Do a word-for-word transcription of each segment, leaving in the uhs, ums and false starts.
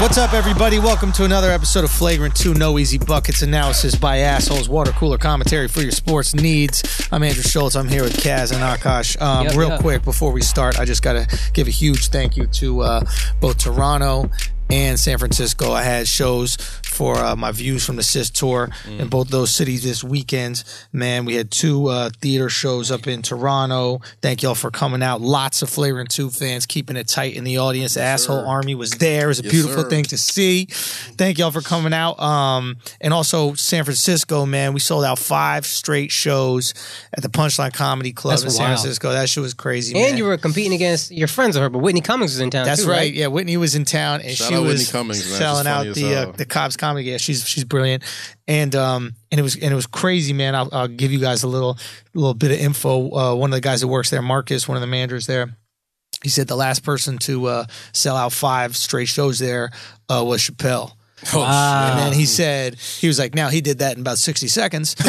What's up, everybody? Welcome to another episode of Flagrant two No Easy Buckets Analysis by Assholes, water cooler commentary for your sports needs. I'm Andrew Schultz. I'm here with Kaz and Akash. Um, yep, real yep. quick, before we start, I just got to give a huge thank you to uh, both Toronto and San Francisco. I had shows for uh, my Views from the C I S tour mm. in both those cities this weekend. Man, we had two uh, theater shows up in Toronto. Thank y'all for coming out. Lots of Flagrant two fans keeping it tight in the audience. The Yes, Asshole sir. Army was there. It was a Yes, beautiful sir. thing to see. Thank y'all for coming out. Um, and also San Francisco, man, we sold out five straight shows at the Punchline Comedy Club That's in San wild. Francisco. That shit was crazy, And man. you were competing against your friends of her, but Whitney Cummings was in town That's too, right. right? Yeah, Whitney was in town, and Shout she out was Whitney Cummings, man. selling She's out funny as the uh, hell. the Cobb's comedy. Yeah, she's she's brilliant, and um and it was and it was crazy, man. I'll, I'll give you guys a little little bit of info. Uh, one of the guys that works there, Marcus, one of the managers there, he said the last person to uh, sell out five straight shows there uh, was Chappelle. Oh, Wow. And then he said, he was like, now he did that in about sixty seconds. took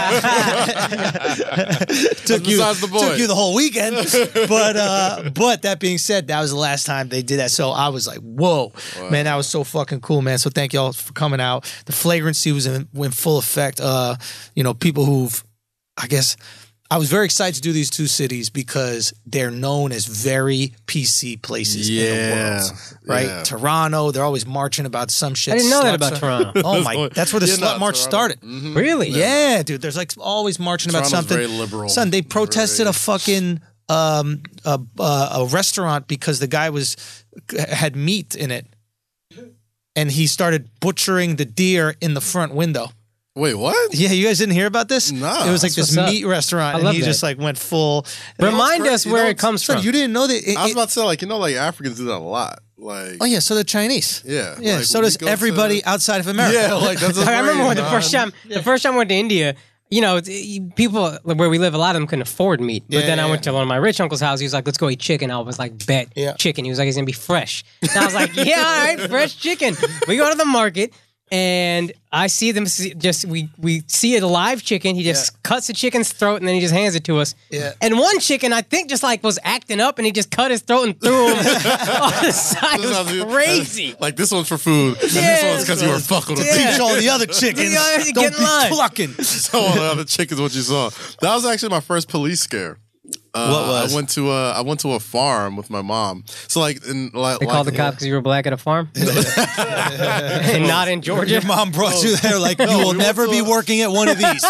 you, besides the point. took you the whole weekend. But uh, but that being said, that was the last time they did that. So I was like, whoa, Wow. man, that was so fucking cool, man. So thank y'all for coming out. The flagrancy was in, in full effect. Uh, you know, people who've, I guess, I was very excited to do these two cities because they're known as very P C places in the Yeah, world, right? yeah. Toronto, they're always marching about some shit. I didn't know that Sluts about are- Toronto. Oh my, that's where the Yeah, slut no, march Toronto. started. Mhm. Really? Yeah, dude. There's like always marching about Toronto's something. very liberal. Son, they protested Very- a fucking um a, a a restaurant because the guy was had meat in it, and he started butchering the deer in the front window. Wait, what? Yeah, you guys didn't hear about this? Nah. It was like That's this what's up. meat restaurant, I and love he that. just like went full. Remind crazy? us You where know, it comes Son, from. you didn't know that? It, I was it- about to say, like, you know, like Africans do that a lot. Like, oh yeah, so the Chinese. yeah, Yeah, like, so when does we go everybody to- outside of America. Yeah, like that's. I remember when the great, first man. time, the first time I went to India, you know, people where we live, a lot of them couldn't afford meat. But Yeah, then I yeah. went to one of my rich uncle's house. He was like, "Let's go eat chicken." I was like, "Bet Yeah. chicken." He was like, "It's gonna be fresh." And I was like, "Yeah, all right, fresh chicken." We go to the market. And I see them see- just we we see a live chicken. He just Yeah. cuts the chicken's throat and then he just hands it to us. Yeah. And one chicken I think just like was acting up and he just cut his throat and threw him on the side. It This was is- crazy. Like this one's for food, and Yeah, this one's because you were fucking with yeah. Teach all the other chickens. Yeah, Don't get in be line. clucking. So all the other chickens, what you saw. That was actually my first police scare. Uh, What was? I went to a I went to a farm with my mom. So like, in, like They like, called the cops because you were black at a farm? And not in Georgia? Your mom brought you there like, you No, will we went never to be a- working at one of these.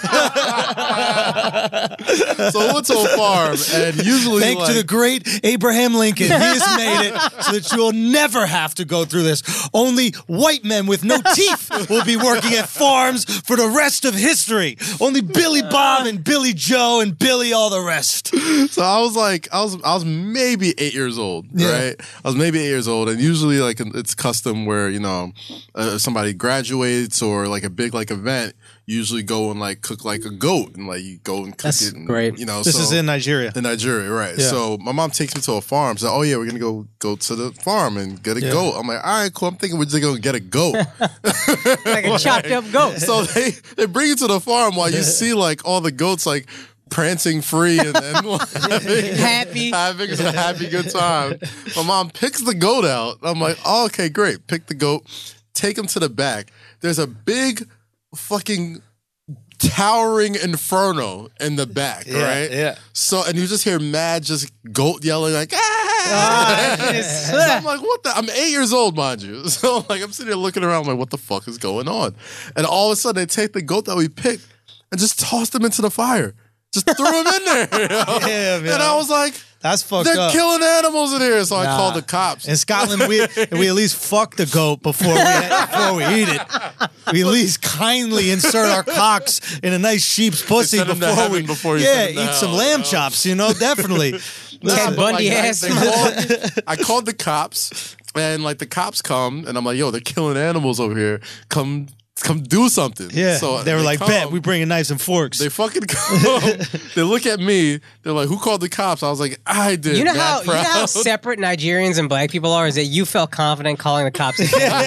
So I went to a farm, and usually Thanks like, to the great Abraham Lincoln. He has made it so that you will never have to go through this. Only white men with no teeth will be working at farms for the rest of history. Only Billy Bob and Billy Joe and Billy all the rest. So I was like, I was, I was maybe eight years old, Yeah. right? I was maybe eight years old, and usually like it's custom where you know uh, somebody graduates or like a big like event, usually go and like cook like a goat and like you go and cook That's it. And, great. You know, This so, is in Nigeria. in Nigeria, right? Yeah. So my mom takes me to a farm. So oh yeah, we're gonna go go to the farm and get a Yeah. goat. I'm like, all right, cool. I'm thinking we're just gonna get a goat. Like a chopped up goat. So they they bring you to the farm while you see like all the goats like prancing free and, and Happy. having a happy good time. My mom picks the goat out. I'm like, oh, okay, great. Pick the goat, take him to the back. There's a big fucking towering inferno in the back, Yeah, right? yeah. So and you just hear mad just goat yelling like ah. Ah, So I'm like, what the? I'm eight years old, mind you. So like, I'm sitting here looking around, I'm like, what the fuck is going on? And all of a sudden, they take the goat that we picked and just tossed him into the fire. Just threw him in there. You know? Yeah, man. And I was like, That's fucked they're up. killing animals in here. So I Nah. called the cops. In Scotland, we we at least fuck the goat before we before we eat it. We at least kindly insert our cocks in a nice sheep's pussy send 'em to before heaven we before you yeah send 'em to eat hell, some you lamb know? chops. You know, definitely. Nah, Ted but, Bundy like, I- ass. they called- I called the cops, and like the cops come, and I'm like, "Yo, they're killing animals over here. Come, come do something." Yeah, so they were like, come, "Bet we bringing knives and forks." They fucking come. They look at me. They're like, "Who called the cops?" I was like, "I did." You know mad how you know how proud. separate Nigerians and black people are? Is that you felt confident calling the cops?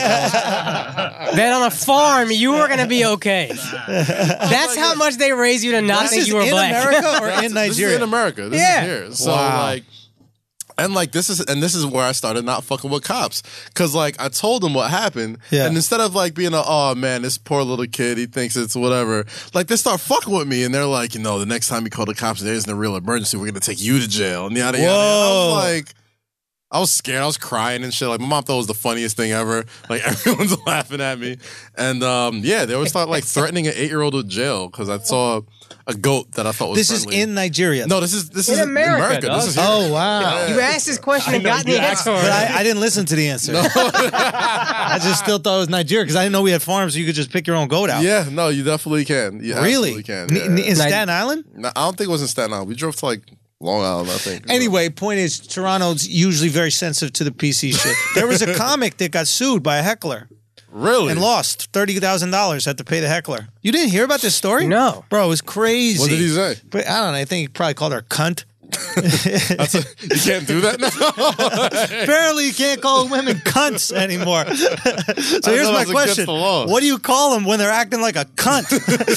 Then on a farm, you were gonna be okay. That's how much they raised you to not This think is you were in black. America or in This is Nigeria? in America. This Yeah. is here. So Wow. like, And like this is and this is where I started not fucking with cops. Cause like I told them what happened. Yeah. And instead of like being a, oh man, this poor little kid, he thinks it's whatever. Like they start fucking with me and they're like, you know, the next time you call the cops, there isn't a real emergency, we're gonna take you to jail. And yada yada. And I was like, I was scared. I was crying and shit. Like my mom thought it was the funniest thing ever. Like everyone's laughing at me. And um, yeah, they would start like threatening an eight year old with jail because I saw a goat that I thought was This friendly. is in Nigeria. No, this is this In is America, America. dog. This is here. Oh, wow. You asked this question and got the answer. But I, I didn't listen to the answer. I just still thought it was Nigeria because I didn't know we had farms so you could just pick your own goat out. Yeah, no, you definitely can. You Really? absolutely can. N- Yeah. n- in Staten Island? No, I don't think it was in Staten Island. We drove to like Long Island, I think. Anyway, point is, Toronto's usually very sensitive to the P C shit. There was a comic that got sued by a heckler Really? and lost thirty thousand dollars, had to pay the heckler. You didn't hear about this story? No. Bro, it was crazy. What did he say? But I don't know. I think he probably called her a cunt. That's a, you can't do that now? Apparently, you can't call women cunts anymore. So here's thought my that was against question: the law. what do you call them when they're acting like a cunt?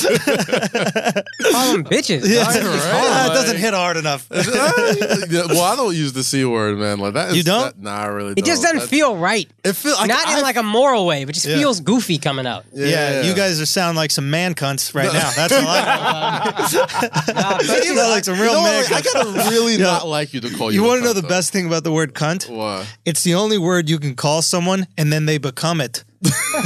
Call them bitches. Yeah, dog. Ah, it doesn't hit hard enough. Yeah, well, I don't use the C word, man. Like that is, You don't? That, nah, I really It don't. just doesn't That- feel right. It feel like Not I, in like a moral way, but just Yeah. feels goofy coming out. Yeah, you guys are sound like some man cunts right now. That's all I know. You sound like some real You know, man like, I cunts. gotta really Yeah. not like you to call you. You a want to know cunt, the though. best thing about the word cunt? What? It's the only word you can call someone and then they become it. You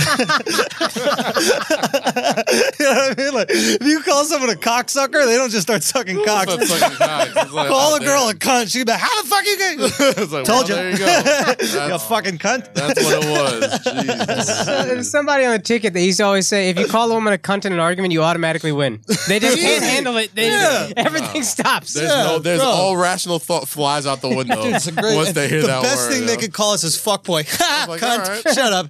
know what I mean? Like, if you call someone a cocksucker, they don't just start sucking cocks. That's fucking cock. It's like, Call oh, a girl a damn. cunt. She'd be like, how the fuck you get? It's like, Told well, you. There you go. That's, You fucking cunt. that's what it was. Jesus. Uh, There's somebody on the ticket that used to always say, if you call a woman a cunt in an argument, you automatically win. They just can't handle it. They, Yeah. Everything stops. There's Yeah, no. There's bro. all rational thought flies out the window Dude, it's a great, once they hear the that best word. thing yo. they could call us is fuckboy. Ha, like, cunt. all right. Shut up.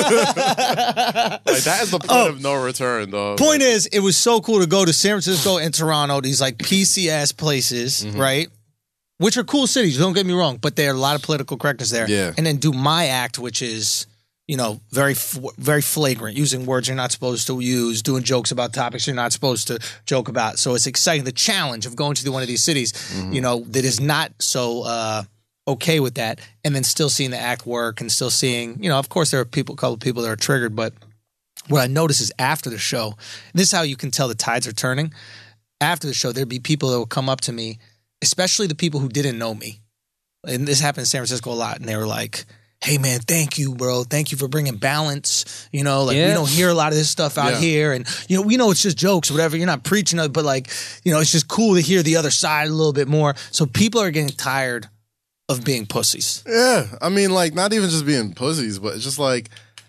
Like, that is the point Oh. of no return, dog. Point is, it was so cool to go to San Francisco and Toronto, these like P C ass places, Mm-hmm. right? Which are cool cities, don't get me wrong, but there are a lot of political correctness there. Yeah. And then do my act, which is, you know, very, f- very flagrant, using words you're not supposed to use, doing jokes about topics you're not supposed to joke about. So it's exciting. The challenge of going to one of these cities, Mm-hmm. you know, that is not so uh, okay with that, and then still seeing the act work and still seeing, you know, of course there are people, a couple of people that are triggered, but what I notice is after the show, and this is how you can tell the tides are turning. After the show, there'd be people that would come up to me, especially the people who didn't know me. And this happened in San Francisco a lot. And they were like, hey, man, thank you, bro. Thank you for bringing balance. You know, like Yeah. we don't hear a lot of this stuff out Yeah. here. And, you know, we know it's just jokes or whatever. You're not preaching it, but like, you know, it's just cool to hear the other side a little bit more. So people are getting tired of being pussies. Yeah, I mean, like, not even just being pussies, but it's just like,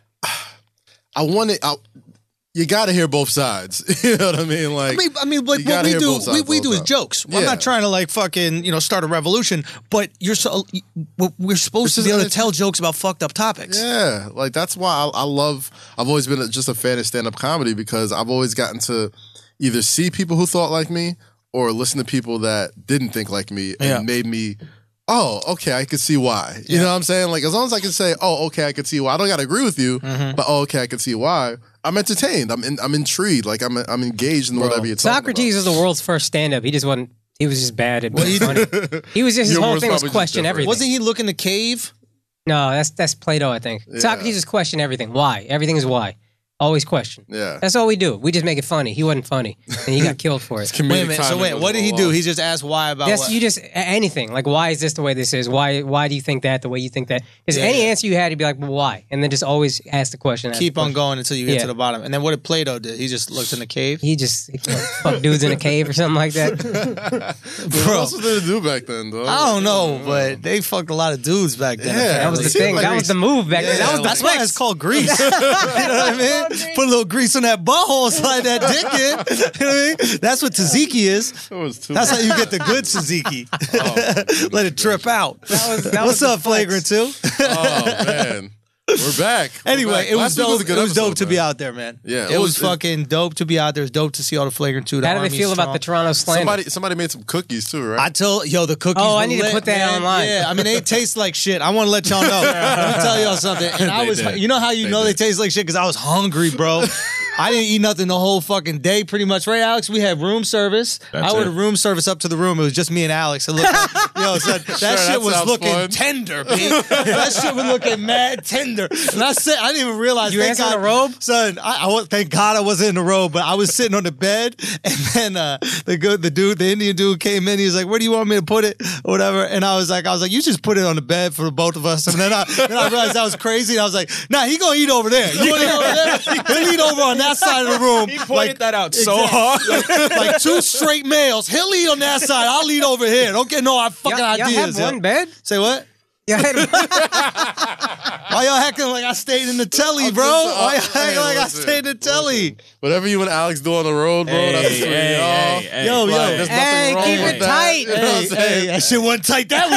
I want it. I, you got to hear both sides. You know what I mean? Like, I mean, I mean, like you what gotta we hear do, both sides we, we all do the is time. jokes. I'm Yeah. not trying to like fucking, you know, start a revolution, but you're so we're supposed It's to be just- able to it's- tell jokes about fucked up topics. yeah, like that's why I, I love. I've always been a, just a fan of stand up comedy because I've always gotten to either see people who thought like me or listen to people that didn't think like me and Yeah. made me. Oh, okay, I could see why. You know what I'm saying? Like, as long as I can say, "Oh, okay, I could see why." I don't got to agree with you, Mm-hmm. but oh, okay, I could see why. I'm entertained. I'm in, I'm intrigued. Like I'm I'm engaged in whatever you're talking Socrates about. is the world's first stand-up. He just wasn't. He was just bad at being funny. He was just his Your whole was thing was probably just question different. everything. Wasn't he looking to cave? No, that's that's Plato, I think. Socrates just question everything. Why? Everything is why. Always question. Yeah. That's all we do. We just make it funny. He wasn't funny, and he got killed for it. Comedic Wait a minute. So timing wait, was what did a he little do? off. He just asked why about That's what? you just a- anything like why is this the way this is? Why why do you think that the way you think that? Because Yeah, any yeah. answer you had, you'd be like, well, why? And then just always ask the question. ask Keep the on question. going until you get Yeah. to the bottom. And then what did Plato do? He just looked in the cave. He just he fuck dudes in a cave or something like that. What else was there to do back then, though? I don't know, but they fucked a lot of dudes back then. Yeah, That was the It seemed thing. like That was the move back then. Yeah, That was the that's why flex. it's called grease. You know what I mean? Put a little grease on that butthole, slide that dick in. You know what I mean? That's what tzatziki is. It was too. That's how you get the good tzatziki. Oh, Let it trip out. That was- that What's was the up, Flagrant Two? oh man, we're back. We're Anyway, back. it was Last week dope. a good it was dope episode, to be man. out there, man. Yeah, it, it was, was- fucking dope to be out there. It was dope to see all the Flagrant Two. The How do they Army's feel about strong. the Toronto slander? Somebody, somebody made some cookies too, right? I told yo the cookies. Oh, I were need to lit, put that man. online. Yeah, I mean they taste like shit. I want to let y'all know. Let me tell y'all something. And I They was, did. you know how you They know did. they taste like shit because I was hungry, bro. I didn't eat nothing the whole fucking day, pretty much. Right, Alex? We had room service. That's I ordered it. room service up to the room. It was just me and Alex. It looked like, yo, son, that Sure, shit that was sounds looking fun. tender, B. That shit was looking mad tender. And I said, I didn't even realize. You thank answered God, the robe? son. I, I wa- thank God I wasn't in the robe, but I was sitting on the bed, and then uh, the good, the dude, the Indian dude came in. He was like, "Where do you want me to put it, or whatever?" And I was like, "I was like, you just put it on the bed for the both of us." And then I, then I realized that was crazy. And I was like, "Nah, he gonna eat over there. You want to eat over there? He'll eat over on that side of the room." He pointed like, that out so exactly. hard. like two straight males. He'll eat on that side. I'll eat over here. Don't get no fucking Y'all, y'all ideas. have yo. one bed? Say what? Y'all had Why y'all acting like I stayed in the telly, bro? just- Why y'all uh, acting hey, like I listen, stayed in the telly? Whatever you and Alex do on the road, bro, Hey, that's between hey, y'all. hey, hey. Yo, yo. Like, there's nothing Hey, wrong keep with it that. tight. You know what I'm Hey, saying? hey, that shit wasn't tight that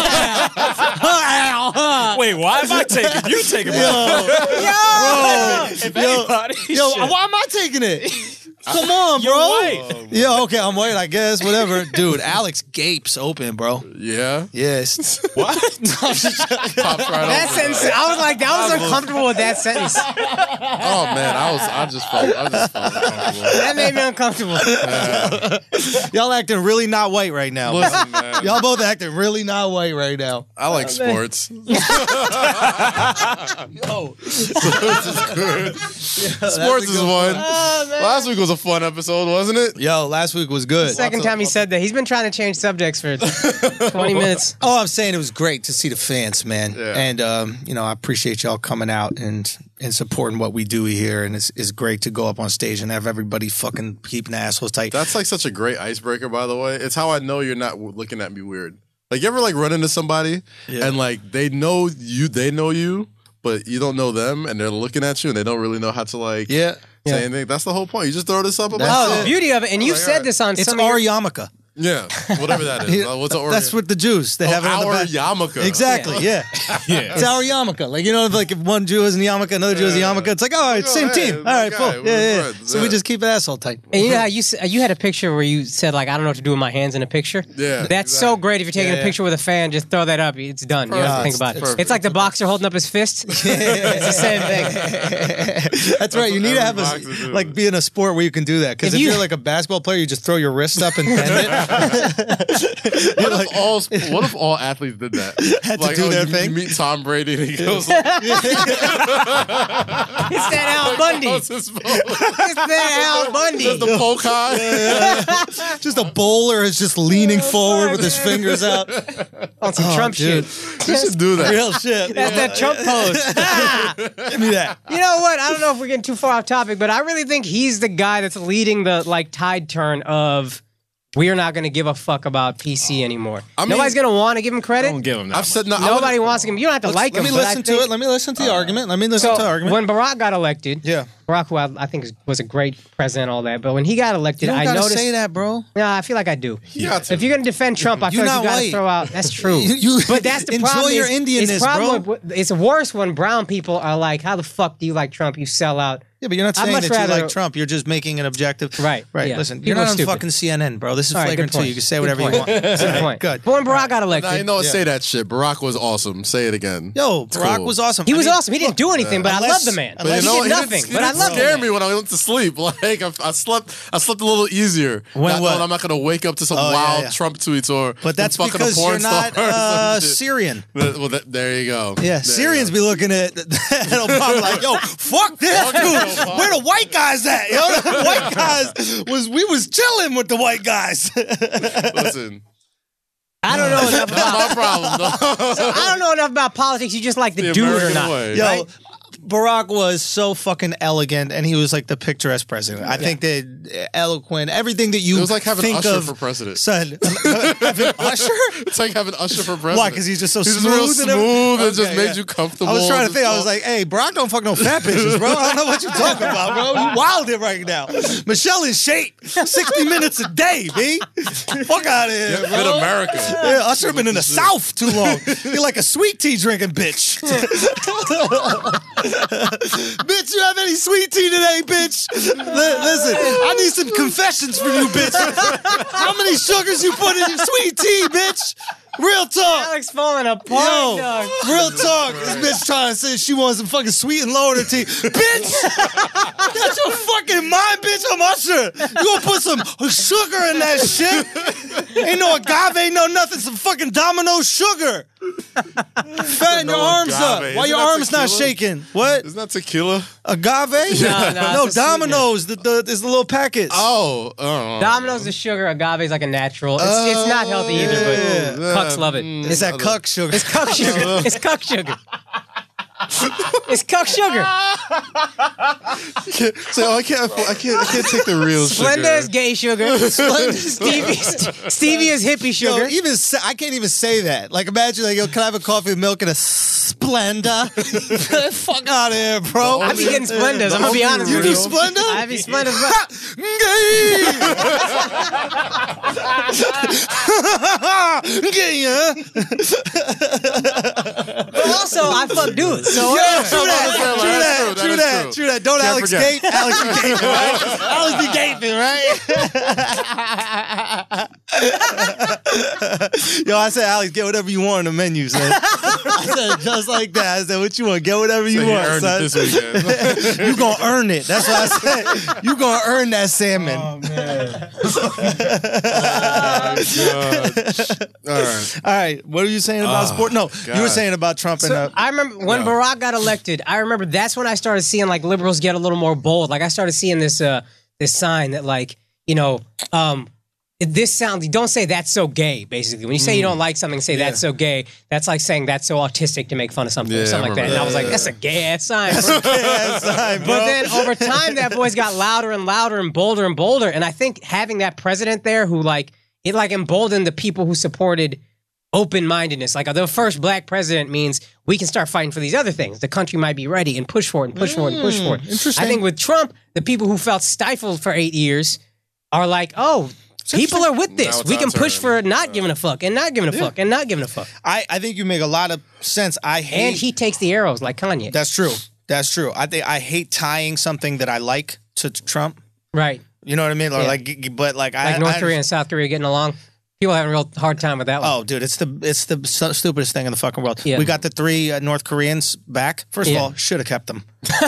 weekend. Wait, why am I taking you taking Yo, my bro. If Yo, anybody, yo, shit. why am I taking it? Come on, bro. You're white. Yo, okay, I'm white, I guess. Whatever. Dude, Alex gapes open, bro. Yeah. Yes. What? Pops right that over. sentence. I was like, I was uncomfortable with that sentence. Oh man, I was. I just felt. I just felt uncomfortable. That made me uncomfortable. Y'all acting really not white right now. Listen, man. Y'all both acting really not white right now. I like sports. Yo. Sports is good. Sports is one. Oh, man. Last week was a fun episode, wasn't it? Yo, last week was good. Second time he said that. He's been trying to change subjects for twenty minutes. Oh, I'm saying it was great to see the fans, man. Yeah. And, um, you know, I appreciate y'all coming out and, and supporting what we do here. And it's, it's great to go up on stage and have everybody fucking keeping the assholes tight. That's like such a great icebreaker, by the way. It's how I know you're not w- looking at me weird. Like, you ever like run into somebody Yeah. and like they know you, they know you, but you don't know them, and they're looking at you and they don't really know how to like yeah. say anything. That's the whole point. You just throw this up about That's Oh, it. the beauty of it, and you've Like, said alright. this on It's some of your... our yarmulke. Yeah, whatever that is. Uh, What's the organ? That's what the Jews, they Oh, have it on the our back. yarmulke. Exactly, yeah. Yeah. It's our yarmulke. Like, you know, like if one Jew has a yarmulke, another Jew has a Yeah. yarmulke, it's like, all right, Oh, same hey, team. All my right, guy, cool. we're Yeah, yeah. friends, So we yeah. just keep it asshole tight. And you know how you s- you had a picture where you said like I don't know what to do with my hands in a picture. Yeah, that's so exactly. great. If you're taking Yeah, a yeah. picture with a fan, just throw that up. It's done. You don't have to think Perfect. about it. It's It's like the boxer holding up his fist. It's the same thing. That's right. You what need to have every a boxer does. like be in a sport where you can do that. Because If if, you- you, are like a basketball player, you just throw your wrist up and bend it. What if all what if all athletes did that? Had to like, do oh, their you, thing? You meet Tom Brady and he goes, like, It's that Al Bundy. "What's his phone?" It's that Al Bundy. Does the poke high? Just a bowler is just leaning forward with his fingers out. On some Oh, Trump dude. shit. You should do that. Real shit. That's that Trump pose. Give me that. You know what? I don't know if we're getting too far off topic, but I really think he's the guy that's leading the like tide turn of we're not going to give a fuck about P C anymore. I mean- Nobody's going to want to give him credit. Don't give him that. I've said no. I Nobody would- wants to give him. You don't have to like Let him. me but I listen to think- it. Let me listen to the argument. Let me listen So to the argument. when Barack got elected, yeah. Barack, who I, I think is, was a great president, all that, but when he got elected, You don't I gotta noticed. say that, bro. Yeah, I feel like I do. You got to. If you're going to defend Trump, I feel You're like you not got to white. throw out. That's true. You- you- but that's the enjoy problem. your is- Indianness, it's problem bro. with- it's worse when brown people are like, "How the fuck do you like Trump? You sell out." Yeah, but you're not I'd saying much that rather- you like Trump. You're just making an objective. Right, Right. yeah. Listen, People you're are not on stupid. fucking C N N, bro. This is All right, flagrant good too. point. You can say Good whatever point. you want. Good point. Good. But when Barack got elected, Now you know what? Yeah. Say that shit. Barack was awesome. Say it again. Yo, It's Barack cool. was awesome. he I was mean, awesome. He didn't do anything, but I unless- love the man. unless- he you know, did nothing, didn't, but he I didn't love the scare man. me when I went to sleep. Like I, I slept, I slept a little easier. When not what? knowing I'm not gonna wake up to some Oh, yeah, wild yeah. Trump tweets or But that's fucking because a porn you're not star or some uh, shit. Syrian. But- Well, that, there you go. Yeah, There Syrians you be looking at, at Obama like, yo, fuck this, Fuck dude. this, Obama. Where the white guys at? Yo, the white guys was we was chilling with the white guys. go. Listen, I don't know enough about. not my problem. though. I don't know enough about politics. You just like the, The dude or American not. way. Yo, right? Barack was so fucking elegant, and he was like the picturesque president. I think that eloquent, everything that you It was like having think Usher of, for president. son. Having Usher? It's like having Usher for president. Why? Because he's just so He's smooth. real and smooth everything? and just Okay, made yeah. you comfortable. I was trying to just think. I was talk- like, "Hey, Barack don't fuck no fat bitches, bro. I don't know what you're talking about, bro. You wildin' right now. Michelle in shape, sixty minutes a day, b. Fuck out of here, Mid bro. America. Yeah, Usher been in the South too long. You're like a sweet tea drinking bitch. Bitch, you have any sweet tea today, bitch? Li- listen, I need some confessions from you, bitch. How many sugars you put in your sweet tea, bitch? Real talk. Alex falling apart, Yo, dog. real talk. This bitch trying to say she wants some fucking sweet and lower her tea. Bitch, that's your fucking mind, bitch. I'm Usher. You gonna put some sugar in that shit? Ain't no agave, ain't no nothing. Some fucking Domino's sugar. Fatten your No arms up. agave. Why Isn't your that arms not tequila? shaking? What? Isn't that tequila? Agave? No, no, it's no a Domino's. The, the, it's the little packets. Oh, oh. Domino's is sugar, agave is like a natural. It's, it's not healthy either, but yeah. cucks love it. It's that cuck sugar. It's cuck sugar. It's cuck sugar. It's cuck sugar. So I can't, I can't, I can't take the real Splenda sugar. is gay sugar. Stevie, Stevie is hippie Yo, sugar. even say, I can't even say that. Like, imagine, like, yo, can I have a coffee with milk and a Splenda? Fuck out of here, bro. I be getting Splendas. I'm gonna be honest You with do you. Splenda? I be Splendas. Gay. Gay, huh? But also, I fuck dudes. So Yeah, whatever. true that. That's True true, that. that True is that. true. True that. Don't Can't Alex forget. Gape. Alex be gaping, right? Alex be gaping, right? Yo, I said, Alex, get whatever you want on the menu, son. I said, just like that. I said, what you want? Get whatever you So he want, earned son. it this weekend. You gonna earn it. That's what I said. You gonna earn that salmon. Oh, All right. All right. What are you saying about sport? No, you were God. saying about Trump and So uh, I remember when No. Barack got elected. I remember that's when I started seeing like liberals get a little more bold. Like I started seeing this uh this sign that like you know um this sounds. Don't say that's so gay. Basically, when you say you don't like something, say that's so gay. That's like saying that's so autistic to make fun of something Yeah, or something I like that. And I was like, remember that's a gay ass sign. yeah, sign, bro. But then over time, that voice got louder and louder and bolder and bolder. And I think having that president there who like, it like emboldened the people who supported open-mindedness. Like the first black president means we can start fighting for these other things. The country might be ready and push for it and push for it and push for it. interesting. I think with Trump, the people who felt stifled for eight years are like, oh, people are with Now this. it's We our can push turn. for not giving a fuck and not giving a fuck and not giving a fuck. I, I think you make a lot of sense. I hate. And he takes the arrows like Kanye. That's true. That's true. I think I hate tying something that I like to Trump. Right. You know what I mean? Or Yeah. like, but like, I Like North I, Korea and South Korea getting along. People having a real hard time with that one. Oh, dude, it's the it's the stu- stupidest thing in the fucking world. Yeah. We got the three uh, North Koreans back. First Yeah. of all, should have kept them.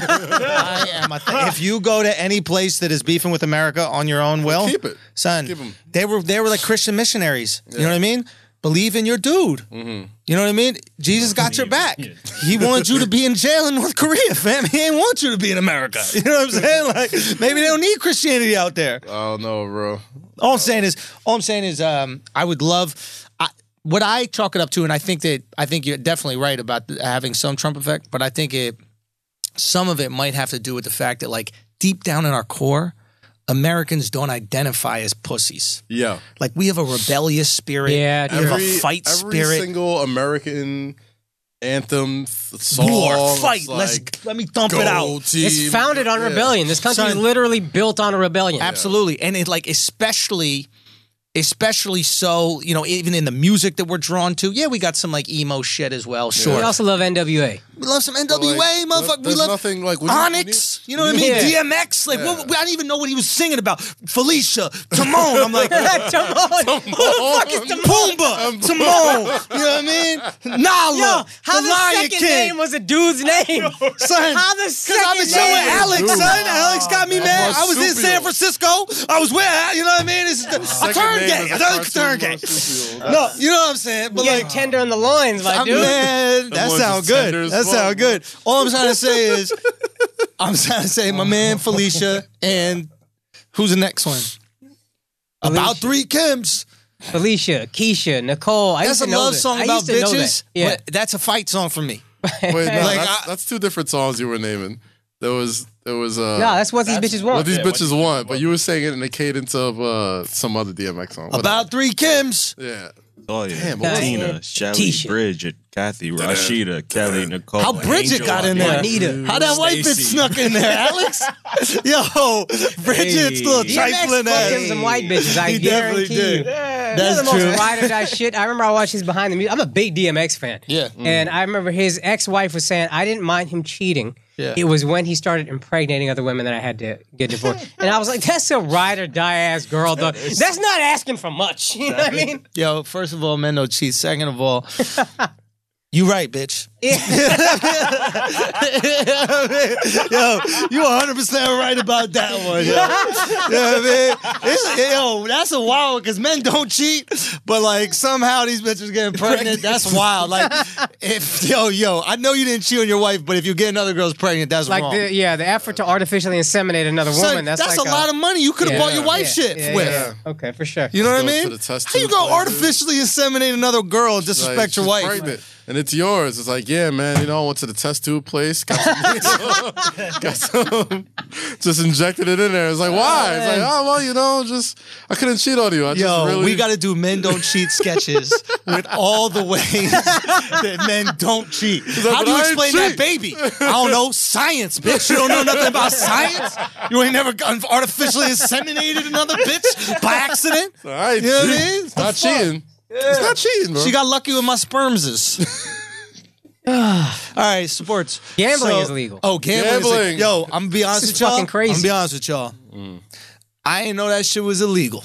I am a th- if you go to any place that is beefing with America on your own will, keep it. son. Keep 'em. They were they were like Christian missionaries. You know what I mean? Believe in your dude. Mm-hmm. You know what I mean? Jesus got your back. He wanted you to be in jail in North Korea, fam. He ain't want you to be in America. You know what I'm saying? Like maybe they don't need Christianity out there. Oh no, bro. All I'm saying is, all I'm saying is, um, I would love I, what I chalk it up to, and I think that I think you're definitely right about the, having some Trump effect, but I think it some of it might have to do with the fact that, like, deep down in our core, Americans don't identify as pussies. Yeah. Like, we have a rebellious spirit. Yeah, we have Every, a fight every spirit. single American anthem, th- song, War, fight. it's Let's like, let me thump go it out. team. It's founded on Yeah. rebellion. This country is Son. literally built on a rebellion. Absolutely. And it like especially especially so, you know, even in the music that we're drawn to. Yeah, we got some like emo shit as well. Sure. We also love N W A. We love some N W A, Like, motherfucker. We there's love nothing like when you- Onyx. You, know what I mean? Yeah. D M X. Like, what, I don't even know what he was singing about. Felicia, Timon. I'm like, Timon. Who the fuck is Timon? Pumbaa, Timon. You know what I mean? Nala, Yo, how the the, Lion second King. name was a dude's name? Son, How the because I've been second showing name? Alex, Dude. son. Alex got me mad. I was in Marsupial. San Francisco. I was where, you know what I mean? It's, I Second turned name gay. is I a turned cartoon turn gay. marsupial. No, you know what I'm saying? But Getting like, tender in the loins, my I'm dude. man, that ones sounds that's tender good. as That fuck, sounds bro. good. All I'm trying to say is, I'm trying to say my man Felicia and who's the next one? About three Kims. Felicia, Keisha, Nicole. I That's used a to know love this. song I about used to know bitches. that. Yeah. But that's a fight song for me. Wait, no, Like, that's, I- that's two different songs you were naming. There was, there was. Uh, No, that's what these bitches what want. these Yeah, bitches what- want, but you were saying it in the cadence of uh, some other D M X song. What- About three Kims. yeah. Oh yeah, Damn, what was Tina, that? Shelly, Tisha. Bridget, Kathy, Rashida, Kelly, Nicole. How Bridget Angel, got in there? Juanita. How that white bitch Stacey. snuck in there, Alex? Yo, Bridget's little Hey. D M X trifling fucked him ass. some white bitches. I He definitely guarantee did. you. That's They're the true. most ride or die shit. I remember I watched his behind the music. I'm a big D M X fan. Yeah. And I remember his ex-wife was saying, I didn't mind him cheating Yeah. It was when he started impregnating other women that I had to get divorced. And I was like, that's a ride or die ass girl, though. That's not asking for much. You know what I mean? Yo, first of all, men don't cheat. Second of all, you right, bitch. Yeah. Yo, you one hundred percent right about that one. Yo. You know what I mean? It's, yo, that's a wild because men don't cheat, but like somehow these bitches getting pregnant. That's wild. Like, if yo, yo, I know you didn't cheat on your wife, but if you get another girl's pregnant, that's like wrong. the, yeah, the effort to artificially inseminate another Son, woman. That's, that's like a lot of money you could have Yeah, bought your wife yeah, shit yeah, with. yeah. Okay, for sure. You know what I Go mean? to the test How you tube go places. artificially inseminate another girl and Like, disrespect your she's wife? pregnant, and it's yours. It's like, yeah, man, you know, I went to the test tube place, got some, got some, just injected it in there. It's like, why? It's like, oh, well, you know, just, I couldn't cheat on you. I just Yo, really... we got to do men don't cheat sketches with all the ways that men don't cheat. like, How do you but I ain't explain that, cheat. baby? I don't know. Science, bitch. You don't know nothing about science? You ain't never gotten artificially inseminated another bitch by accident? All right, You know what I cheat. mean? It's not The fuck? cheating. It's not cheating, bro. She got lucky with my spermses. All right, sports. Gambling So- is legal. Oh, gambling. Is Gambling. legal. Yo, I'm gonna be honest This with is y'all. fucking crazy. I'm gonna be honest with y'all. I didn't know that shit was illegal.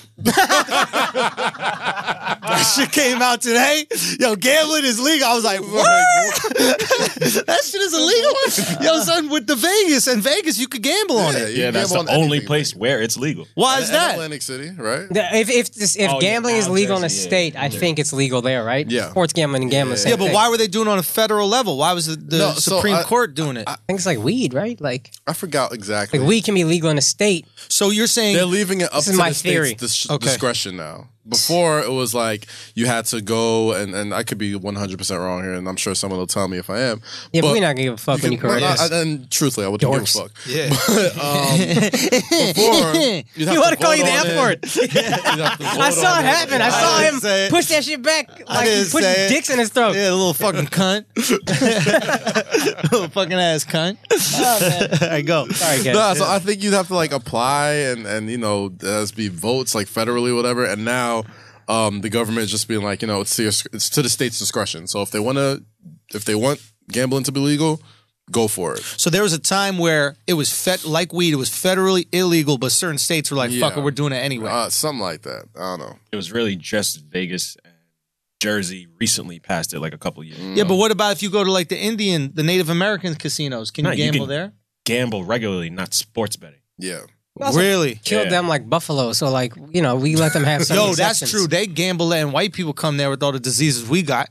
That shit came out today. Yo, gambling is legal. I was like, what? That shit is illegal? Yo, son, with the Vegas. And Vegas, you could gamble on Yeah, it. you Yeah, that's the gamble on only anything, place man. where it's legal. Why And- is and that? Atlantic City, right? The- If if this, if Oh, yeah, gambling is now legal in a Jersey, yeah, state, I yeah. think it's legal there, right? Yeah. Sports gambling and gambling. Yeah, same Yeah, but thing. why were they doing it on a federal level? Why was the, the No, so Supreme I- Court doing it? I think it's like weed, right? Like, I forgot exactly. like weed can be legal in a state. so you're saying They're leaving it up This to is the my state's theory. dis- Okay. discretion now. Before it was like you had to go, and, and I could be one hundred percent wrong here, and I'm sure someone will tell me if I am. Yeah, but, But we're not gonna give a fuck when you correct I- us. I- and truthfully, I wouldn't Dorks. give a fuck. Yeah. Before, you'd have You want to vote call you the on F it. word? You'd have to I vote saw on it happen. I I saw didn't him say it. push that shit back, like he didn't pushed say it. dicks in his throat. Yeah, a little fucking cunt. Little fucking ass cunt. I go. Sorry, guys. No, so I think you'd have to like apply and and you know there's be votes like federally, whatever. And now um, the government is just being like, you know, it's to your, it's to the state's discretion. So if they want to, if they want gambling to be legal, go for it. So there was a time where it was fed, like weed, it was federally illegal, but certain states were like, fuck Yeah. it, we're doing it anyway. Uh, something like that. I don't know. It was really just Vegas and Jersey recently passed it like a couple years ago. yeah, but what about if you go to like the Indian, the Native American casinos? Can No, you you gamble can- there? Gamble regularly, not sports betting. Yeah. Also Really? Killed Yeah. them like buffalo, so like you know we let them have some. Yo, that's exceptions. true. They gamble and white people come there with all the diseases we got.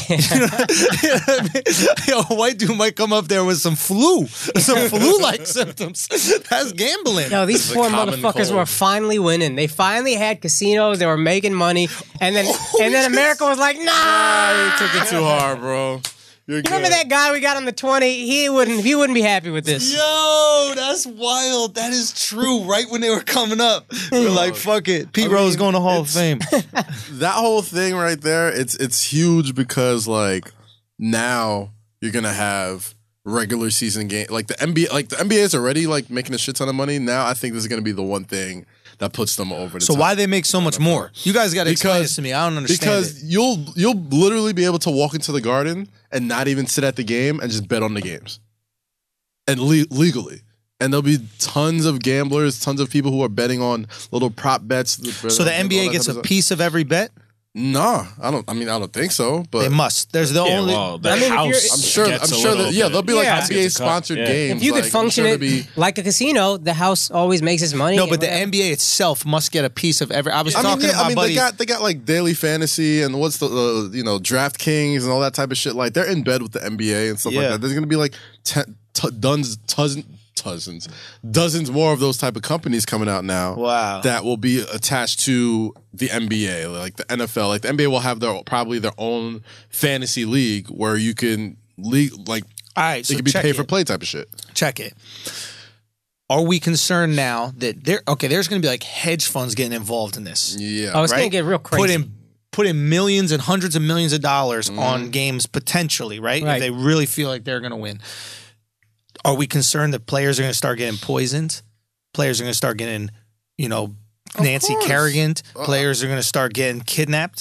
Yo, a white dude might come up there with some flu, some flu-like symptoms. That's gambling. Yo, these It's a poor common motherfuckers cold. were finally winning. They finally had casinos. They were making money, and then and then America was like, nah. You took it too hard, bro. You're You remember good. that guy we got on the twenty? He wouldn't. He wouldn't be happy with this. Yo, that's wild. That is true. Right when they were coming up, we're like, fuck it. Pete Rose going to Hall of Fame. That whole thing right there, it's it's huge because like now you're gonna have regular season game like the N B A like the N B A is already like making a shit ton of money. Now I think this is gonna be the one thing that puts them over the So top. why they make so much more? You guys got to explain Because- this to me. I don't understand Because it. you'll you'll literally be able to walk into the Garden and not even sit at the game and just bet on the games, and le- legally. And there'll be tons of gamblers, tons of people who are betting on little prop bets. So the N B A gets a piece of every bet? Nah, I don't. I mean, I don't think so. But They must. There's the Yeah, only. well, the I mean, if you're- house I'm sure. I'm gets a sure little that yeah, bit. there'll be like Yeah. N B A Gets a cut, sponsored yeah. games. If you like, could I'm function sure it to be. like a casino, the house always makes its money. no, and but the whatever. N B A itself must get a piece of every. I was I talking mean, yeah, to my I mean, buddy. they got they got like daily fantasy and what's the uh, you know DraftKings and all that type of shit. Like they're in bed with the N B A and stuff Yeah. like that. There's gonna be like ten, t- dozens, dozens, dozens, dozens more of those type of companies coming out now. Wow. that will be attached to the N B A, like the N F L. Like the N B A will have their probably their own fantasy league where you can league like All right, it so could be check pay it. for play type of shit. Check it. Are we concerned now that there? Okay, there's going to be like hedge funds getting involved in this. Yeah, Oh, it's gonna right? get real crazy. Put in put in millions and hundreds of millions of dollars on games potentially, right? Right. If they really feel like they're going to win. Are we concerned that players are going to start getting poisoned? Players are going to start getting, you know, Nancy course. Kerrigan. Players are going to start getting kidnapped.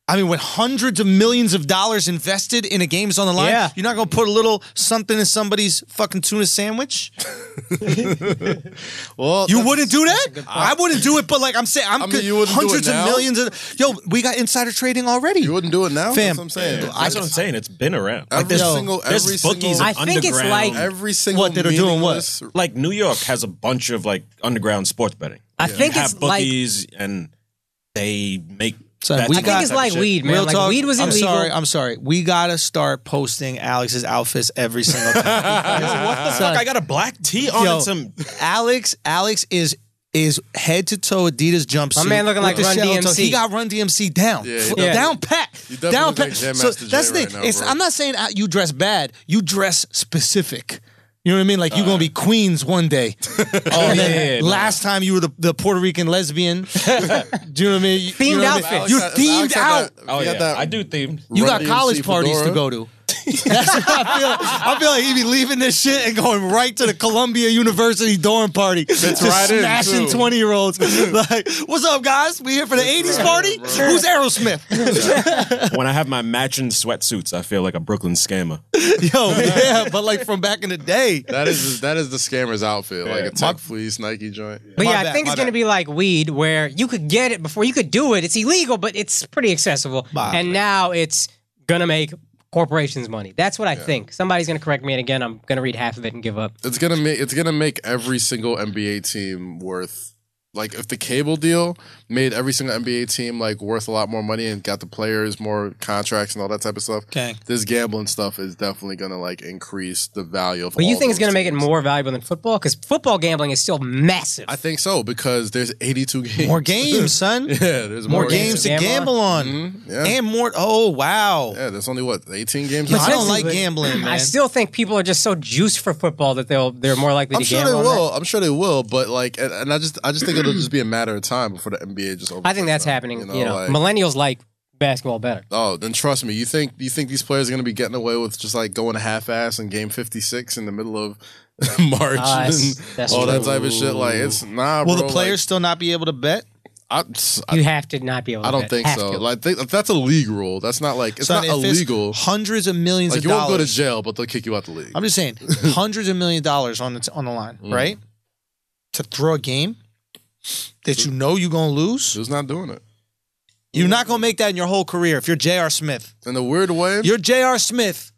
I mean, with hundreds of millions of dollars invested in a game's on the line, Yeah. you're not going to put a little something in somebody's fucking tuna sandwich? Well, You that's- wouldn't do that? I wouldn't do it, but like I'm saying, I'm I mean, you wouldn't do it hundreds of now? millions of yo. We got insider trading already. You wouldn't do it now. Fam. That's what I'm saying. Yeah, that's what I'm saying. It's been around. Like, Every there's, single, there's every bookies single, I think it's underground. like- every single. What, that are doing what? meaningless- like New York has a bunch of like underground sports betting. I think They it's have like bookies and they make. Son, bets we on got- I think it's that type like of shit. weed, man. Real Like talk, weed was I'm illegal. sorry. I'm sorry. We gotta start posting Alex's outfits every single time. Yo, what the fuck? I got a black tee on Yo, and some. Alex, Alex is is head to toe Adidas jumpsuit. My man looking with like the Run shell D M C. toe. He got Run D M C down, Yeah, he F- does. down pat, You definitely down look pat. like Jam So Master Jay that's the right thing. now, it's, bro. I'm not saying uh, you dress bad. You dress specific. You know what I mean? Like you're gonna be queens one day. Oh And yeah, then yeah, yeah. last time you were the, the Puerto Rican lesbian. Do you know what I mean? You- Themed you know what I mean? outfit. You're Alex themed had out. that- Oh he had yeah, that I do theme. You Run got D M C college parties to fedora. go to. That's what I feel like. I feel like he'd be leaving this shit and going right to the Columbia University dorm party. Just right in, smashing too. twenty year olds. Like, what's up, guys? We here for the eighties party? Who's Aerosmith? When I have my matching sweatsuits, I feel like a Brooklyn scammer. Yo, yeah, but like from back in the day. That is that is the scammer's outfit, like a My- tech fleece Nike joint. But My yeah, bad, I think my it's going to bad. be like weed, where you could get it before you could do it. It's illegal, but it's pretty accessible. Bah. And now it's going to make corporations money. That's what I think. Somebody's going to correct me, and again, I'm going to read half of it and give up. It's gonna make it's gonna make every single N B A team worth. Like if the cable deal made every single N B A team like worth a lot more money and got the players more contracts and all that type of stuff, Okay. this gambling stuff is definitely gonna like increase the value of. But you all think it's those going to make it teams. more valuable than football? Because football gambling is still massive. I think so because there's eighty-two games. More games, son. yeah, there's More more, games to Gamble gamble on. Mhm, yeah. And more. Oh, wow. Yeah, there's only what eighteen games. Yo, a I don't season? like but gambling, man. I still think people are just so juiced for football that they'll they're more likely I'm to sure they gamble. on that. will. I'm sure they will. But like, and, and I just, I just think it'll just be a matter of time before the N B A just. I think that's overtakes them, happening. You know, like- millennials like basketball better. Oh, then trust me. You think you think these players are going to be getting away with just like going half ass in game fifty-six in the middle of March Ah, that's- and that's all true. that type of shit? Like it's nah. Will bro, the players Like, still not be able to bet? I, I, You have to not be able to I don't bet. think Have so. to. Like they, that's a league rule. That's not like it's Son, not if it's illegal. Hundreds of millions Like of you won't go to dollars. jail, but they'll kick you out the league. I'm just saying, hundreds of million dollars on the on the line, Mm. right? To throw a game that you know you're gonna lose. Who's not doing it? You're not gonna make that in your whole career. If you're J R. Smith, In the weird way, you're J R. Smith.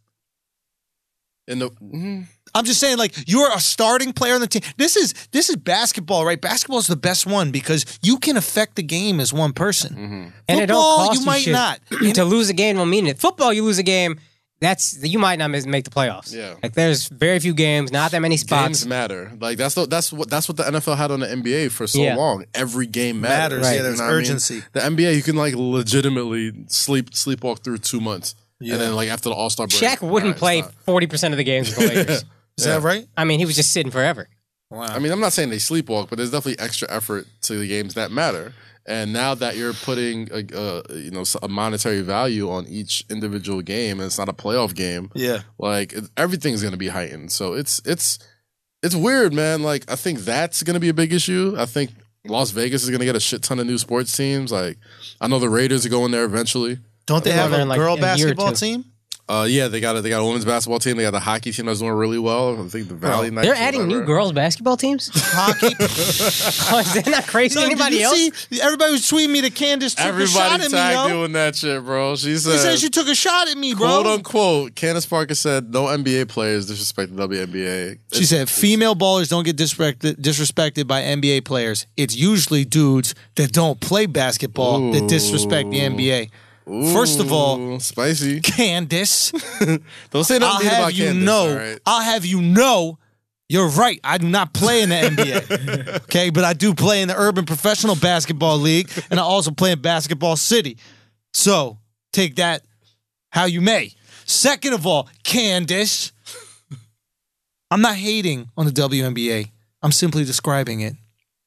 in the mhm. I'm just saying, like you're a starting player on the team. This is this is basketball, right? Basketball is the best one because you can affect the game as one person. Mm-hmm. And it don't Football, cost you you might shit. not. To lose a game don't mean it. Football, you lose a game, that's you might not make the playoffs. Yeah. Like there's very few games, not that many spots. Games matter. Like that's the, that's what that's what the N F L had on the N B A for so Yeah. long. Every game matters. Matters, yeah, You there's know what I mean? urgency. The N B A, you can like legitimately sleep sleepwalk through two months, and then like after the All Star break, Shaq wouldn't all play right, it's not. forty percent of the games with the Lakers. Is that right? I mean, he was just sitting forever. Wow. I mean, I'm not saying they sleepwalk, but there's definitely extra effort to the games that matter. And now that you're putting a, a you know a monetary value on each individual game, and it's not a playoff game, yeah. like it, everything's going to be heightened. So it's it's it's weird, man. Like I think that's going to be a big issue. I think Las Vegas is going to get a shit ton of new sports teams. Like I know the Raiders are going there eventually. Don't they They're have going a in, like, girl a year or basketball two. team? Uh, yeah, they got a, they got a women's basketball team. They got the hockey team that's doing really well. I think the Valley Knights. They're or adding new whatever. girls basketball teams. Hockey. Oh, is that not crazy? Son, did Anybody you else? see? Everybody was tweeting me that Candace took a shot Everybody at me, tagged yo. doing that shit, bro. She She said, said she took a shot at me, bro. quote unquote, Candace Parker said, no N B A players disrespect the W N B A. She said, female ballers don't get disrespected, disrespected by N B A players. It's usually dudes that don't play basketball that disrespect the N B A. First of all, Ooh, spicy. Candace, Don't say I'll nothing have about you Candace, know, all right? I'll have you know, you're right. I do not play in the N B A, okay? But I do play in the Urban Professional Basketball League, and I also play in Basketball City. So take that how you may. Second of all, Candace, I'm not hating on the W N B A. I'm simply describing it.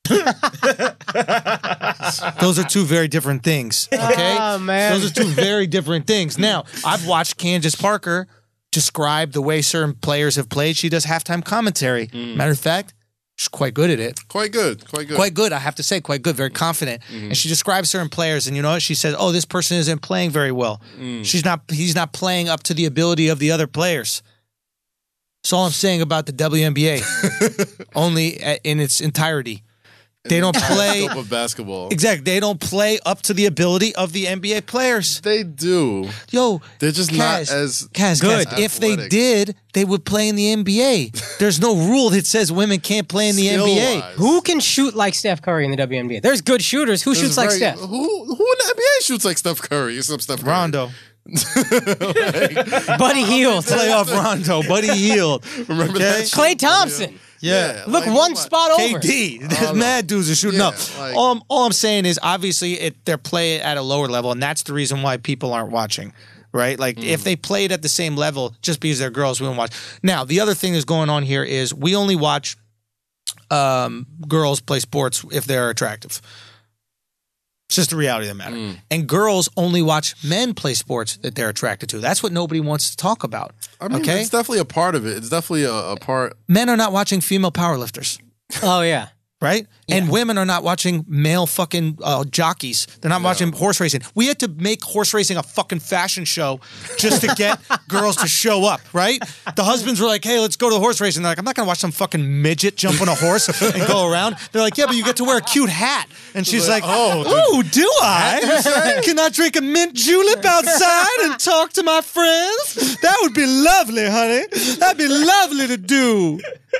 Those are two very different things, okay? Oh, man. Those are two very different things. Now, I've watched Candace Parker describe the way certain players have played. She does halftime commentary. Matter of fact, She's quite good at it. Quite good. Quite good. Quite good, I have to say, quite good, very confident. Mm-hmm. And she describes certain players, and you know what? She says, oh, this person isn't playing very well. Mm. She's not, he's not playing up to the ability of the other players. That's all I'm saying about the W N B A. Only in its entirety. They don't play of basketball. Exactly. They don't play up to the ability of the N B A players. They do. Yo, they're just Kaz, not as Kaz, good. Kaz, if they did, they would play in the N B A. There's no rule that says women can't play in the N B A. Who can shoot like Steph Curry in the W N B A? There's good shooters. Who There's shoots very, like Steph? Who who in the N B A shoots like Steph Curry? Except Steph Curry. Rondo. like, Buddy Hield. Playoff Rondo. Buddy Hield. Remember Okay? that? Klay Thompson. Yeah. Yeah, Look, like, one come on. spot over. K D. There's mad dudes are shooting Yeah, up. like- all, I'm, all I'm saying is, obviously, it, they're playing at a lower level, and that's the reason why people aren't watching, right? Like, Mm. if they played at the same level, just because they're girls, we won't watch. Now, the other thing that's going on here is we only watch um, girls play sports if they're attractive. It's just the reality of the matter. Mm. And girls only watch men play sports that they're attracted to. That's what nobody wants to talk about. I mean, okay? it's definitely a part of it. It's definitely a, a part. Men are not watching female powerlifters. Oh, yeah. Right? And women are not watching male fucking uh, jockeys. They're not watching horse racing. We had to make horse racing a fucking fashion show just to get girls to show up, right? The husbands were like, hey, let's go to the horse racing. They're like, I'm not going to watch some fucking midget jump on a horse and go around. They're like, yeah, but you get to wear a cute hat. And she's like, oh, do I? Can I drink a mint julep outside and talk to my friends? That would be lovely, honey. That'd be lovely to do.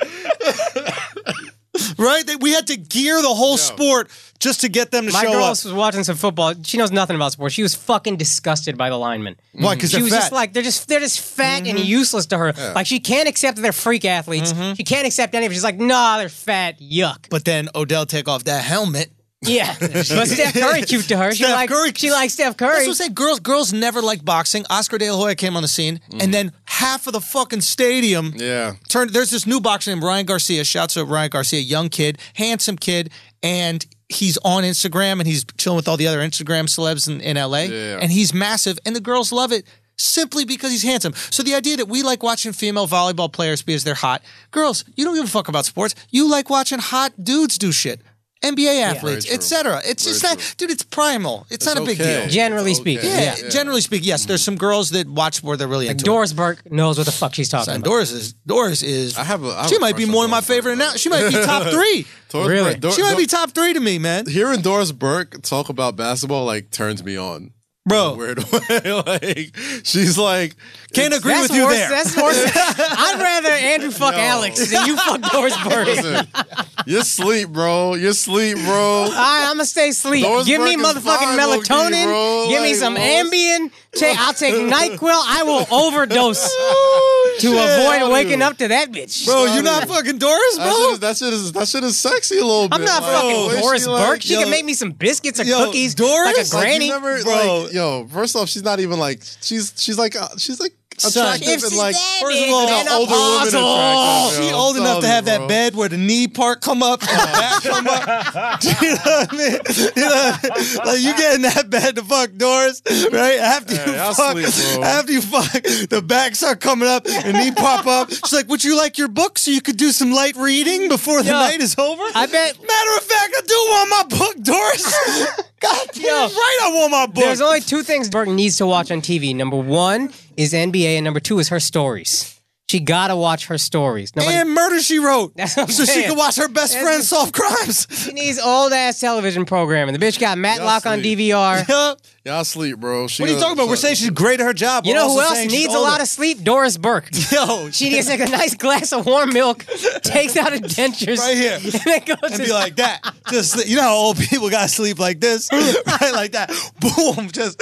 Right? They, we had to gear the whole sport just to get them to My show girl up. was watching some football. She knows nothing about sports. She was fucking disgusted by the linemen. Why? Because She they're was fat. just like, they're just they're just fat and useless to her. Like, she can't accept that they're freak athletes. She can't accept any of it. She's like, nah, they're fat. Yuck. But then Odell take off that helmet. Yeah. But Steph Curry cute to her. She Steph like Curry- she likes Steph That's Curry. what I'm saying. Girls, girls never liked boxing. Oscar De La Hoya came on the scene, and then half of the fucking stadium Yeah. turned. There's this new boxer named Ryan Garcia. Shouts out Ryan Garcia, young kid, handsome kid, and he's on Instagram and he's chilling with all the other Instagram celebs in, in L A. Yeah. And he's massive, and the girls love it. Simply because he's handsome. So the idea that we like watching female volleyball players because they're hot. Girls, you don't give a fuck about sports. You like watching hot dudes do shit. N B A athletes, Very et cetera. It's Very just not, true. dude, it's primal. It's, not a big okay. deal. Generally It's speaking. okay. Yeah, Yeah. generally speaking, yes. There's some girls that watch where they're really Like into Doris Burke knows what the fuck she's it. talking And about. Doris is Doris is. I have a- I have she a might be crush on one of my Doris favorite Burke, now. She might be top three. Doris Really? Burke- Dor- She might Dor- be top three to me, man. Hearing Doris Burke talk about basketball like turns me on. Bro, Weird way. Like she's like can't agree That's with you worse. there. That's worse. I'd rather Andrew fuck Yo. Alex than you fuck Doris Burke. Listen, you're sleep, bro. You're sleep, bro. All right, I'm gonna stay asleep. Doris Give me Burke is motherfucking fine, low-key, melatonin. bro. Give me Like, some most- Ambien. Take, I'll take NyQuil. I will overdose to Oh, shit, avoid how waking you- up to that bitch. Bro, you not fucking Doris, That shit, bro? is, that shit is that shit is sexy a little bit. I'm not like, fucking the way Doris she, Burke. like, She yo, can make me some biscuits or Yo, cookies Doris? like a Like, you granny. You never, Bro. like, yo, first off, she's not even like she's she's like uh, she's like Son, attractive if and she's like that first of big, all, then older women apostle. attractive, She yo. old enough to have Bro. that bed where the knee part come up and the back come up. You know what I mean? You know what I mean? Like you get in that bed to fuck Doris, right? After Hey, you I'll fuck, sleep, bro. after you fuck, the back start coming up and knee pop up. She's like, "Would you like your book so you could do some light reading before the Yo, night is over?" I bet- Matter of fact, I do want my book, Doris. God damn Yo, right, I want my book. There's only two things Burke needs to watch on T V. Number one is N B A, and number two is her stories. She gotta watch her stories. Nobody, and Murder She Wrote, That's what I'm so she saying. can watch her best That's friend the- solve crimes. she needs old ass television programming. The bitch got Matlock on sleep. D V R. Yup. y'all sleep, bro. She What are you gonna- talking about? We're saying she's great at her job. You We're know who also else saying she's needs a older. lot of sleep? Doris Burke. Yo, She needs like a nice glass of warm milk, takes out her dentures, right here. and then goes And to be like that. Just you know how old people gotta sleep like this, right? Like that. Boom. Just,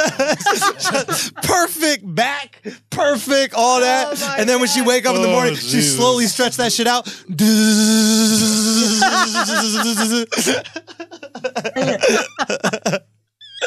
just, just perfect back, perfect, all that. Oh my and then when she God. wake up in the Oh, morning, she Jesus. slowly stretch that shit out.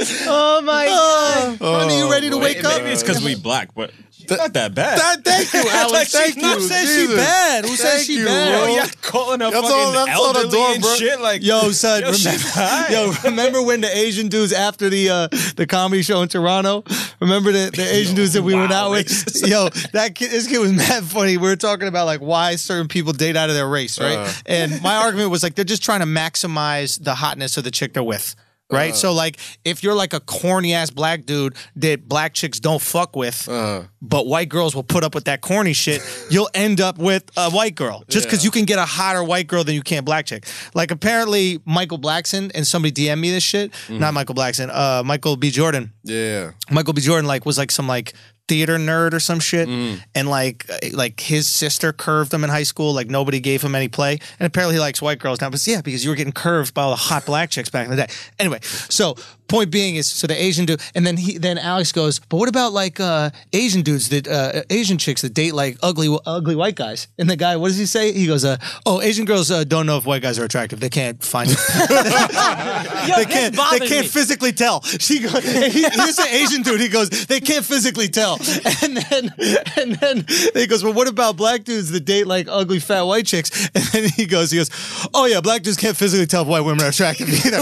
Oh my god. Oh, honey, you ready to boy. wake up? Maybe it's because we black, but she's not that bad. That, thank you, Alex. Thank you. Who said she Jesus. bad? Who said Thank she you, bad? bro. Yo, y'all calling her That's fucking all- that's all the elderly door, and bro. shit. Like, Yo, son, yo, remember, she's high. yo, remember when the Asian dudes after the uh, the comedy show in Toronto? Remember the, the Asian dudes that we went wow, out with? racist. Yo, that kid, this kid was mad funny. We were talking about like why certain people date out of their race, right? Uh. And my argument was like they're just trying to maximize the hotness of the chick they're with. Right, Uh. so like, if you're like a corny ass black dude that black chicks don't fuck with, Uh, but white girls will put up with that corny shit, you'll end up with a white girl just because Yeah. you can get a hotter white girl than you can black chick. Like apparently Michael Blackson, and somebody D M me this shit, not Michael Blackson, uh, Michael B. Jordan. yeah. Michael B. Jordan like was like some like theater nerd or some shit, and like like his sister curved him in high school. Like nobody gave him any play, and apparently he likes white girls now. But yeah, because you were getting curved by all the hot black chicks back in the day. Anyway, so point being is, so the Asian dude, and then he then Alex goes, but what about like uh, Asian dudes that uh, Asian chicks that date like ugly ugly white guys? And the guy, what does he say? He goes, uh, oh, Asian girls uh, don't know if white guys are attractive. They can't find it. Yo, they this can't. They bothers can't me. physically tell. She goes. He, here's an Asian dude. He goes. They can't physically tell. And then, and then he goes. Well, what about black dudes that date like ugly fat white chicks? And then he goes. He goes. Oh yeah, black dudes can't physically tell if white women are attractive either.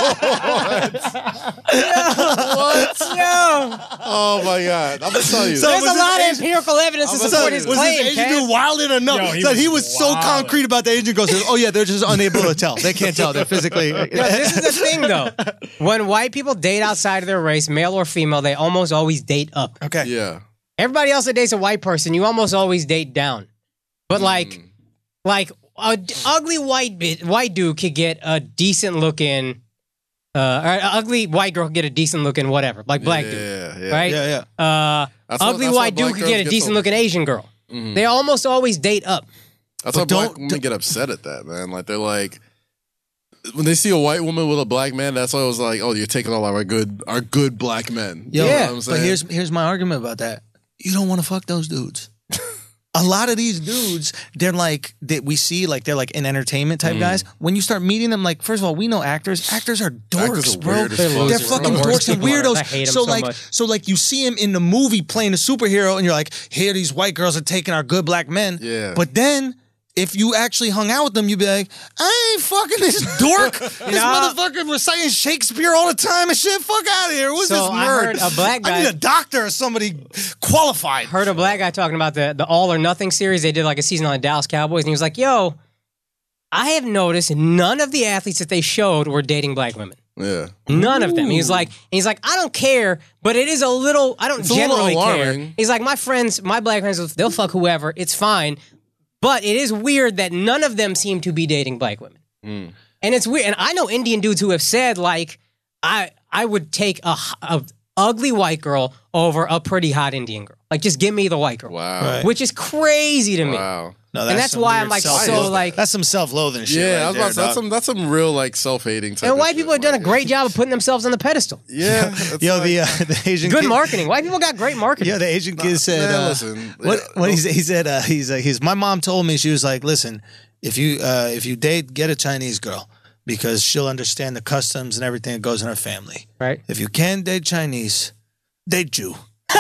What? Yo, Oh my god! I'm gonna tell you. So- there's was a this lot of Asian- empirical evidence to I'm support gonna his tell Was claim. this Asian Cass. dude wilding enough Yo, he that was he was so wildin'. concrete about the Asian girls? He goes, oh yeah, they're just unable to tell. They can't tell. They're physically. Yo, this is the thing, though. When white people date outside of their race, male or female, they almost always date up. Okay. Yeah. Everybody else that dates a white person, you almost always date down. But like, Mm. like a d- ugly white bit, white dude could get a decent looking, uh, or an ugly white girl could get a decent looking whatever, like black yeah, dude, yeah. right? Yeah, yeah. Uh, That's what- ugly that's why white black dude could girls get a get decent so- looking Asian girl. Mhm. They almost always date up. That's But why black don't- women get upset at that, man. Like they're like, when they see a white woman with a black man, that's always like, oh, you're taking all our good, our good black men. You Yo, know Yeah, what I'm but saying? here's here's my argument about that. You don't want to fuck those dudes. A lot of these dudes, they're like that we see, like they're like in entertainment type guys. When you start meeting them, like first of all, we know actors. Actors are dorks, Actors are bro. weird as They're, fuck. they're Losers. fucking The worst dorks and people on earth. weirdos. I hate 'em so so like, much. so like you see him in the movie playing a superhero, and you're like, here these white girls are taking our good black men. Yeah. But then, if you actually hung out with them, you'd be like, I ain't fucking this dork. This know- motherfucker reciting Shakespeare all the time and shit. Fuck out of here. Who's So this I nerd? heard a black I guy- need a doctor or somebody qualified. Heard a black guy talking about the the All or Nothing series. They did like a season on the Dallas Cowboys, and he was like, "Yo, I have noticed none of the athletes that they showed were dating black women. yeah. None of them." He's like, and he's like, "I don't care, but it is a little. I don't It's a little generally care." alarming. He's like, "My friends, my black friends, they'll fuck whoever. It's fine, but it is weird that none of them seem to be dating black women." Mm. And it's weird. And I know Indian dudes who have said like, I I would take a, a ugly white girl over a pretty hot Indian girl. Like, just give me the white girl. Wow. Right. Which is crazy to me. Wow. No, And that's some why weird I'm, like, self-loathing. so, like- that's some self-loathing shit. Yeah, right I was about to say, there, that's dog. some that's some real like self-hating type. And of white shit, people have done a like- great job of putting themselves on the pedestal. Yeah. it's Yo, like- the uh, the Asian Good kid, marketing. White people got great marketing. Yeah, the Asian kid said, man, uh, listen, what yeah, what he those- said, he said, uh, he's like, he's my mom told me, she was like, listen, if you uh, if you date, get a Chinese girl because she'll understand the customs and everything that goes in her family. Right? If you can't date Chinese, date Jew.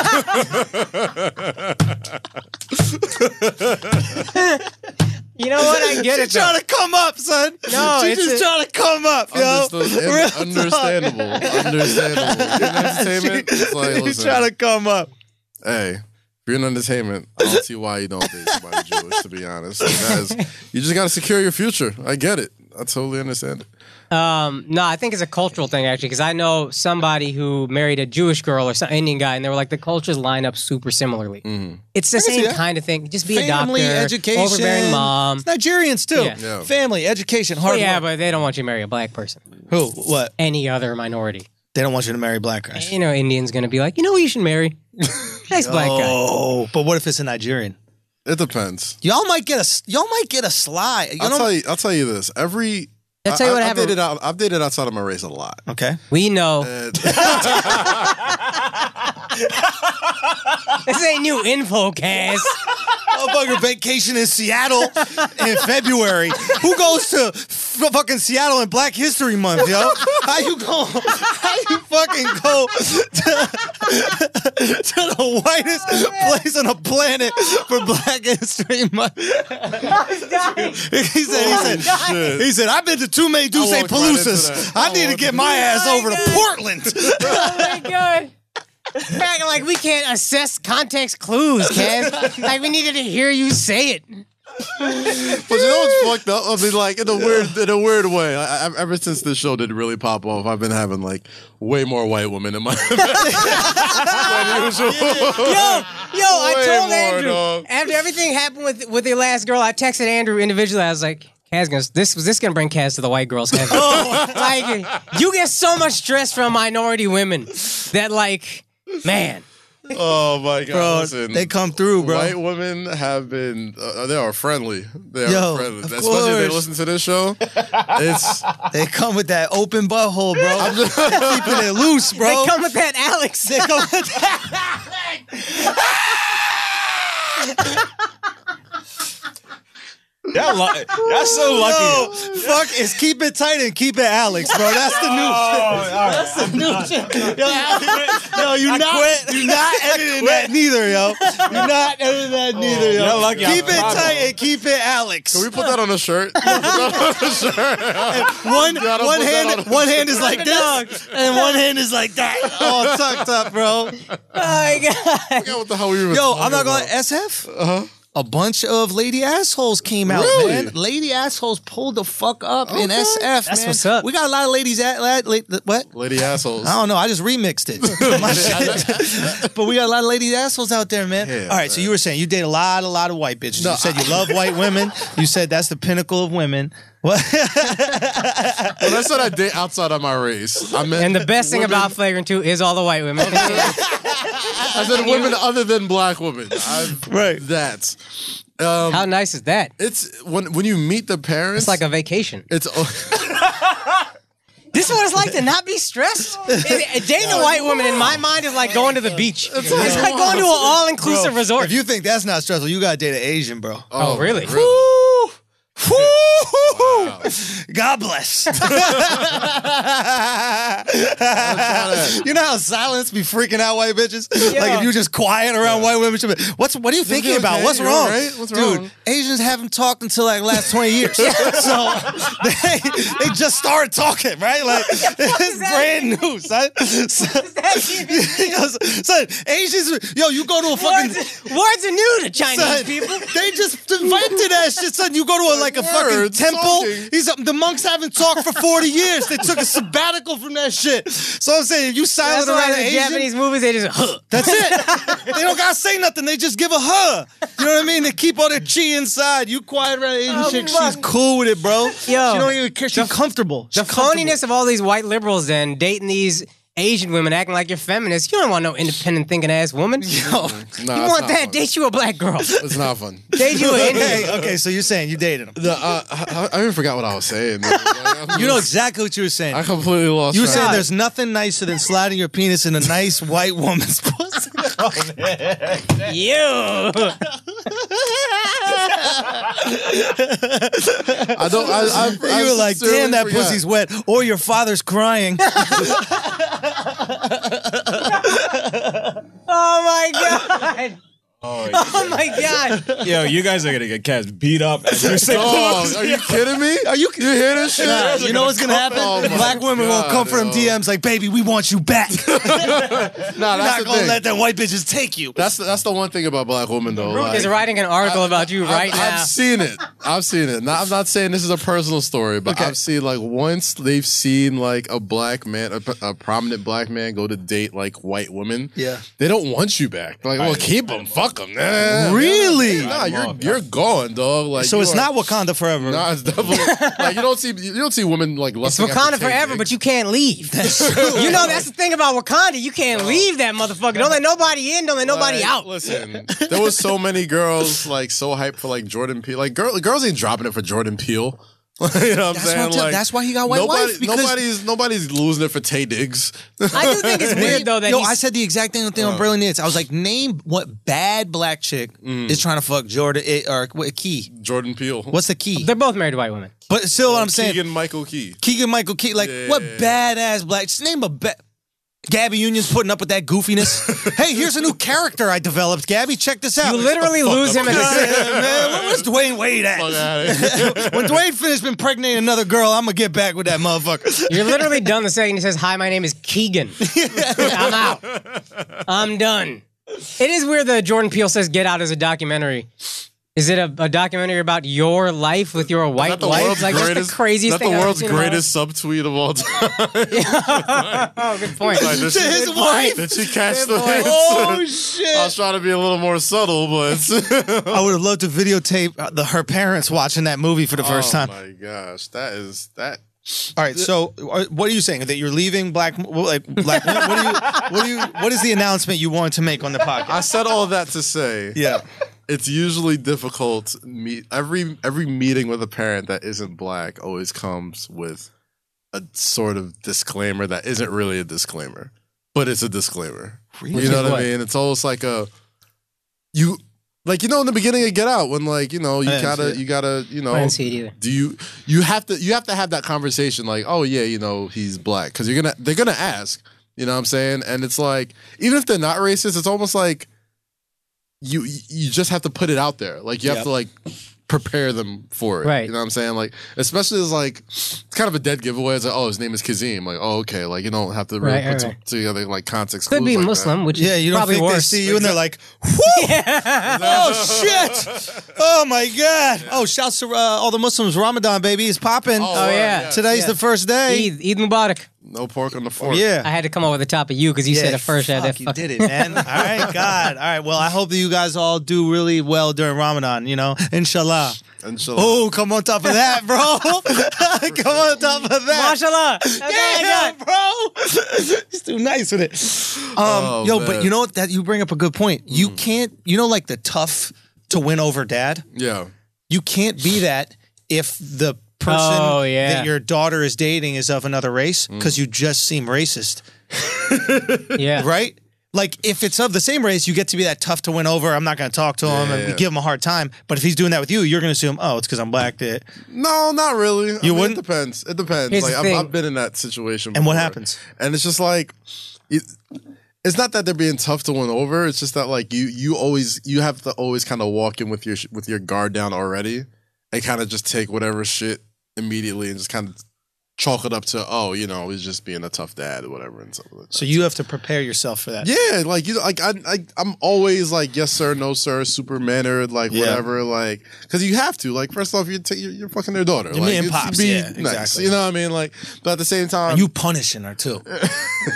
You know what? I get it. She's trying to come up, son. No, she's it's just a- trying to come up, yo. Understood- Real talk. understandable. Understandable. In entertainment, it's like, She's listen, trying to come up. hey, if you're in entertainment, I don't see why you don't date somebody Jewish, to be honest. Because you just got to secure your future. I get it. I totally understand it. Um, no, I think it's a cultural thing actually, because I know somebody who married a Jewish girl or some Indian guy, and they were like the cultures line up super similarly. Mm-hmm. It's the can see same that. kind of thing. Just be Family, a doctor, education. overbearing mom. It's Nigerians too. Yeah. Yeah. Family, education, hard yeah, work. but they don't want you to marry a black person. Who? What? Any other minority. They don't want you to marry black guys. You know, Indian's gonna be like, you know who you should marry? Nice black guy. Oh, but what if it's a Nigerian? It depends. Y'all might get a y'all might get a sly. You I'll know- tell you. I'll tell you this. Every I'll tell you I, what I, I've happened. dated out. I've dated outside of my race a lot. Okay. We know And this ain't new info, Cass. Motherfucker vacation in Seattle in February. Who goes to f- fucking Seattle in Black History Month, yo? How you go? How you fucking go to, to the whitest place on the planet for Black History Month? He said, he said, he said, I've been to too many Duce Palousas. I, I need to get my ass over to Portland. Oh my god. Acting like we can't assess context clues, Kaz. Like we needed to hear you say it. But you know what's fucked up? I mean, like in a weird, in a weird way. I, I, ever since this show didn't really pop off, I've been having like way more white women in my than usual. Yo, yo, I Way told more, Andrew dog. after everything happened with with the last girl. I texted Andrew individually. I was like, Kaz, gonna, this was this gonna bring Kaz to the white girls' heaven. Like, you get so much stress from minority women that, like, man. Oh my god! Bro, Listen, they come through, bro. White women have been, uh, they are friendly. They are Yo, friendly. of Especially if they course. listen to this show. It's They come with that open butthole, bro. I'm just keeping it loose, bro. They come with that Alex. They come with that. Y'all, lu- y'all so lucky. Yo, fuck is keep it tight and keep it Alex, bro. That's the new shit. That's the new shit. Yo, yo you not, you not editing that neither, yo. You not editing that neither, yo. Y'all lucky. Keep it I'm- tight and keep it Alex. Can we put that on a shirt? Put that on a shirt. One gotta one put that hand on- one hand is like this, and one hand is like that. All tucked up, bro. Oh my god. I forgot what the hell we were Yo, talking I'm not gonna about. S F. Uh-huh. A bunch of lady assholes came out, Really? man. Lady assholes pulled the fuck up in Okay. S F, That's man. what's up. We got a lot of ladies at, at, at what? Lady assholes. I don't know. I just remixed it. My shit. But we got a lot of lady assholes out there, man. Yeah, All right, so man. you were saying you date a lot, a lot of white bitches. No, you said I- you love white women. You said that's the pinnacle of women. What? When I said I date outside of my race, I meant And the best thing women- about Flagrant two is all the white women. I said women other than black women. I've, Right. That. Um, How nice is that? it's when when you meet the parents. It's like a vacation. It's This is what it's like to not be stressed. It- Dating a white woman in my mind is like going to the beach. It's like going to an all-inclusive Bro, resort. If you think that's not stressful, you gotta date an Asian, bro. Oh, really? Woo! Woo! God bless. You know how silence be freaking out white bitches? Like if you just quiet around white women, she'll be, what's what are you thinking okay? about? What's You're wrong? right. What's Dude, wrong? Asians haven't talked until like last twenty years. So they, they just started talking, right? Like it's brand new, son. son, he goes, son, Asians, yo, you go to a fucking Words, words are new to Chinese Son, people. they just invented that shit, son. You go to a, like a fucking Words, temple. talking. These the monks haven't talked for forty years. They took a sabbatical from that shit. So I'm saying, if you silent That's around why an in the Asian, Japanese movies they just huh. that's it. They don't gotta say nothing. They just give a huh. You know what I mean? They keep all their chi inside. You quiet around an Asian Oh, chick. fuck. She's cool with it, bro. Yo. She don't even care. She's The- comfortable. The She's comfortable. phoniness of all these white liberals then dating these Asian women acting like you're feminists. You don't want no independent thinking ass woman. Yo. Nah, You it's want not that? fun. Date you a black girl. It's not fun. Date you an Indian. Okay, okay, so you're saying you dated him. The, uh, I, I even forgot what I was saying. Like, I'm You know just- exactly what you were saying. I completely lost. You were track. saying there's nothing nicer than sliding your penis in a nice white woman's pussy. You. I don't. I, I, You I were like, sincerely damn, that forgot. pussy's wet. Or your father's crying. Oh my god. Oh, Oh my god. yo, you guys are gonna get cats beat up. As you say, Oh, are you kidding me? Are you? You hear this shit? Nah, you know what's gonna happen? Oh my Black women will God, come for them yo. D Ms like, baby, we want you back. You're Nah, that's not the gonna thing. let them white bitches take you. That's the, that's the one thing about black women though. Ruth like, is writing an article about you right I've, now. I've seen it. I've seen it. Now, I'm not saying this is a personal story, but Okay. I've seen like once they've seen like a black man, a, a prominent black man, go to date like white women. Yeah. they don't want you back. They're like, well, keep them, fuck them. Nah, Really? Nah, you're you're gone, dog. Like, So you it's are- not Wakanda forever. Nah, it's definitely like you don't see you don't see women like It's lusting after Wakanda Tay forever, Diggs. but you can't leave. You know, that's the thing about Wakanda. You can't leave that motherfucker. Don't let nobody in, don't let nobody Like, out. Listen, there was so many girls like so hyped for like Jordan Peele. Like girl, girls ain't dropping it for Jordan Peele. you know what I'm That's saying? what I'm telling- like, that's why he got white nobody, wife, because- nobody's nobody's losing it for Tay Diggs. I do think it's weird though that Yo, he's, I said the exact thing thing on Brilliant Idiots. I was like, name what bad black chick is trying to fuck Jordan eh, or what, Key. Jordan Peele. What's the key? they're both married to white women. But still, what I'm saying, Keegan Michael Key. Keegan Michael Key. Like, Yeah. what badass black? Just name a bad. Gabby Union's putting up with that goofiness. Hey, here's a new character I developed. Gabby, check this out. You literally lose him at Yeah, man, where was Dwayne Wade at? Fuck outta here. When Dwayne finished impregnating another girl, I'm gonna get back with that motherfucker. You're literally done the second he says, "Hi, my name is Keegan." I'm out. I'm done. It is weird that Jordan Peele says "Get Out" as a documentary. Is it a, a documentary about your life with your Is white that the wife? world's Like that's greatest, the craziest is that thing the I've world's ever seen in my greatest subtweet of all time. Oh, good point. Like, did, To she, his Good wife. did she catch Good the point. hints? Oh shit! I was trying to be a little more subtle, but I would have loved to videotape the, her parents watching that movie for the first oh time. my gosh, that is that. All right, so uh, what are you saying? That you're leaving Black, like Black? What do you? What do you? What is the announcement you wanted to make on the podcast? I said all that to say, Yeah. it's usually difficult. Meet every every meeting with a parent that isn't black always comes with a sort of disclaimer that isn't really a disclaimer, but it's a disclaimer. Really? You know what, What? I mean? It's almost like a you. Like, you know, in the beginning of Get Out, when like, you know, you I didn't see gotta it. you gotta, you know, I didn't see it either. do you you have to you have to have that conversation like, oh yeah, you know, he's black, because you're gonna they're gonna ask, you know what I'm saying? And it's like, even if they're not racist, it's almost like you you just have to put it out there. Like you have Yep. to like prepare them for it. Right. You know what I'm saying? Like, especially as like it's kind of a dead giveaway. It's like, oh, his name is Kazim. Like, oh, okay. Like you don't have to really Right, put right, some right. together like context. Could clues be like that. Muslim, which Yeah, is you don't probably think worse. they see you and they're like, whoo! Oh shit! Oh my god! Oh, shouts to uh, all the Muslims. Ramadan, baby, is popping. Oh, yeah. Today's Yeah. the first day. Eid, Eid Mubarak. No pork on the fork. Yeah. I had to come up with the top of you because you Yeah, said it first. I had fuck, that you fuck- did it, man. All right, God. All right. Well, I hope that you guys all do really well during Ramadan. You know, inshallah. Inshallah. Oh, come on top of that, bro. Come on top of that. Mashallah. That's all I Yeah, got. bro. He's too nice with it. Um, Oh, yo, man. but you know what? That you bring up a good point. You can't. You know, like the tough to win over dad. Yeah. You can't be that if the person Oh, yeah. that your daughter is dating is of another race because you just seem racist, Yeah. right? Like if it's of the same race, you get to be that tough to win over. I'm not going to talk to him Yeah, and yeah. give him a hard time. But if he's doing that with you, you're going to assume, oh, it's because I'm black. That No, not really. I You mean, wouldn't? It depends. It depends. Here's like the I've, thing. I've been in that situation. And what before. happens? And it's just like, it, it's not that they're being tough to win over. It's just that like you, you always, you have to always kind of walk in with your sh- with your guard down already, and kind of just take whatever shit immediately and just kind of chalk it up to, oh, you know, he's just being a tough dad or whatever and stuff like that. so you have to prepare yourself for that. Yeah, like you, like I, I, I'm always like yes sir, no sir, super mannered, like Yeah. whatever, like because you have to. Like first off, you're t- you're, you're fucking their daughter. You're like, being it's- pops, be yeah, nice, exactly. You know what I mean? Like, but at the same time, And you punishing her too. you know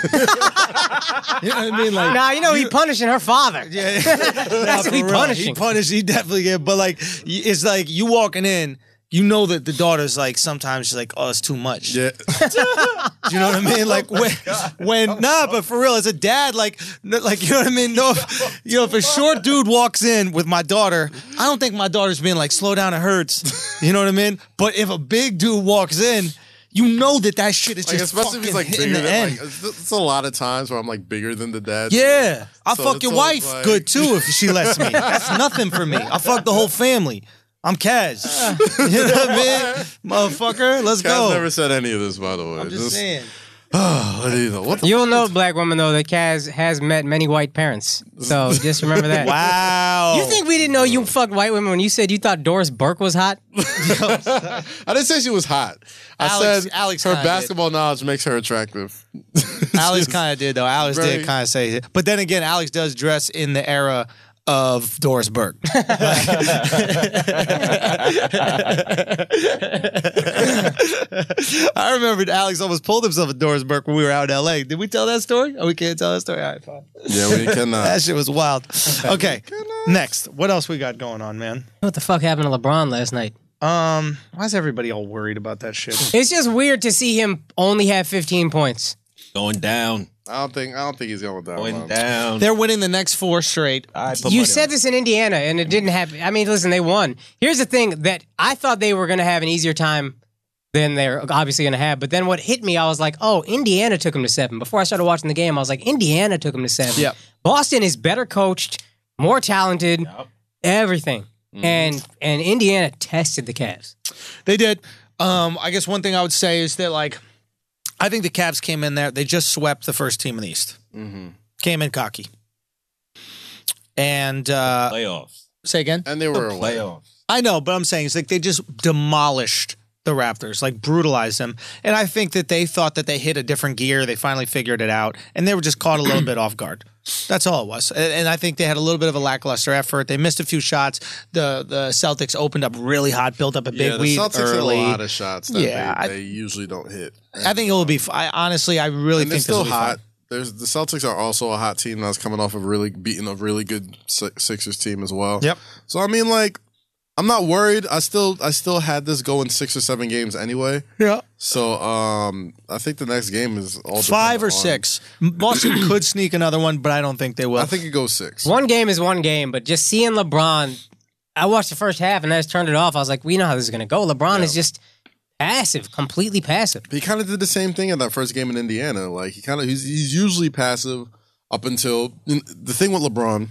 what I mean? Like, Nah, you know he punishing her father. yeah, That's Nah, who he for real. punishing. He punished. He definitely get. But like, y- it's like you walking in. You know that the daughter's like sometimes she's like, oh, it's too much. yeah, Do you know what I mean? Like when, when nah, but for real, as a dad, like, n- like you know what I mean? No, if, you know, if a short dude walks in with my daughter, I don't think my daughter's being like, slow down, it hurts. You know what I mean? But if a big dude walks in, you know that that shit is like just especially if he's fucking like hitting bigger the than end. like it's, it's a lot of times where I'm like bigger than the dad. Yeah, I'll So fuck it's your always wife like- good too if she lets me. That's nothing for me. I'll fuck the whole family. I'm Kaz. You know what I mean? Motherfucker, let's Kaz go. never said any of this, by the way. I'm just saying. Oh, what do you know? What the You'll know, black woman, though, that Kaz has met many white parents. So just remember that. Wow. You think we didn't know you fucked white women when you said you thought Doris Burke was hot? I didn't say she was hot. I Alex- said Alex her kinda did. basketball knowledge makes her attractive. Alex She's- kind of did though. Alex very- did kind of say it. But then again, Alex does dress in the era of Doris Burke. I remember Alex almost pulled himself at Doris Burke when we were out in L A. Did we tell that story? Oh, we can't tell that story? All right, fine. Yeah, we cannot. That shit was wild. Okay, next. What else we got going on, man? What the fuck happened to LeBron last night? Um, why is everybody all worried about that shit? It's just weird to see him only have fifteen points. Going down. I don't think I don't think he's going down. Going man. down. They're winning the next four straight. I put You money said on it. this in Indiana, and it didn't happen. I mean, listen, they won. Here's the thing that I thought they were going to have an easier time than they're obviously going to have. But then what hit me, I was like, oh, Indiana took them to seven. Before I started watching the game, I was like, Indiana took them to seven. Yep. Boston is better coached, more talented, Yep. everything. Mhm. And and Indiana tested the Cavs. They did. Um, I guess one thing I would say is that, like, I think the Cavs came in there. They just swept the first team in the East. Mm-hmm. Came in cocky. And uh, Playoffs. say again? And they were away. Playoffs. I know, but I'm saying it's like they just demolished the Raptors, like brutalized them. And I think that they thought that they hit a different gear. They finally figured it out. And they were just caught a little bit off guard. That's all it was. And, and I think they had a little bit of a lackluster effort. They missed a few shots. The the Celtics opened up really hot, built up a big Yeah, the lead Celtics early. hit a lot of shots that Yeah, they, I- they usually don't hit. I think it will be. f- I honestly, I really And they're think still this will be hot. fun. There's the Celtics are also a hot team that's coming off of really beating a really good Si- Sixers team as well. Yep. So I mean, like, I'm not worried. I still I still had this going six or seven games anyway. Yeah. So um, I think the next game is all Five or dependent on- six. Boston could sneak another one, but I don't think they will. I think it goes six. One game is one game, but just seeing LeBron, I watched the first half and I just turned it off. I was like, we know how this is going to go. LeBron Yeah. is just passive, completely passive. He kind of did the same thing in that first game in Indiana. Like he kind of he's, he's usually passive up until the thing with LeBron.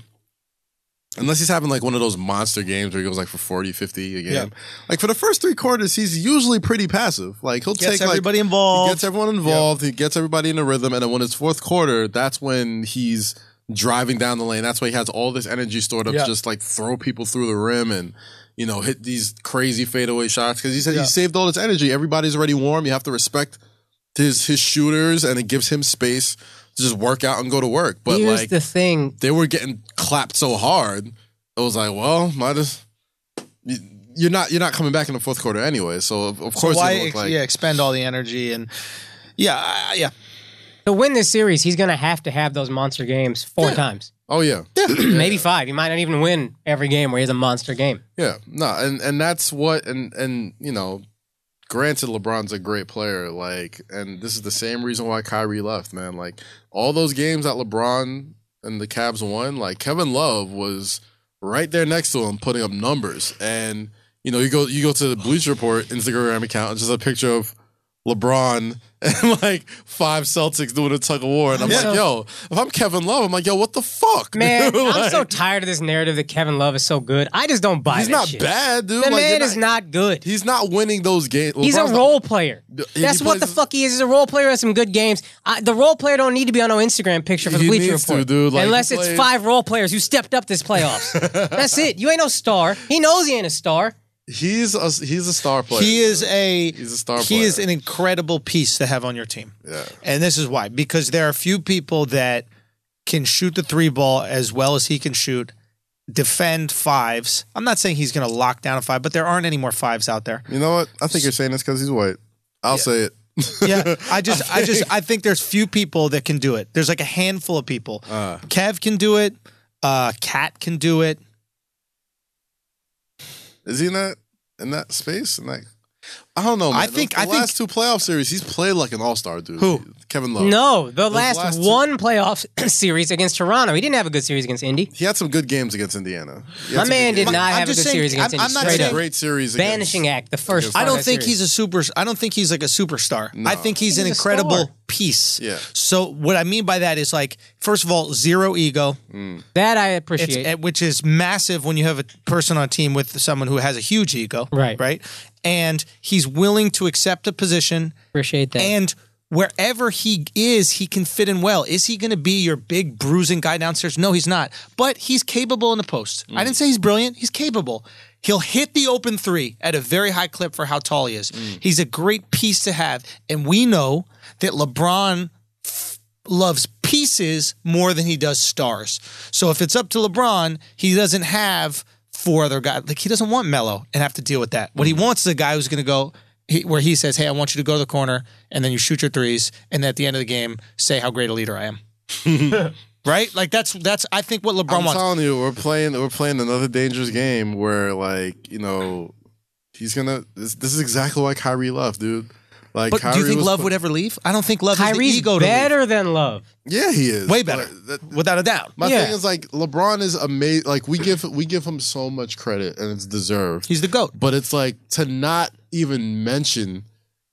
Unless he's having like one of those monster games where he goes like for forty, fifty a game. Yeah. Like for the first three quarters, he's usually pretty passive. Like he'll Gets take like everybody involved. He gets everyone involved. He gets everybody in a rhythm. And then when it's fourth quarter, that's when he's driving down the lane. That's why he has all this energy stored up Yeah. to just like throw people through the rim and, you know, hit these crazy fadeaway shots. Because he said Yeah. he saved all this energy. Everybody's already warm. You have to respect his his shooters, and it gives him space to just work out and go to work. But Here's like the thing. they were getting clapped so hard, it was like, well, might as you- you're not you're not coming back in the fourth quarter anyway. So of, of So course why it look ex- like yeah, expend all the energy and yeah, I- yeah. To win this series, he's going to have to have those monster games four times, oh yeah. maybe five. He might not even win every game where he has a monster game. Yeah, no, and and that's what, and and you know, granted, LeBron's a great player, like, and this is the same reason why Kyrie left, man. Like, all those games that LeBron and the Cavs won, like Kevin Love was right there next to him, putting up numbers, and you know, you go you go to the Bleacher Report Instagram account, it's just a picture of LeBron and like five Celtics doing a tug of war, and I'm Yeah. like, yo, if I'm Kevin Love, I'm like, yo, what the fuck, Man, dude? I'm so Like, tired of this narrative that Kevin Love is so good. I just don't buy he's that not shit. bad, dude. The Like, man you're is not good. He's not winning those games. He's a LeBron's not- role player. He That's what the plays- fuck he is. He's a role player. Has some good games. I, the role player don't need to be on no Instagram picture for the He Bleacher needs to, Report, dude. Like, unless he it's plays- five role players who stepped up this playoffs. That's it. You ain't no star. He knows he ain't a star. He's a he's a star player. He is a He's a star he is player. an incredible piece to have on your team. Yeah. And this is why. Because there are few people that can shoot the three ball as well as he can shoot, defend fives. I'm not saying he's going to lock down a five, but there aren't any more fives out there. You know what? I think you're saying this because he's white. I'll say it. Yeah, I just, I just, I think there's few people that can do it. There's like a handful of people. Uh. Kev can do it. Uh, Cat can do it. Is he in that in that space? In that, I don't know. Man. I think- the, the I think- last two playoff series, he's played like an all star dude. Who? Kevin Love. No, the last, last two- one playoff series against Toronto. He didn't have a good series against Indy. He had some good games against Indiana. He had My some man good did games. not I'm have a good just saying- series against I'm- Indy. I'm not Straight He had saying- up. a great series. Vanishing against, act. The first. against- I part don't of that think series. he's a super. I don't think he's like a superstar. No. I think he's, He's an a incredible star. piece. Yeah. So what I mean by that is like, first of all, zero ego, That I it's, appreciate. eh, which is massive when you have a person on a team with someone who has a huge ego. Right. Right. And he's willing to accept a position, appreciate that. and wherever he is, he can fit in well. Is he going to be your big bruising guy downstairs? No, he's not. But he's capable in the post. I didn't say he's brilliant. He's capable. He'll hit the open three at a very high clip for how tall he is. He's a great piece to have. And we know that LeBron f- loves pieces more than he does stars. So if it's up to LeBron, he doesn't have four other guys. Like, he doesn't want Melo and have to deal with that. What he wants is a guy who's going to go, he, where he says, hey, I want you to go to the corner, and then you shoot your threes, and then at the end of the game, say how great a leader I am. Right? Like, that's, that's I think what LeBron I'm wants. telling you, we're playing we're playing another dangerous game where, like, you know, he's gonna. This, this is exactly why Kyrie left, dude. Like, But Kyrie do you think was Love put- would ever leave? I don't think Love has the Kyrie's ego to leave. better than Love. Yeah, he is Way better. But that- Without a doubt. My Yeah. thing is, like, LeBron is amazing. Like, we give we give him so much credit, and it's deserved. He's the GOAT. But it's like to not even mention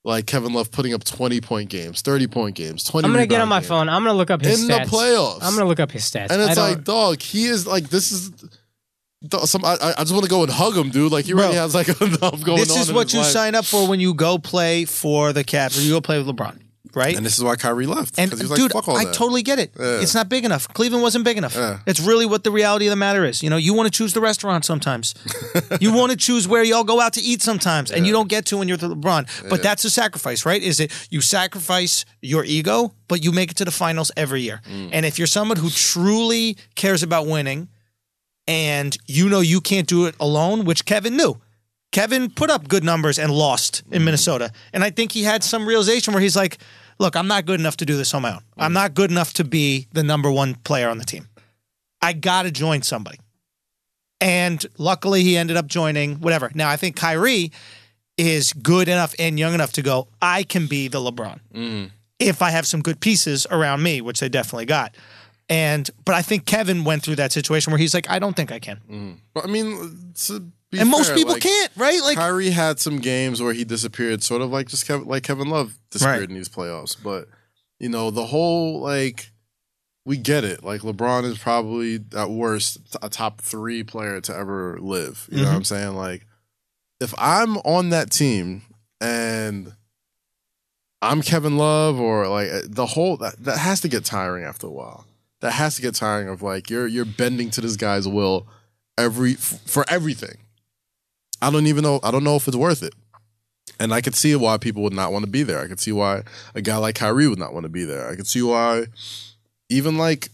like Kevin Love putting up twenty point games, thirty point games, twenty. I'm gonna get on my games. phone. I'm gonna look up his in stats. the playoffs. I'm gonna look up his stats. And it's I like, don't- dog, he is like, this is. Some, I, I just want to go and hug him, dude. Like he Bro, already has like enough going on. This is in what his you life. sign up for when you go play for the Cavs or you go play with LeBron, right? And this is why Kyrie left. And Because he was dude, like, fuck all I that. totally get it. Yeah. It's not big enough. Cleveland wasn't big enough. Yeah. It's really what the reality of the matter is. You know, you want to choose the restaurant sometimes. You want to choose where y'all go out to eat sometimes, and you don't get to when you're with LeBron. But that's a sacrifice, right? Is it you sacrifice your ego, but you make it to the finals every year? Mm. And if you're someone who truly cares about winning, and you know you can't do it alone, which Kevin knew. Kevin put up good numbers and lost in Minnesota. And I think he had some realization where he's like, look, I'm not good enough to do this on my own. I'm not good enough to be the number one player on the team. I got to join somebody. And luckily he ended up joining whatever. Now, I think Kyrie is good enough and young enough to go, I can be the LeBron. Mm. If If I have some good pieces around me, which they definitely got. And but I think Kevin went through that situation where he's like, I don't think I can. Mm. But I mean, to be And most fair, people like, can't, right? Like, Kyrie had some games where he disappeared, sort of like just Kevin, like Kevin Love disappeared Right. in these playoffs. But you know, the whole like, we get it. Like LeBron is probably at worst a top three player to ever live. You know Mm-hmm. what I'm saying? Like, if I'm on that team and I'm Kevin Love, or like the whole that, that has to get tiring after a while. That has to get tiring of like you're you're bending to this guy's will every f- for everything. I don't even know. I don't know if it's worth it. And I could see why people would not want to be there. I could see why a guy like Kyrie would not want to be there. I could see why even like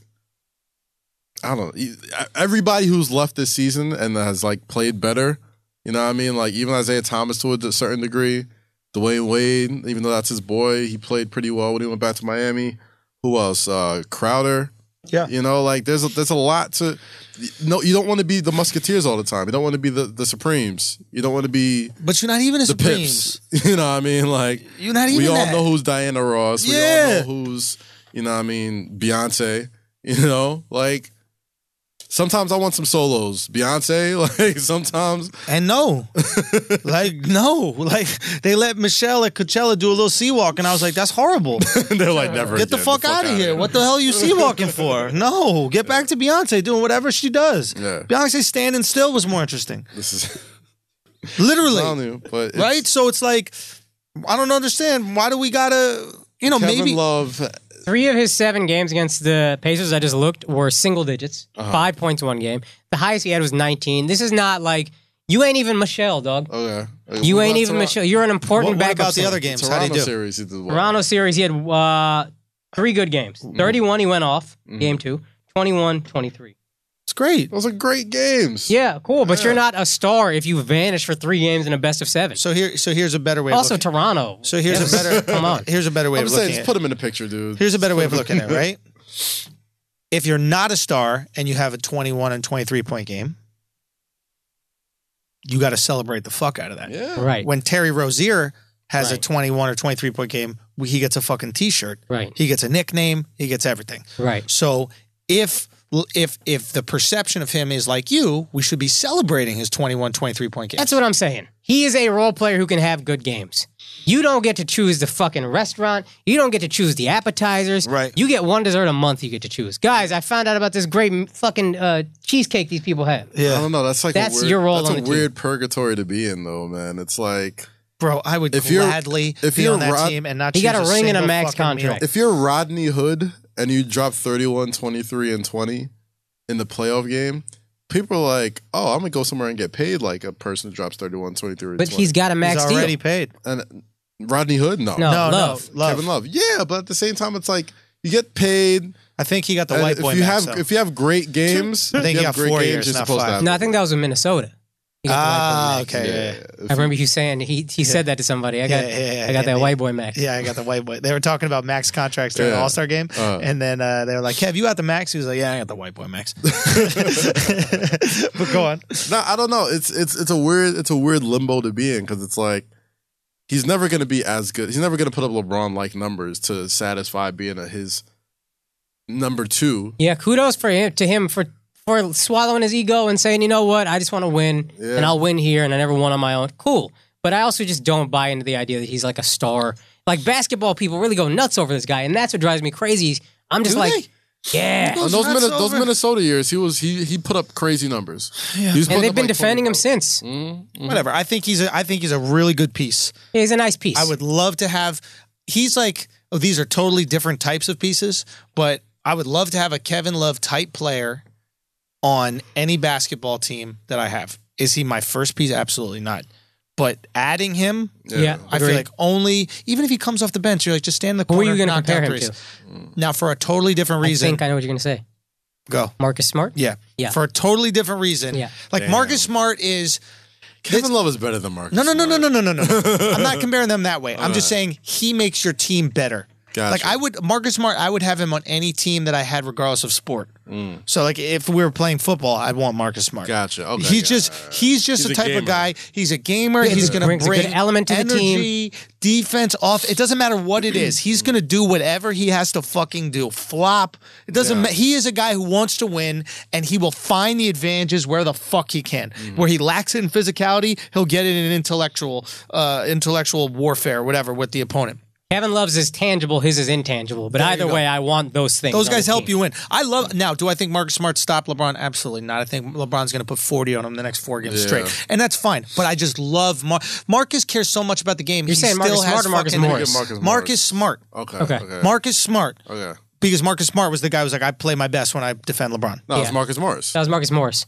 I don't know, everybody who's left this season and has like played better. You know what I mean? Like even Isaiah Thomas to a certain degree, Dwayne Wade, even though that's his boy, he played pretty well when he went back to Miami. Who else? Uh, Crowder. Yeah. You know, like there's a, there's a lot to. No, you don't want to be the Musketeers all the time. You don't want to be the, the Supremes. You don't want to be but you're not even a the Supremes. Pips. You know what I mean? Like You're not even we all that. know who's Diana Ross. We Yeah. all know who's, you know what I mean, Beyonce. You know, like sometimes I want some solos. Beyonce, like sometimes. And no, like no, like they let Michelle at Coachella do a little sea walk, and I was like, that's horrible. They're like never. Get the again. fuck out of here. What the hell are you sea walking for? No, get back to Beyonce doing whatever she does. Yeah. Beyonce standing still was more interesting. This is Literally, telling you, but it's- right? So it's like, I don't understand. Why do we gotta, you know, Kevin maybe Love. Three of his seven games against the Pacers, I just looked, were single digits. Uh-huh. Five points one game. The highest he had was nineteen. This is not like, you ain't even Michelle, dog. Okay. You What ain't about even Toronto- Michelle. You're an important what, what backup. about the center. other games? How do Toronto you do? series, he did well. Toronto series, he had uh, three good games. thirty-one, he went off, Mm-hmm. game two. twenty-one, twenty-three. It's great. Those are great games. Yeah, cool. But Yeah. you're not a star if you vanish for three games in a best of seven. So here, so here's a better way. Also, of looking. Toronto. So here's Yes. a better. Come on. Here's a better way I'm of just saying, looking just at put it. him in the picture, dude. Here's a better way of looking at it, right? If you're not a star and you have a twenty-one and twenty-three point game, you got to celebrate the fuck out of that. Yeah. Right. When Terry Rozier has a Right. twenty-one or twenty-three point game, he gets a fucking t-shirt. Right. He gets a nickname. He gets everything. Right. So if if if the perception of him is like you, we should be celebrating his twenty-one, twenty-three point game. That's what I'm saying. He is a role player who can have good games. You don't get to choose the fucking restaurant. You don't get to choose the appetizers. Right. You get one dessert a month you get to choose. Guys, I found out about this great m- fucking uh, cheesecake these people have. I don't know. That's like That's a weird, your role That's on a the weird purgatory to be in, though, man. It's like Bro, I would If you're- gladly if be you're on that Rod- team and not He got choose a ring and a single max fucking meal. contract. if you're Rodney Hood and you drop thirty-one, twenty-three, and twenty in the playoff game, people are like, "Oh, I'm gonna go somewhere and get paid like a person who drops thirty-one, twenty-three, But twenty." he's got a He's max already deal. paid. and Rodney Hood, no, No. No, Love. no, love. Kevin Love, yeah, but at the same time, it's like you get paid. I think he got the and white boy if you max, have though. if you have great games, I think you he have got great four games, years, you're not supposed five. to have. No, I think that was in Minnesota. He got the white boy Ah, max. okay. Yeah, Yeah, yeah. yeah. I remember you saying he he said that to somebody. I got Yeah, yeah, yeah, I got that yeah, white boy max. Yeah, I got the white boy. They were talking about max contracts during the Yeah. All Star game, Uh. and then uh, they were like, "Kev, you got the max?" He was like, "Yeah, I got the white boy max." But go on. No, I don't know. It's it's it's a weird it's a weird limbo to be in because it's like he's never going to be as good. He's never going to put up LeBron like numbers to satisfy being a his number two. Yeah, kudos for him to him for for swallowing his ego and saying, you know what, I just want to win Yeah. and I'll win here and I never won on my own. Cool. but I also just don't buy into the idea that he's like a star. Like basketball people really go nuts over this guy, and that's what drives me crazy. I'm just Do like, they? yeah. On those, nuts Minne- those over- Minnesota years, he was he he put up crazy numbers. Yeah. And they've been defending him since. Mm-hmm. Whatever. I think he's a, I think he's a really good piece. He's a nice piece. I would love to have. He's like, oh, these are totally different types of pieces, but I would love to have a Kevin Love type player on any basketball team that I have. Is he my first piece? Absolutely not. But adding him, Yeah, I feel agreed. like only, even if he comes off the bench, you're like, just stand in the Who are corner. you gonna knock compare down him threes. to? Now, for a totally different I reason, think I know what you're gonna say. go. Marcus Smart. Yeah. Yeah. For a totally different reason. Yeah. Like Damn. Marcus Smart is. Kevin Love is better than Marcus. No, no, no, no, Smart. no, no, no, no. I'm not comparing them that way. I'm just saying he makes your team better. Gotcha. Like I would, Marcus Smart, I would have him on any team that I had, regardless of sport. So, like, if we were playing football, I'd want Marcus Smart. Gotcha. Okay, He's yeah, just, yeah, yeah. he's just He's the a type gamer. of guy. He's a gamer. Yeah, he's he going to brings a good bring element to the energy, defense, off. It doesn't matter what it is. He's going to do whatever he has to fucking do. Flop. It doesn't. Yeah. Ma- he is a guy who wants to win, and he will find the advantages where the fuck he can. Mm-hmm. Where he lacks it in physicality, he'll get it in intellectual, uh, intellectual warfare, whatever, with the opponent. Kevin Love's is tangible, his is intangible. But There you either go. way, I want those things. Those on guys the help team. you win. I love. Now, do I think Marcus Smart stopped LeBron? Absolutely not. I think LeBron's going to put forty on him the next four games Yeah. straight, and that's fine. But I just love Mar- Marcus. Cares so much about the game. You're he saying still Marcus has Smart or Marcus fucking- Morris? Marcus Morris. Marcus Smart. Okay. Okay. Okay. Marcus Smart. Okay. Because Marcus Smart was the guy who was like, I play my best when I defend LeBron. No, it's Yeah. Marcus Morris. That was Marcus Morris.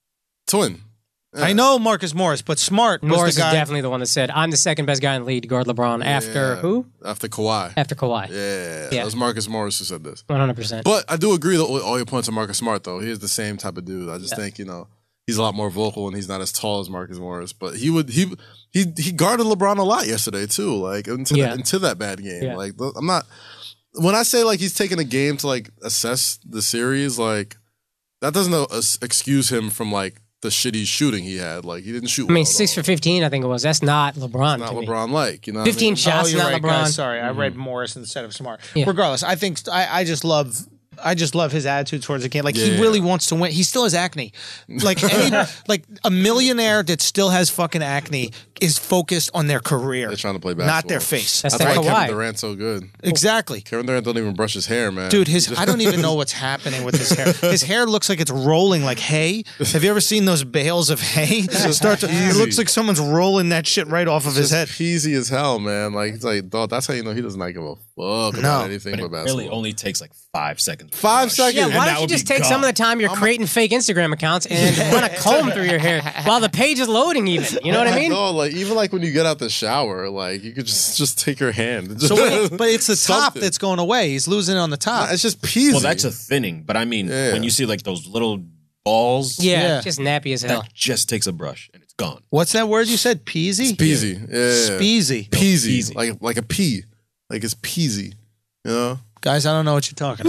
Twin. Yeah. I know Marcus Morris, but Smart was Morris the is guy. definitely the one that said, I'm the second best guy in the league to guard LeBron after Yeah. who? After Kawhi. After Kawhi. Yeah. Yeah. That was Marcus Morris who said this. one hundred percent. But I do agree with all your points on Marcus Smart, though. He is the same type of dude. I just think, you know, he's a lot more vocal and he's not as tall as Marcus Morris. But he would he he he guarded LeBron a lot yesterday too, like into Yeah. that, into that bad game. Yeah. Like I'm not when I say like he's taking a game to like assess the series, like that doesn't uh, excuse him from like the shitty shooting he had. Like he didn't shoot. I mean, well at six all. for fifteen, I think it was. That's not LeBron Not to me. LeBron like, you know. what I fifteen mean? shots, oh, you're not right, LeBron. guys. Sorry, I read Morris instead of Smart. Yeah. Regardless, I think I, I just love. I just love his attitude towards the game. Like he Yeah. really wants to win. He still has acne. Like any, like a millionaire that still has fucking acne is focused on their career. They're trying to play basketball. not their face. That's That's like why Kawhi. Kevin Durant's so good. Exactly. Kevin Durant don't even brush his hair, man. Dude, his I don't even know what's happening with his hair. His hair looks like it's rolling like hay. Have you ever seen those bales of hay? Start to, it looks like someone's rolling that shit right off of his just head. peasy as hell, man. Like it's like, dog, that's how you know he does not give a fuck about No. anything But but, it basketball. really only takes like five seconds. Five seconds. Yeah, And why that don't you would just be take some of gone. the time you're creating fake Instagram accounts and run a comb through your hair while the page is loading even? You know what I mean? No, like even like when you get out the shower, like you could just just take your hand. So, wait, but it's the top Something. that's going away. He's losing it on the top. It's just peasy. Well, that's a thinning, but I mean, Yeah. when you see like those little balls, Yeah, Yeah. just nappy as hell. that just takes a brush and it's gone. What's that word you said? Peasy? peasy. Yeah, Speezy. peasy, Peasy. like like a pea, like it's peasy. You know, Guys, I don't know what you're talking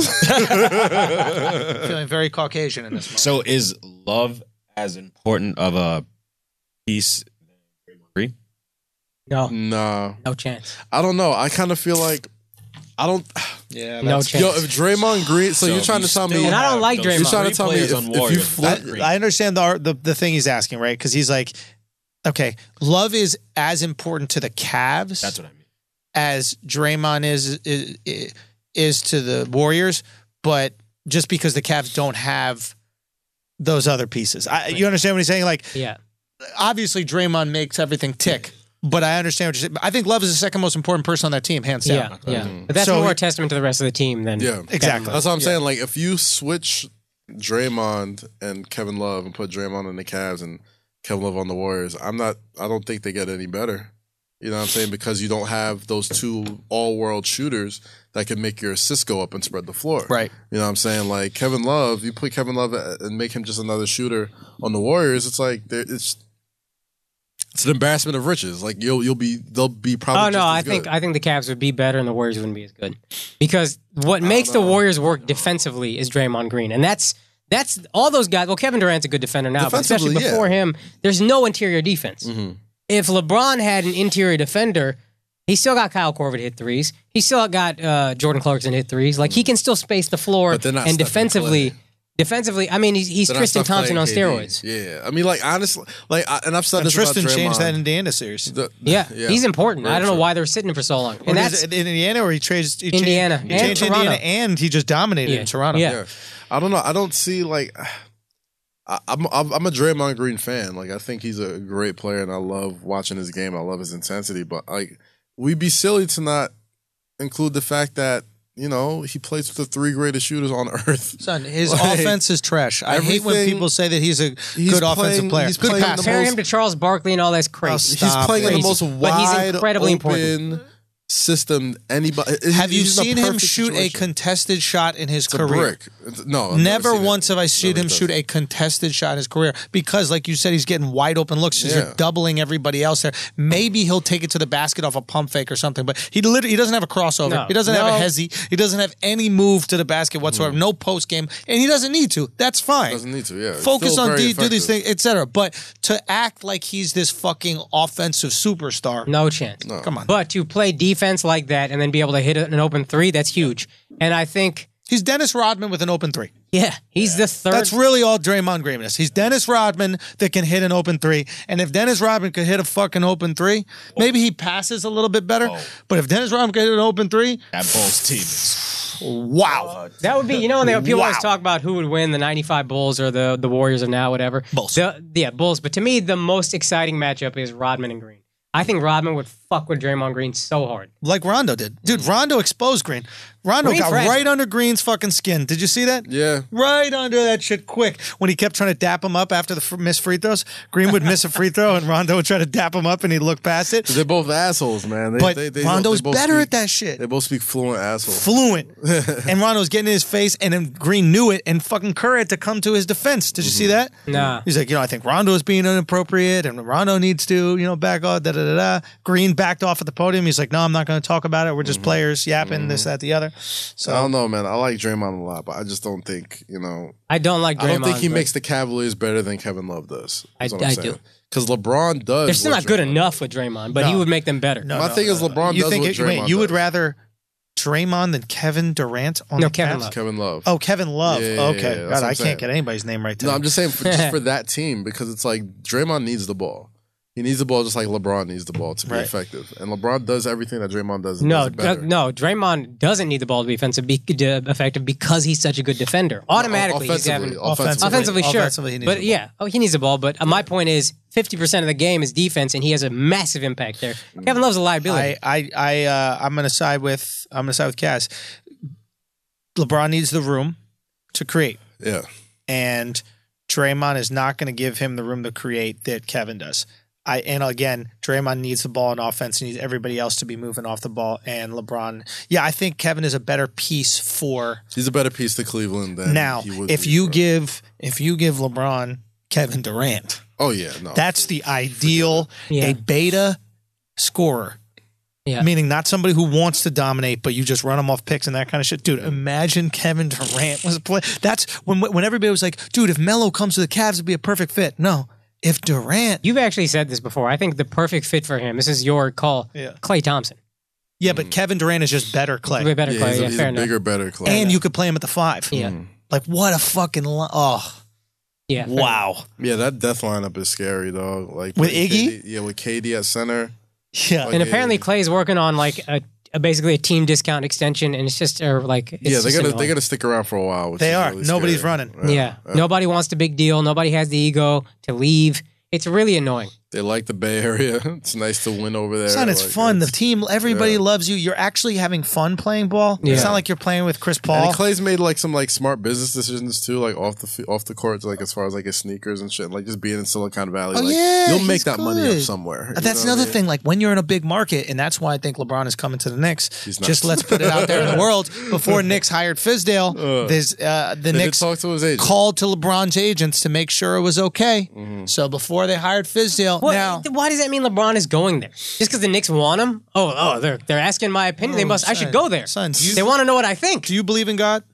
about. Feeling very Caucasian in this moment. So is love as important of a piece? Agree? No, nah, no chance. I don't know. I kind of feel like I don't. yeah, No that's- chance. Yo, if Draymond Green, so, So you're trying you to tell me, still And I don't like those Draymond. you're trying to three tell me players if, on if you Warriors. flip, That's great. I understand the, the the thing he's asking, right? Because he's like, okay, love is as important to the Cavs That's what I mean. as Draymond is, is is to the Warriors, but just because the Cavs don't have those other pieces, I, you understand what he's saying? Like, Yeah. obviously Draymond makes everything tick, but I understand what you're saying. I think Love is the second most important person on that team, hands down. Yeah, yeah. But that's So- more a testament to the rest of the team than yeah, Exactly. That's what I'm saying. Like, if you switch Draymond and Kevin Love and put Draymond in the Cavs and Kevin Love on the Warriors, I'm not. I don't think they get any better. You know what I'm saying? Because you don't have those two all-world shooters that can make your assists go up and spread the floor. Right. You know what I'm saying? Like Kevin Love, you put Kevin Love and make him just another shooter on the Warriors. It's like they're- it's it's an embarrassment of riches. Like you'll you'll be they'll be probably. Oh no, just as I think good. I think the Cavs would be better and the Warriors wouldn't be as good. Because what makes the Warriors work defensively is Draymond Green. And that's that's all those guys. Well, Kevin Durant's a good defender now, but especially Defensively, before yeah. him, there's no interior defense. Mm-hmm. If LeBron had an interior defender, he still got Kyle Korver to hit threes. He still got uh, Jordan Clarkson to hit threes. Like he can still space the floor But they're not and Steph and defensively. Clay. Defensively, I mean, he's, he's Then I Tristan start Thompson on playing K D. steroids. Yeah, I mean, like honestly, like, I, and I've said And this Tristan about Draymond. changed that Indiana series. The- Yeah, yeah, he's important. very I don't know true. why they're sitting him for so long. And And that's that's in Indiana, or he changed he Indiana Changed, he and changed Toronto. Indiana, and he just dominated Yeah. in Toronto. Yeah. Yeah, I don't know. I don't see like. I, I'm I'm I'm a Draymond Green fan. Like I think he's a great player, and I love watching his game. I love his intensity. But like, we'd be silly to not include the fact that you know he plays with the three greatest shooters on earth. Son, his Like, offense is trash. I hate when everything- people say that he's a He's good offensive playing- player. he's Good playing passer. the compare most- him to Charles Barkley and all that's Oh, crazy. stop. He's playing in the Crazy. most But he's wide incredibly open system. Anybody Have you he's in a seen him perfect shoot a situation. contested shot in his It's a career? brick. It's- No, I've Never seen it. once have I seen Never him does. shoot a contested shot in his career because, like you said, he's getting wide open looks. 'Cause Yeah. You're doubling everybody else there. Maybe he'll take it to the basket off a pump fake or something, but he literally he doesn't have a crossover. No. He doesn't have a No. hezzy. He doesn't have any move to the basket whatsoever. No post game, and he doesn't need to. That's fine. Doesn't need to. Yeah, Focus Still on very D, do these effective. things, et cetera. But to act like he's this fucking offensive superstar, No chance. No. come on. But to play defense like that and then be able to hit an open three, that's huge. And I think, He's Dennis Rodman with an open three. yeah, he's the third. That's really all Draymond Green is. He's Dennis Rodman that can hit an open three. And if Dennis Rodman could hit a fucking open three, maybe he passes a little bit better. But if Dennis Rodman could hit an open three, That Bulls team is. wow. That would be, you know, when they, people Wow. always talk about who would win the ninety-five Bulls or the, the Warriors of now, whatever. Bulls. The, yeah, Bulls. But to me, the most exciting matchup is Rodman and Green. I think Rodman would fuck with Draymond Green so hard. Like Rondo did. Dude, Rondo exposed Green. Rondo Green got fresh. right under Green's fucking skin. Did you see that? Yeah. Right under that shit quick. When he kept trying to dap him up after the f- missed free throws, Green would miss a free throw and Rondo would try to dap him up and he'd look past it. They're both assholes, man. They, But they, they, Rondo's they both better speak- at that shit. They both speak fluent assholes. Fluent. And Rondo's getting in his face, and then Green knew it, and fucking Kerr had to come to his defense. Did you see that? Nah. He's like, you know, I think Rondo is being inappropriate, and Rondo needs to, you know, back off, da da da da. Green backed off at the podium. He's like, no, I'm not going to talk about it. We're just players yapping, this, that, the other. So I don't know, man. I like Draymond a lot, but I just don't think, you know, I don't like Draymond. I don't think he but makes the Cavaliers better than Kevin Love does. I- That's what I'm I saying. do. Because LeBron does. They're still what not good Draymond enough with Draymond, but he No. would make them better. No, My no, thing no, is no. LeBron You does think what it, wait, Draymond you would does. rather Draymond than Kevin Durant on No, the Kevin Cavs? Love. Kevin Love. Oh, Kevin Love. Yeah, yeah, okay. yeah, that's God, what I I'm can't saying. get anybody's name right No, today. I'm just saying for, just for that team because it's like Draymond needs the ball. He needs the ball just like LeBron needs the ball to be Right. effective. And LeBron does everything that Draymond does. and No, does it better. d- no. Draymond doesn't need the ball to be offensive, be, d- effective because he's such a good defender. Automatically, he's having offensively, offensively. offensively, sure. Offensively, he needs but the ball. yeah, oh, he needs the ball. But uh, my point is, fifty percent of the game is defense, and he has a massive impact there. Kevin Love's a liability. I, I, I, uh, I'm going to side with, I'm going to side with Cass. LeBron needs the room to create, Yeah. and Draymond is not going to give him the room to create that Kevin does. I and again, Draymond needs the ball in offense. He needs everybody else to be moving off the ball. And LeBron, yeah, I think Kevin is a better piece for He's a better piece to Cleveland than now. he would If be you for- give, if you give LeBron Kevin Durant, Oh, yeah. No. that's the ideal, Yeah. a beta scorer. Yeah. Meaning not somebody who wants to dominate, but you just run them off picks and that kind of shit. Dude, imagine Kevin Durant was a play. That's when when everybody was like, dude, if Melo comes to the Cavs, it'd be a perfect fit. No. If Durant, You've actually said this before. I think the perfect fit for him. This is your call. Yeah. Clay Thompson. yeah, but Kevin Durant is just better Way Clay. better yeah, Clay. he's a, Yeah, he's fair a enough. bigger, better Clay. And you could play him at the five. Yeah. Like, what a fucking, li- oh, Yeah. fair wow. Yeah, that death lineup is scary, though. Like With putting Iggy? K D yeah, with K D at center. Yeah. Like- And apparently Yeah. Clay's working on like a, a basically a team discount extension, and it's just or like it's yeah, they're just gonna annoying. they're gonna stick around for a while. Which They is are. really Nobody's scary. running. Yeah. Nobody wants the big deal. Nobody has the ego to leave. It's really annoying. They like the Bay Area. It's nice to win over there. Son, it's Like, fun. The it's- team, everybody yeah. loves you. You're actually having fun playing ball. Yeah. It's not like you're playing with Chris Paul. And Clay's made like some like smart business decisions too, like off the f- off the court, like as far as like his sneakers and shit, like just being in Silicon Valley. Oh, like, yeah, you'll make he's that money up good. somewhere. But you that's know what another I mean? thing. Like when you're in a big market, and that's why I think LeBron is coming to the Knicks. He's not. Just let's put it out there in the world. Before Knicks hired Fizdale, there's uh, the They did Knicks talk to his agent. called to LeBron's agents to make sure it was okay. So before they hired Fizdale, What, now why does that mean LeBron is going there? Just because the Knicks want him? Oh, oh, they're they're asking my opinion. they Oh, must. I son. should go there. Son, do you- they want to know what I think. do you believe in God?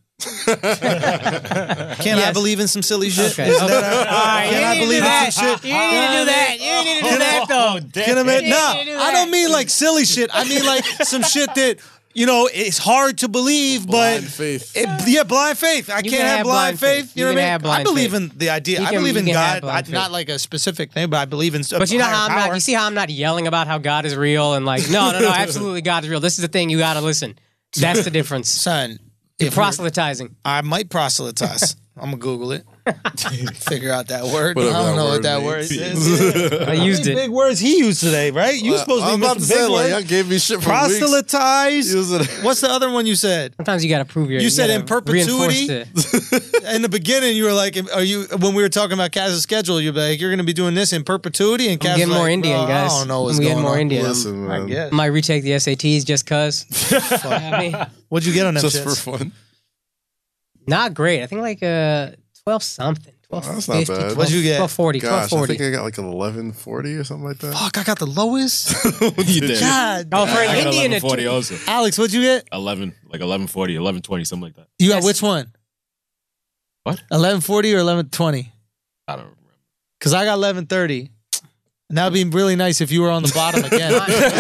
Can I Yes. believe in some silly shit? Okay. Isn't Okay. that- All right, you Can I need to do believe in that. some shit? You need to do that. You need to do that though. Can I admit, You no, need to do I don't that. mean like silly shit. I mean like some shit that you know, it's hard to believe, Blind but faith. It, yeah, blind faith. I You can't can have have blind blind faith. faith. You know You what can I have mean? I blind believe faith. in the idea. You I can- believe you in can have God. blind I, faith. not like a specific thing, but I believe in. But you know higher how I'm power. not. You see how I'm not yelling about how God is real and like, no, no, no, absolutely God is real. This is the thing you got to listen. That's the difference. Son, You're if we're- proselytizing. I might proselytize. I'm gonna Google it. Figure out that word. Whatever I don't that know word what that means. word is. Yeah. I used How many it. Big words he used today, right? You supposed to I be was about to missing say, big like, words. y'all gave me shit for weeks. Proselytize. Using it. What's the other one you said? Sometimes you got to prove your. You said gotta in perpetuity? reinforce the- In the beginning, you were like, "Are you?" When we were talking about Kaz's schedule, you're like, "You're going to be doing this in perpetuity." And Kaz I'm getting was more like, Indian, "Bro, guys. I don't know what's I'm getting going more on." Indian. Listen, I man. guess. Might retake the S A Ts just cause. I mean, What'd you get on them Just shits? for fun. not great. I think like uh twelve something. twelve Oh, that's not fifty, bad. What'd you get? twelve forty, twelve Gosh, I forty. think I got like an eleven forty or something like that. Fuck, I got the lowest. You did. God, Oh, for I an got Indian, eleven it forty also. Alex, what'd you get? eleven, like eleven forty, eleven twenty, something like that. You got Yes. which one? What? eleven forty or eleven twenty? I don't remember. Because I got eleven thirty. And that would be really nice if you were on the bottom again.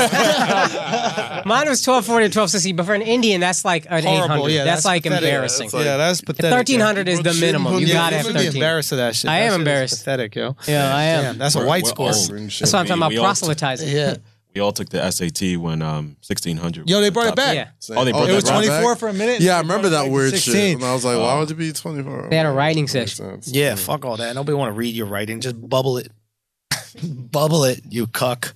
Mine was twelve forty or twelve sixty, but for an Indian, that's like an eight Horrible, hundred. yeah, that's, that's like pathetic. embarrassing. That's like- yeah, that's pathetic. thirteen hundred is the Shouldn't minimum. put You me- gotta You have should be thirteen. embarrassed of that shit. I That am shit is embarrassed. Pathetic, yo. Yeah, I am. Damn, that's a We're- white we're score. old. That's what I'm talking about. We all- Proselytizing. Yeah. We all took the S A T when um sixteen hundred. Yo, they brought it back. Yeah. Oh, they brought It was that back? twenty-four for a minute. Yeah, I They remember brought it that back to weird shit. sixteen. And I was like, why would you be twenty-four? They had a writing That makes session. sense. Yeah, fuck all that. Nobody want to read your writing. Just bubble it. Bubble it, you cuck.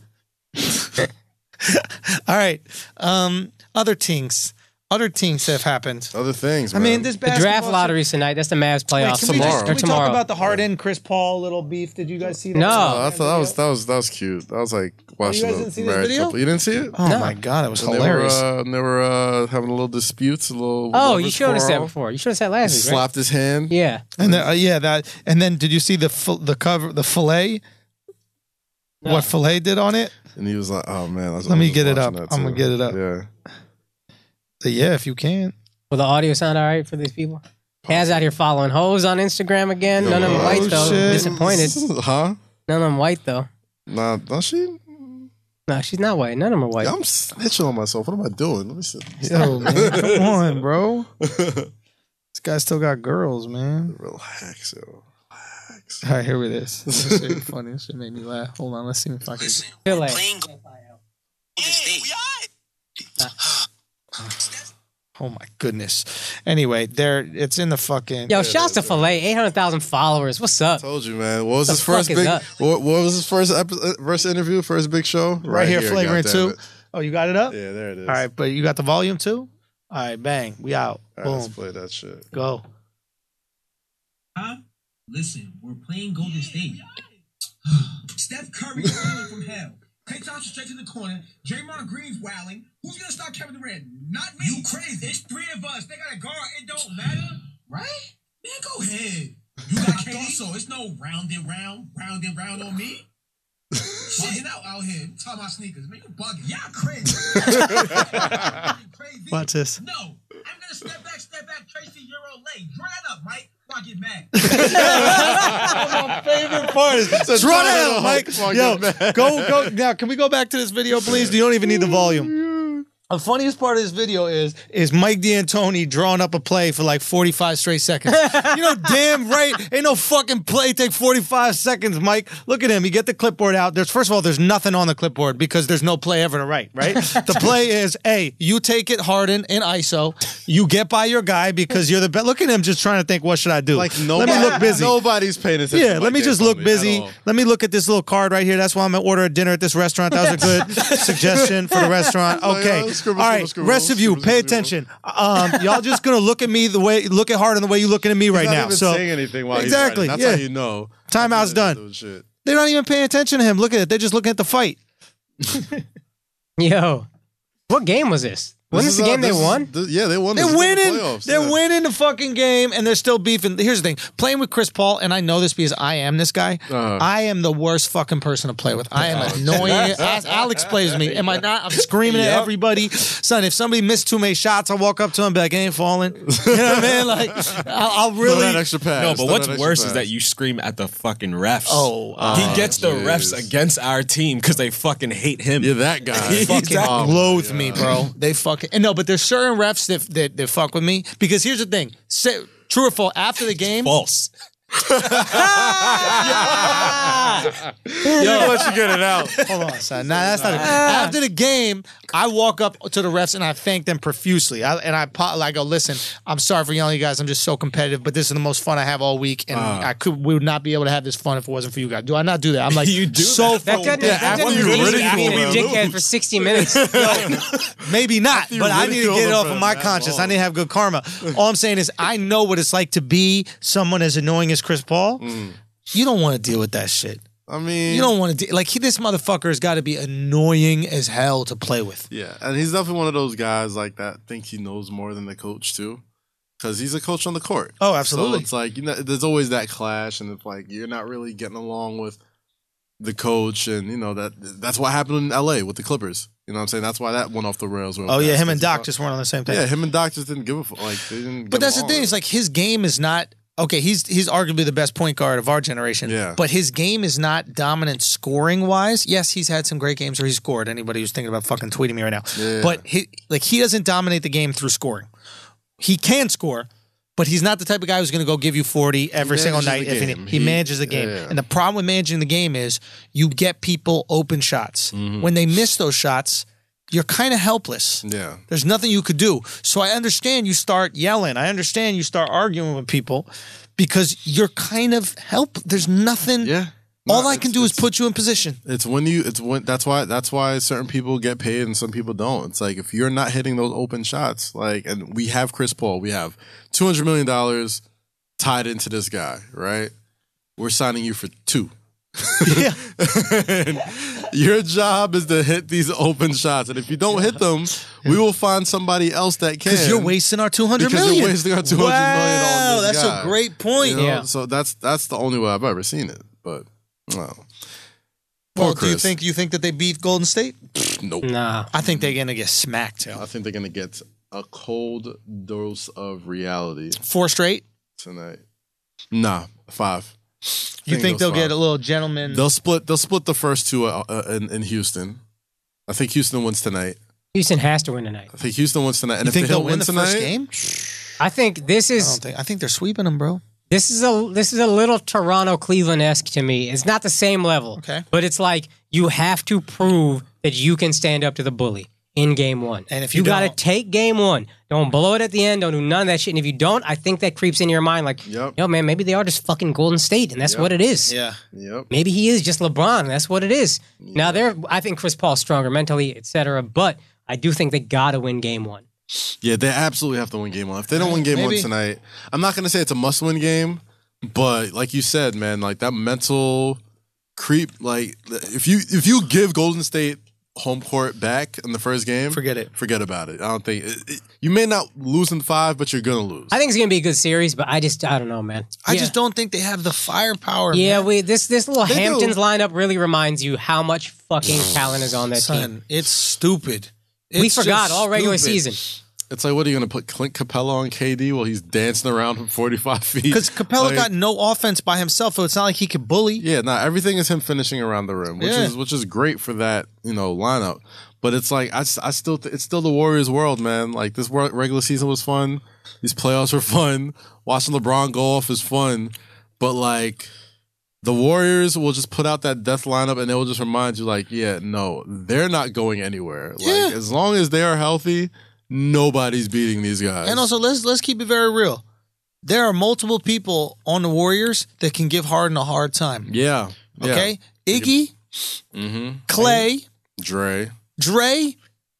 All right. Um, other things. Other things have happened. Other things, I man. mean, this The basketball draft shit- lottery's tonight. That's the Mavs Wait, playoffs can we, tomorrow. just, Or can we tomorrow. talk about the Harden Chris Paul little beef? Did you guys see that? No. Oh, I thought that was that was that was cute. That was like watching guys a didn't see this married video? couple. You didn't see it? Oh No. my god, it was And hilarious. They were, uh, and they were uh, having a little disputes, a little. Oh, lovers you showed us that quarrel. before. You showed us that last week, right? Slapped his hand. Yeah. and then, uh, yeah, that. And then, did you see the fil- the cover, the fillet? No. What fillet did on it? And he was like, "Oh man, I was, Let I me was get it watching up. that I'm too. gonna get it up. Yeah, But yeah, if you can. Will the audio sound all right for these people? Kaz out here following hoes on Instagram again. None of them Oh, white though. shit. Disappointed. huh? None of them white though. Nah, not she. No, she's not white. None of them are white. I'm snitching on myself. What am I doing? Let me see. Yo, man, come on, bro. This guy still got girls, man. Relax, yo. Relax. All right, here it is. This shit funny. This shit made me laugh. Hold on, let's see if I can. Feel like- Playing Golden State. Oh my goodness. Anyway, there it's in the fucking. Yo, shouts to Filet. eight hundred thousand followers. What's up? Told you, man. What was The his first fuck is big? up? What, what was his first episode, first interview? First big show? right, here, flagrant goddammit. two. Oh, you got it up? Yeah, there it is. All right, but you got the volume too? All right, bang. We out. All right, let's Boom. play that shit. Go. Huh? Listen, we're playing Golden State. Steph Curry falling from hell. Klay Thompson straight to the corner. Draymond Green's wilding. Who's gonna stop Kevin Durant? Not me. You crazy? It's three of us. They got a guard. It don't matter, right? Man, go ahead. You got K D, so it's no round and round, round and round on me. Bugging out out here. Talking about sneakers, man. You bugging? Y'all crazy. crazy. Watch this. No, I'm gonna step back, step back, Tracy Euro late. Draw that up, Mike. Before I get mad. My favorite part is So draw draw that it out, up, Mike. fucking Yo, man. go, go. Now, can we go back to this video, please? You don't even need the volume. The funniest part of this video is is Mike D'Antoni drawing up a play for like forty-five straight seconds. You know, damn right, ain't no fucking play take forty-five seconds, Mike. Look at him. You get the clipboard out. There's first of all, there's nothing on the clipboard because there's no play ever to write, right? The play is, hey, you take it Harden in I S O. You get by your guy because you're the best. Look at him just trying to think, what should I do? Like Let nobody, me look busy. Nobody's paying attention. Yeah, to let me Mike just look D'Antoni at busy. all. Let me look at this little card right here. That's why I'm gonna order a dinner at this restaurant. That was a good suggestion for the restaurant. Like, Okay, uh, scribble, all scribble, right. scribble, Rest of you, scribble, pay scribble. attention. Um, y'all just gonna look at me the way, look at Harden the way you looking at me right He's not now. even So saying anything while exactly, he's writing. That's yeah. how you know. Timeout's He's done. doing shit. They're not even paying attention to him. Look at it. They're just looking at the fight. Yo, what game was this? Wasn't this is, the uh, game they this is- won? this- yeah, they won. They're this. It's in the winning. playoffs, They're yeah. winning the fucking game, and they're still beefing. Here's the thing: playing with Chris Paul, and I know this because I am this guy. Uh-huh. I am the worst fucking person to play with. I am annoying. As Alex plays with me. Am I not? I'm screaming at Yep. everybody. Son, if somebody missed too many shots, I walk up to him and be like, "It ain't falling." You know what I mean? Like, I'll, I'll Throw really. that extra pass. No, but Throw what's that extra worse pass. is that you scream at the fucking refs. Oh, uh, he gets the jeez. refs against our team because they fucking hate him. You're that guy. He's fucking that- Oh, loathe my me, God. bro. They fucking Okay, and no, but there's certain refs that that, that fuck with me because here's the thing: Say, true or false? After the game, False. Yo, let you get it out. hold on, son. Nah, that's not it. After the game, I walk up to the refs and I thank them profusely. I, and I like, go, listen, I'm sorry for yelling at you guys. I'm just so competitive, but this is the most fun I have all week, and Uh. I could we would not be able to have this fun if it wasn't for you guys. Do I not do that? I'm like, You do so That full- doesn't, yeah, that after doesn't you mean you ridicule being a him. dickhead for sixty minutes. Maybe not, you but I need to ridicule get it them off for of my that conscience. I long. need to have good karma. All I'm saying is I know what it's like to be someone as annoying as Chris Paul. You don't want to deal with that shit. I mean, You don't want to de- like he, this motherfucker has got to be annoying as hell to play with. yeah, and he's definitely one of those guys like that. Think he knows more than the coach too, because he's a coach on the court. Oh, absolutely. So it's like you know, there's always that clash, and it's like you're not really getting along with the coach, and you know that that's what happened in L A with the Clippers. You know what I'm saying? That's why that went off the rails. real Oh yeah, fast, him and 'cause Doc he just weren't on the same thing. thought- Yeah, him and Doc just didn't give a fuck. Like they didn't. But get that's the along. thing. It's like his game is not okay. He's he's arguably the best point guard of our generation. Yeah. But his game is not dominant scoring wise. Yes, he's had some great games where he scored. Anybody who's thinking about fucking tweeting me right now. Yeah. But he like he doesn't dominate the game through scoring. He can score, but he's not the type of guy who's going to go give you forty every single manages night. the If he, game. he He- manages the game. yeah. And the problem with managing the game is you get people open shots. Mm-hmm. When they miss those shots, you're kind of helpless. Yeah. There's nothing you could do. So I understand you start yelling. I understand you start arguing with people because you're kind of help. There's nothing. Yeah. All No, I can it's- do is it's- put you in position. It's when you. It's when. That's why. That's why certain people get paid and some people don't. It's like if you're not hitting those open shots, like, and we have Chris Paul, we have two hundred million dollars tied into this guy, right? We're signing you for two. Yeah. And your job is to hit these open shots, and if you don't hit them, we will find somebody else that can. Because you're wasting our two hundred Because million. you're wasting our two hundred million Wow, on this that's guy. a great point. You know? Yeah. So that's that's the only way I've ever seen it. But well, poor Well, do you Chris. think you think that they beat Golden State? Nope. Nah. I think they're gonna get smacked. I think they're gonna get a cold dose of reality Four straight. tonight. Nah, five. You think they'll those get five. a little gentleman? They'll split. They'll split the first two uh, uh, in, in Houston. I think Houston wins tonight. Houston has to win tonight. I think Houston wins tonight. And You if think they they'll don't win the tonight, first game? I think this I is don't think. I think they're sweeping them, bro. this is a this is a little Toronto Cleveland esque to me. It's not the same level, Okay. but it's like you have to prove that you can stand up to the bully in game one. And if you got to don't- take game one, don't blow it at the end. Don't do none of that shit. And if you don't, I think that creeps in your mind like, Yep. yo, man, maybe they are just fucking Golden State, and that's Yep. what it is. Yeah. Yep. Maybe he is just LeBron. And that's what it is. Now, they're I think Chris Paul's stronger mentally, et cetera. But I do think they got to win game one. Yeah, they absolutely have to win game one. If they don't win game Maybe. one tonight, I'm not going to say it's a must win game, but like you said, man, like that mental creep, like if you if you give Golden State home court back in the first game, Forget it. Forget about it. I don't think it, it- you may not lose in five, but you're going to lose. I think it's gonna be a good series, but I just I don't know, man. I Yeah. just don't think they have the firepower. Yeah, man. we this this little They do. Hamptons lineup really reminds you how much fucking talent is on that team. Son, it's stupid. We It's forgot just all regular stupid. season. It's like, what are you going to put Clint Capella on K D while he's dancing around from forty-five feet? Because Capella Like, got no offense by himself, so it's not like he could bully. Yeah, no, everything is him finishing around the rim, which Yeah. is which is great for that you know lineup. But it's like I, s- I still th- it's still the Warriors' world, man. Like this wor- regular season was fun, these playoffs were fun. Watching LeBron go off is fun, but like the Warriors will just put out that death lineup and they will just remind you, like, yeah, no, they're not going anywhere. Like Yeah. as long as they are healthy, nobody's beating these guys. And also, let's let's keep it very real. There are multiple people on the Warriors that can give Harden a hard time. yeah, yeah. Okay, Iggy, Mm-hmm. Clay, Dre. Dre,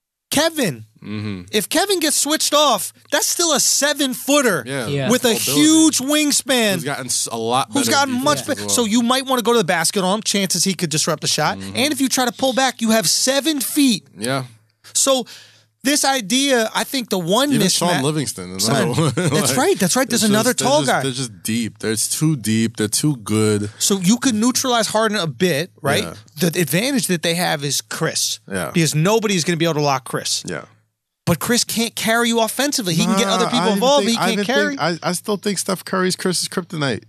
Kevin. Mm-hmm. If Kevin gets switched off, that's still a seven footer Yeah. Yeah. with a Mobility. huge wingspan. Who's gotten s- a lot better. Who's gotten defense much as better? well. So you might want to go to the basket on him. Chances he could disrupt the shot. And if you try to pull back, you have seven feet. yeah. So this idea, I think the one Even mismatch. Sean Livingston. another Son, one. that's Like, right. That's right. There's it's another just- they're tall just- guy. They're just deep. They're it's too deep. They're too good. So you could neutralize Harden a bit, right? Yeah. The advantage that they have is Chris. Yeah. Because nobody's going to be able to lock Chris. Yeah. But Chris can't carry you offensively. He can get other Nah, people I even involved, think- but he I can't even carry. think- I, I still think Steph Curry's Chris's kryptonite.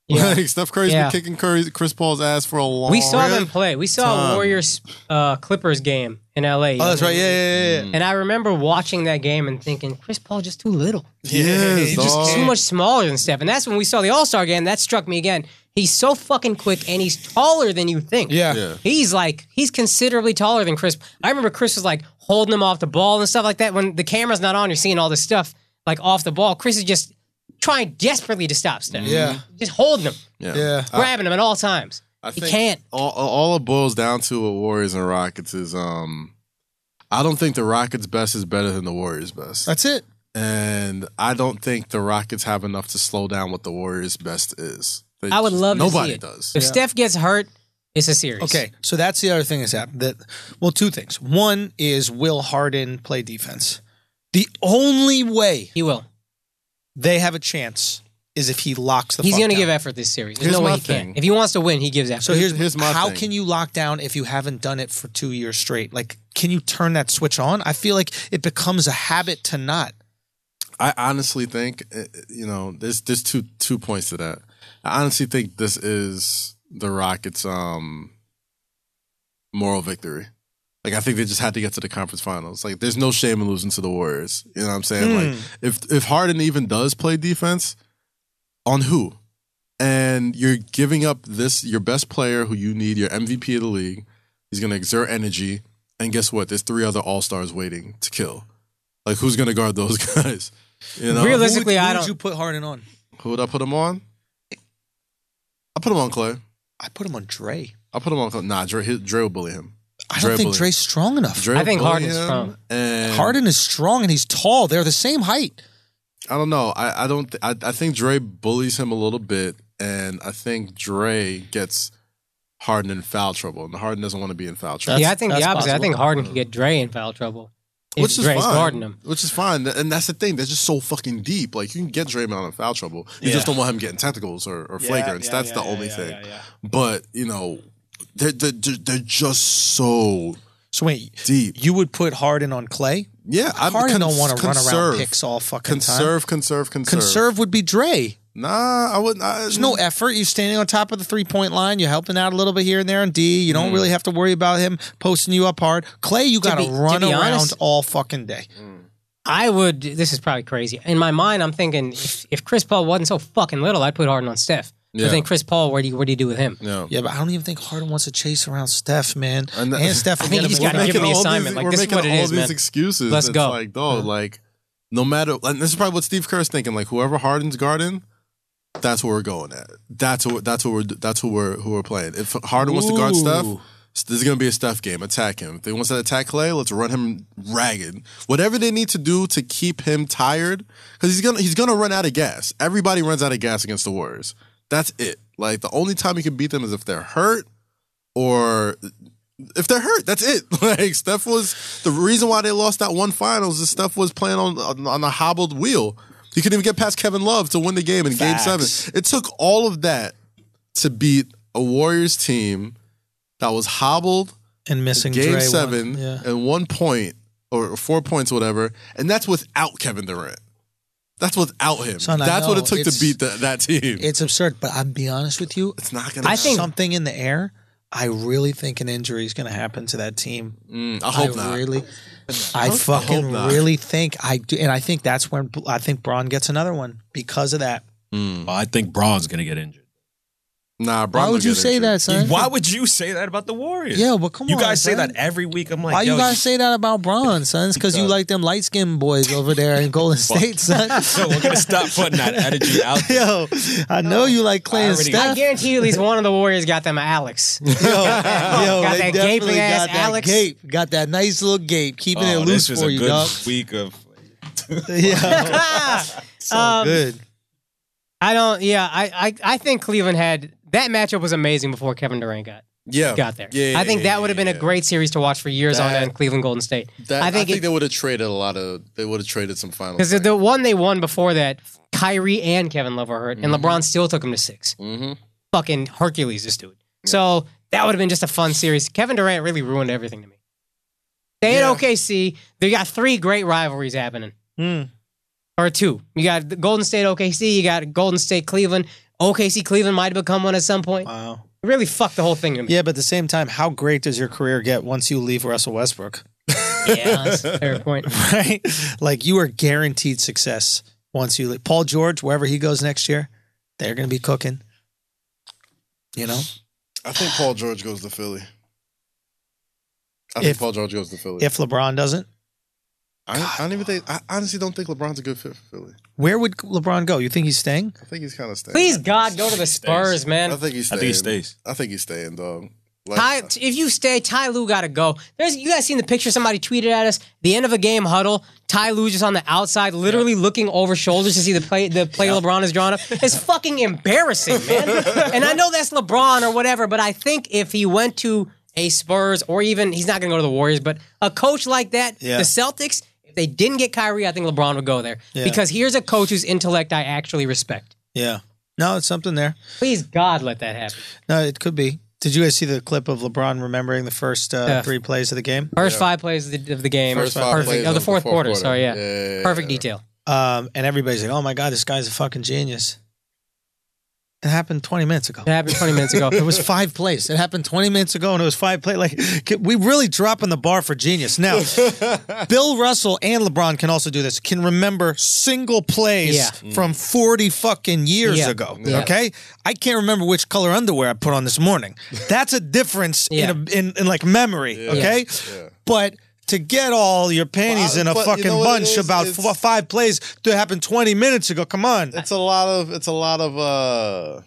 Yeah. Like Steph Curry's Yeah. been kicking Curry, Chris Paul's ass for a long. We saw time. them play. We saw Time. a Warriors uh, Clippers game in L A. Oh, that's right. Yeah, yeah, yeah. yeah. And I remember watching that game and thinking, Chris Paul just too little. Yeah, he just dog. Too much smaller than Steph. And that's when we saw the All-Star game. That struck me again. He's so fucking quick and he's taller than you think. Yeah. Yeah. He's like, he's considerably taller than Chris. I remember Chris was like holding him off the ball and stuff like that. When the camera's not on, you're seeing all this stuff like off the ball. Chris is just trying desperately to stop Steph. Yeah. Just holding him, Yeah. Yeah. grabbing him at all times. I He think can't. All, all it boils down to with Warriors and Rockets is um, I don't think the Rockets' best is better than the Warriors' best. That's it. And I don't think the Rockets have enough to slow down what the Warriors' best is. They I would just- love to see Nobody it. does. If Steph gets hurt, it's a series. Okay, so that's the other thing is that that well, two things. One is will Harden play defense? The only way He will. they have a chance is if he locks the. He's fuck going to down. give effort this series. There's Here's no way my he thing. can. If he wants to win, he gives effort. So here's Here's my how thing. can you lock down if you haven't done it for two years straight? Like, can you turn that switch on? I feel like it becomes a habit to not. I honestly think, uh, you know, there's there's two two points to that. I honestly think this is the Rockets' um, moral victory. Like, I think they just had to get to the conference finals. Like, there's no shame in losing to the Warriors. You know what I'm saying? Like, if if Harden even does play defense, on who? And you're giving up this your best player who you need, your M V P of the league. He's going to exert energy, and guess what? There's three other All Stars waiting to kill. Like, who's going to guard those guys? You know, Realistically, who would, I who don't. would you put Harden on? who would I put him on? I put him on Clay. I put him on Dre. I put him on Clay. Nah, Dre, Dre will bully him. I Dre don't think bully- Dre's strong enough. Dre I will think bully Harden's him, strong. And Harden is strong and he's tall. They're the same height. I don't know. I, I don't. Th- I, I think Dre bullies him a little bit, and I think Dre gets Harden in foul trouble, and Harden doesn't want to be in foul trouble. That's- yeah, I think the that's opposite. I possible. think Harden could get Dre in foul trouble. If Which is Dre's fine. guarding him. Which is fine, and that's the thing. They're just so fucking deep. Like you can get Draymond in foul trouble. You just don't want him getting tentacles or, or flagrants. that's the only thing. But you know, they're, they're they're just so So wait, deep. you would put Harden on Clay? Yeah, I'm Harden cons- don't want to run around conserve. picks all fucking Conserve, time. conserve, conserve, Conserve would be Dre. Nah, I wouldn't. I, There's no effort. You're standing on top of the three point line. You're helping out a little bit here and there on D. You don't really have to worry about him posting you up hard. Clay, you got to be- to run be around honest- all fucking day. I would. This is probably crazy. In my mind, I'm thinking if, if Chris Paul wasn't so fucking little, I'd put Harden on Steph. Yeah. I think Chris Paul, what do you what do you do with him? No. Yeah, but I don't even think Harden wants to chase around Steph, man. And And, that- Steph, I will think get he's him gotta back. give him the all assignment. These, Like, we're this is making what it all is, these man. excuses. Let's it's go. Like, dog, like no matter. And this is probably what Steve Kerr's thinking. Like, whoever Harden's guarding, that's what we're going at. That's what. That's what we're. That's who we're. Who we're playing. If Harden wants to guard Steph, this is going to be a Steph game. Attack him. If they want to attack Clay, let's run him ragged. Whatever they need to do to keep him tired, because he's gonna he's gonna run out of gas. Everybody runs out of gas against the Warriors. That's it. Like the only time you can beat them is if they're hurt or if they're hurt. That's it. Like Steph was the reason why they lost that one finals. Is Steph was playing on on, on a hobbled wheel. He couldn't even get past Kevin Love to win the game in Facts. Game Seven. It took all of that to beat a Warriors team that was hobbled And missing Game Dre one. Seven Yeah. and one point or four points, or whatever, and that's without Kevin Durant. That's without him. Son, I that's what know. it took to It's- beat the, that team. It's absurd, but I'll be honest with you. It's not gonna. I think- something in the air. I really think an injury is going to happen to that team. Mm, I hope I not. really, I fucking not. really think I do, and I think that's when I think Braun gets another one because of that. Mm. Well, I think Braun's gonna get injured. Nah, Bron Why will would you get say injured. that, son? Why would you say that about the Warriors? Yeah, but come you on, guys say son. that every week. I'm like, Why yo, you guys say that about Braun, son? It's because you Because- like them light skinned boys over there in Golden State, son. So we're gonna stop putting that energy out there. Yo, I know you like Clay and already- I Steph. guarantee you, at least one of the Warriors got them a Alex. Yo, yo, Got they that definitely gaping ass got that Alex. gape. Got that nice little gape, keeping Oh, it this loose was for a you, good dog. week of. Yeah, so Um, good. I don't. Yeah, I, I I think Cleveland had that matchup was amazing before Kevin Durant got Yeah, got there. Yeah, I think yeah, that would have been yeah. a great series to watch for years on That- end. Cleveland Golden State. That, I think, they it, would have traded a lot of. They would have traded some finals. because the, the one they won before that, Kyrie and Kevin Love were hurt, and LeBron still took him to six. Mm-hmm. Fucking Hercules, this dude. So that would have been just a fun series. Kevin Durant really ruined everything to me. They Yeah. at O K C, they got three great rivalries happening. Hmm. Or two. You got the Golden State O K C, you got Golden State Cleveland. O K C Cleveland might have become one at some point. Wow. It really fucked the whole thing to me. Yeah, but at the same time, how great does your career get once you leave Russell Westbrook? Yeah, that's a fair point. Right? Like, you are guaranteed success once you leave. Paul George, wherever he goes next year, they're going to be cooking. You know? I think Paul George goes to Philly. I think If- Paul George goes to Philly. If LeBron doesn't, I, I don't even think. I honestly don't think LeBron's a good fit for Philly. where would LeBron go? You think he's staying? I think he's kind of staying. Please, God, go to the Spurs, I man. think he's I staying. think he stays. I think he's staying, dog. Like, Ty, if you stay, Ty Lue got to go. There's, you guys seen the picture somebody tweeted at us? The end of a game huddle. Ty Lue just on the outside, literally looking over shoulders to see the play. The play LeBron has drawn up. It's fucking embarrassing, man. And I know that's LeBron or whatever, but I think if he went to a Spurs or even he's not going to go to the Warriors, but a coach like that, Yeah. the Celtics. If they didn't get Kyrie, I think LeBron would go there Yeah. because here's a coach whose intellect I actually respect. Yeah. No, it's something there. Please, God, let that happen. No, it could be. Did you guys see the clip of LeBron remembering the first uh, Yeah. three plays of the game? First five plays of the, of the game. First five Perfect. plays Oh, the of fourth, quarter. Sorry, yeah. Yeah, yeah, yeah, Perfect yeah. detail. Um, and everybody's like, oh my God, this guy's a fucking genius. It happened twenty minutes ago. It happened twenty minutes ago. It was five plays. It happened twenty minutes ago, and it was five plays. Like, we really dropping the bar for genius. Now, Bill Russell and LeBron can also do this. Can remember single plays Yeah. from forty fucking years Yeah. ago. Yeah. Okay, I can't remember which color underwear I put on this morning. That's a difference Yeah. in, a, in in like memory. Okay, Yeah. but. To get all your panties But- in a but you fucking know what it bunch is? about It's- f- five plays that happened twenty minutes ago. Come on. It's a lot of. It's a lot of. uh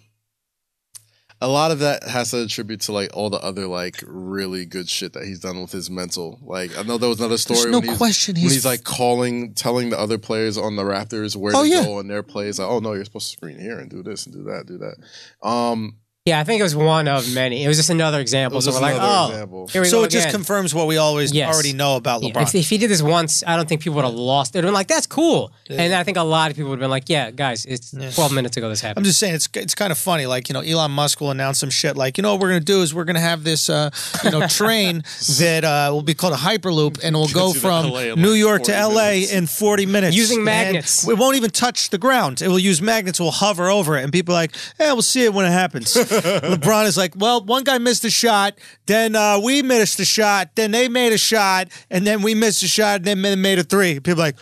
A lot of that has to attribute to like all the other like really good shit that he's done with his mental. Like I know there was another story. There's no when he's, question when he's- he's like calling, telling the other players on the Raptors where Oh, to yeah. go on their plays. Like, oh no, you're supposed to screen here and do this and do that, do that. Um, Yeah, I think it was one of many. It was just another example. It was so just we're like, another oh, example. here we So go it just again. confirms what we always Yes. already know about Yeah, LeBron. If, if he did this once, I don't think people would have lost. They'd have been like, that's cool. And I think a lot of people would have been like, yeah, guys, it's twelve minutes ago this I'm happened. just saying it's it's kind of funny. Like, you know, Elon Musk will announce some shit like, you know, what we're gonna do is we're gonna have this uh, you know, train that uh, will be called a hyperloop, and will go you to from L A in New like York to forty L A minutes. in forty minutes Using And magnets. it won't even touch the ground. It will use magnets. Will hover over it, and people are like, "Eh, we'll see it when it happens." LeBron is like, "Well, one guy missed a shot, then uh, we missed a shot, then they made a shot, and then we missed a shot, and then they made a three." People are like.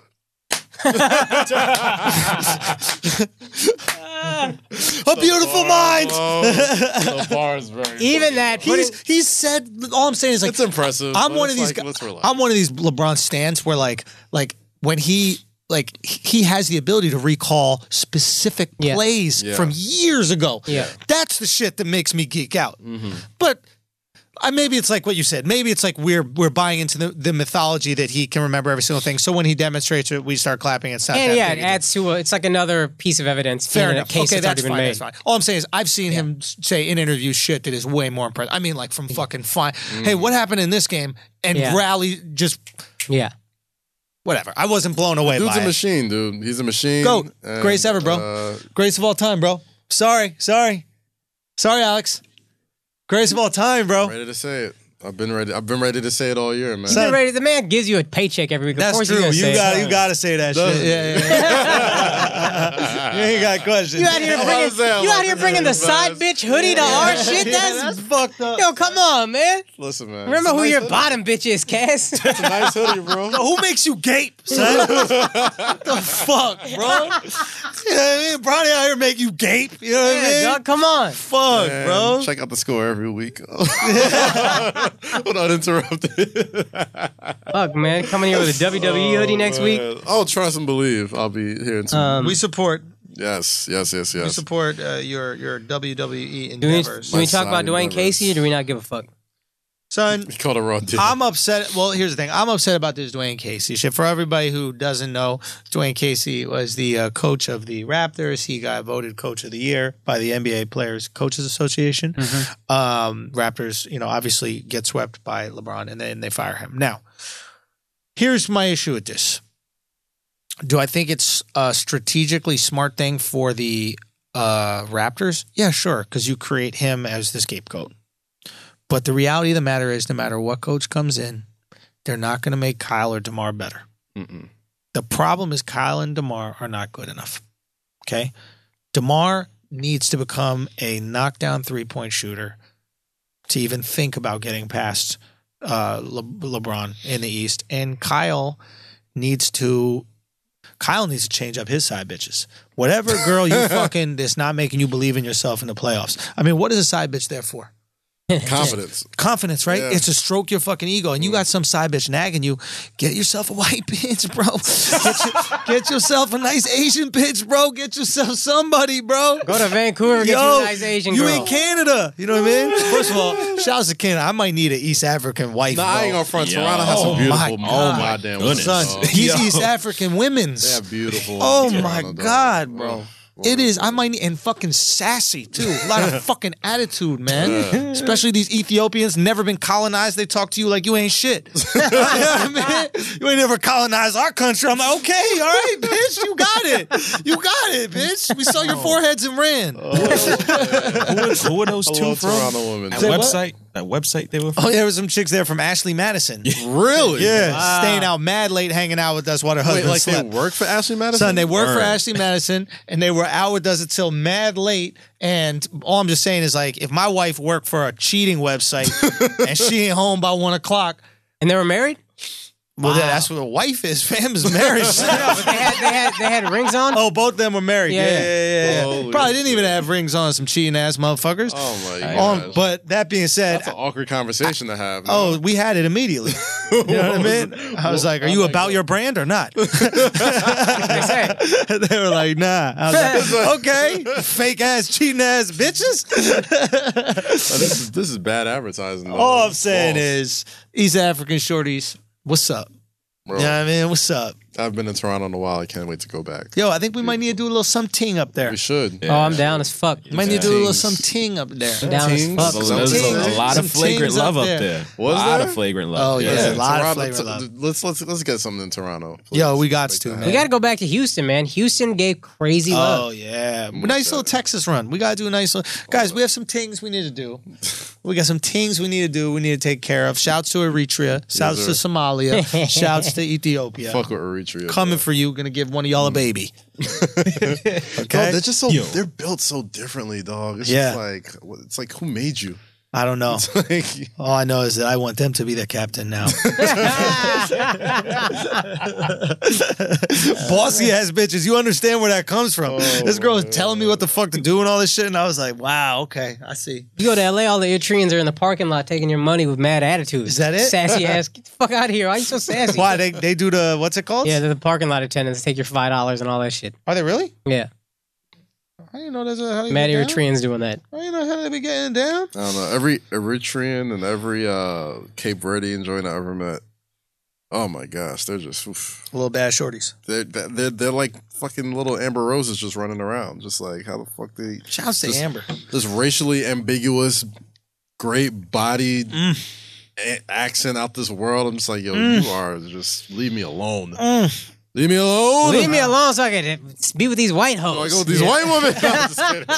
A beautiful mind. the bar is very. Even that, putting, He's he's said. All I'm saying is like It's impressive. I'm but one of it's these. like, guys. let's relax. I'm one of these LeBron stands where like like when he like he has the ability to recall specific Yeah. plays Yeah. from years ago. Yeah. That's the shit that makes me geek out. But. I, maybe it's like what you said. Maybe it's like we're we're buying into the, the mythology that he can remember every single thing. So when he demonstrates it, we start clapping. It's not and that yeah, big it a deal. adds to a, it's like another piece of evidence Fair in enough. a case Okay, that's, that's already fine. been made. That's fine. All I'm saying is I've seen him s- say in interviews shit that is way more impressive. I mean, like from fucking fine. Hey, what happened in this game? And Yeah. rally just Yeah. whatever. I wasn't blown away Dude's by a it. machine, dude. He's a machine. Go. and, Greatest ever, bro. uh, Greatest of all time, bro. Sorry, sorry, sorry, Alex. Greatest of all time, bro. ready to say it. I've been ready. I've been ready to say it all year, man. Son, Get ready. The man gives you a paycheck every week. Of That's course true. He's You gonna say got it. you got to say that Doesn't shit. Yeah, yeah, yeah. You ain't got questions. You out here I'm bringing, about to say, I'm you about out here to bringing say, the side man. bitch hoodie to our shit. Yeah, That's, that's fucked up. yo, come on, man. Listen, man. Remember It's a who nice your hoodie. bottom bitch is, Cass. It's a nice hoodie, bro. Who makes you gape, son? what the fuck, bro? You know what I mean? Bronny out here make you gape. You know what I yeah, mean? dog, come on. Fuck, Man, bro. check out the score every week. Without interrupted. Fuck, man. Coming here with a W W E hoodie next week. Man. Oh, trust and believe. I'll be here in some. Um, We support. yes, yes, yes, We yes. support uh, your your W W E do we, endeavors, do we talk side about Dwayne endeavors. Casey or do we not give a fuck? son. He called a raw deal. I'm upset. Well, here's the thing. I'm upset about this Dwayne Casey shit. For everybody who doesn't know, Dwayne Casey was the uh, coach of the Raptors. He got voted Coach of the Year by the N B A Players Coaches Association. Um, Raptors, you know, obviously get swept by LeBron, and then they fire him. Now, here's my issue with this. Do I think it's a strategically smart thing for the uh, Raptors? Yeah, sure, because you create him as the scapegoat. But the reality of the matter is, no matter what coach comes in, they're not going to make Kyle or DeMar better. Mm-mm. The problem is Kyle and DeMar are not good enough. Okay? DeMar needs to become a knockdown three-point shooter to even think about getting past uh, Le- LeBron in the East. And Kyle needs to Kyle needs to change up his side bitches. Whatever girl you fucking that's not making you believe in yourself in the playoffs. I mean, what is a side bitch there for? Confidence. Confidence, right? Yeah. It's to stroke your fucking ego. And you got some side bitch nagging you. Get yourself a white bitch, bro. Get, your, get yourself a nice Asian bitch, bro. Get yourself somebody, bro. Go to Vancouver, get Yo, you a nice Asian you girl. in Canada. You know what I mean? First of all, shout out to Canada. I might need an East African wife, Nah, bro. I ain't gonna front. Yo. Toronto has Oh some beautiful, my oh God. my damn Goodness. women, Son, dog. he's Yo. East African women's. They're beautiful. Oh in my Toronto, dog. God, bro. Oh, It is. I might need, and fucking sassy too. A lot of fucking attitude, man. Especially these Ethiopians, never been colonized. They talk to you like you ain't shit. You know what I mean? You ain't never colonized our country. I'm like, okay, all right, bitch, you got it. You got it, bitch. We saw your foreheads and ran. Who, are, who are those I two love from? Toronto women. That Say what? website? That website they were from? Oh, there was some chicks there from Ashley Madison. Really? Yeah, staying out mad late, hanging out with us while her Wait, husband like slept. they work for Ashley Madison? Son, they work for Word. Ashley Madison, and they were out with us until mad late. And all I'm just saying is, like, if my wife worked for a cheating website and she ain't home by one o'clock, And they were married? well, then that's what a wife is. Fam is marriage. No, but they had, they had, they had rings on? Oh, both of them were married. Yeah, Yeah. yeah, yeah. yeah. Holy Probably didn't even have rings on. Some cheating ass motherfuckers. Oh my Um, god. but that being said, That's an awkward conversation to have. oh, we had it immediately. You know what I mean? I was like, "Are you about your brand or not?" They say. They were like, "Nah." I was like, "Okay, fake ass, cheating ass bitches." Oh, this is this is bad advertising. Though. All I'm saying False. is, East African shorties, what's up? Bro, You know what I mean? What's up? I've been in Toronto in a while. I can't wait to go back. Yo, I think we might need to do a little something up there. We should. Oh, I'm down as fuck. We might need to do a little Tings. something up there. I'm down as Tings. fuck. Some There's tings. a, a lot Some of flagrant tings up love up there. there. Was a lot there? of flagrant love. Oh, yeah. Yeah, a lot of Toronto, flavor t- love. Let's let's let's get something in Toronto. please. Yo, we got Like to, that. man. We got to go back to Houston, man. Houston gave crazy love. Oh yeah, nice little Texas run. We gotta do a nice little guys. We have some things we need to do. We got some things we need to do. We need to take care of. Shouts to Eritrea. Shouts to sir. Somalia. Shouts to Ethiopia. Fuck with Eritrea. Coming bro. for you. Gonna give one of y'all a baby. Dog, Okay. they're just so Yo. they're built so differently, dog. It's Yeah. just like what- it's like who made you? I don't know. It's like All I know is that I want them to be their captain now. Bossy ass bitches. You understand where that comes from. This girl was telling me what the fuck to do and all this shit, and I was like, wow, okay, I see. You go to L A, all the Eritreans are in the parking lot taking your money with mad attitude. Is that it? Sassy ass. Get the fuck out of here. Why are you so sassy? Why they they do the what's it called? Yeah, they're the parking lot attendants. Take your five dollars and all that shit. Are they really? Yeah. I didn't know there's a how they Mad get down. Eritreans doing that. I didn't know how they be getting it down. I don't know. Every Eritrean and every uh, Cape Verdean joint I ever met. Oh my gosh, they're just oof. Little bad shorties. they're they're they're like fucking little Amber Roses just running around, just like how the fuck they Shouts to Just- Amber. this racially ambiguous, great bodied Mm. a- accent out this world. I'm just like, yo, Mm. you are just leave me alone. Mm. Leave me alone. Leave me alone so I can be with these white Oh, I hoes. go with these Yeah. white women. No, I'm just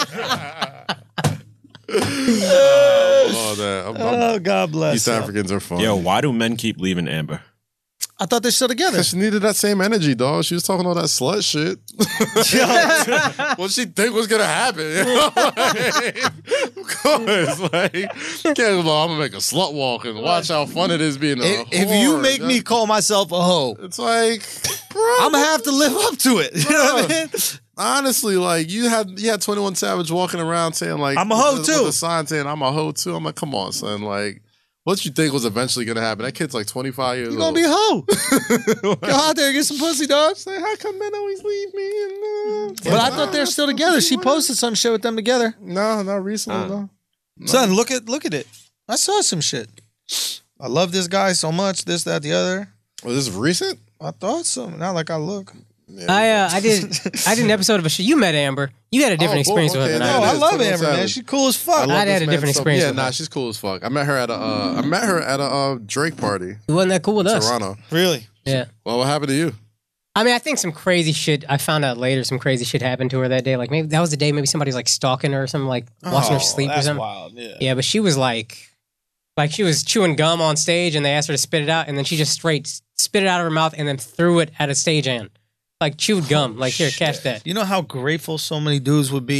kidding. oh, that. I'm, I'm, Oh, God bless. East her. Africans are fun. Yo, why do men keep leaving Amber? I thought they're still together. Because she needed that same energy, dog. She was talking all that slut shit. what she think was gonna happen? You know? Like, of course, like, can't, well, I'm gonna make a slut walk and watch how fun it is being a If, if you whore. make me call myself a hoe, it's like, bro, I'm gonna have to live up to it. You know what I mean? honestly, like you had you had twenty-one Savage walking around saying like I'm a hoe, with- too. with a sign saying I'm a hoe too. I'm like, come on, son, like. What you think was eventually gonna happen? That kid's like twenty-five years You're old. gonna be a hoe. Go out there and get some pussy, dog. Like, how come men always leave me? And, uh, But I thought they're still together. She posted some shit with them together. No, not recently. no. Son, look at look at it. I saw some shit. I love this guy so much. This, that, the other. Was this recent? I thought so. Not like I look. I uh, I did I did an episode of a show. You met Amber. You had a different Oh, experience boy, with her okay, than no, I No, did. it I is love twenty-one Amber, man. Savage. She cool as fuck. I love I'd had this a man different so- experience Yeah, with nah, her. she's cool as fuck. I met her at a uh, I met her at a uh, Drake party, He wasn't that cool with us. Toronto. Really? Yeah. Well, what happened to you? I mean, I think some crazy shit. I found out later some crazy shit happened to her that day. Like maybe that was the day maybe somebody's like stalking her or something, like watching her sleep or something. wild. Yeah. Yeah, but she was like, like she was chewing gum on stage, and they asked her to spit it out, and then she just straight spit it out of her mouth and then threw it at a stagehand, like chewed gum. Like here, catch that. You know how grateful so many dudes would be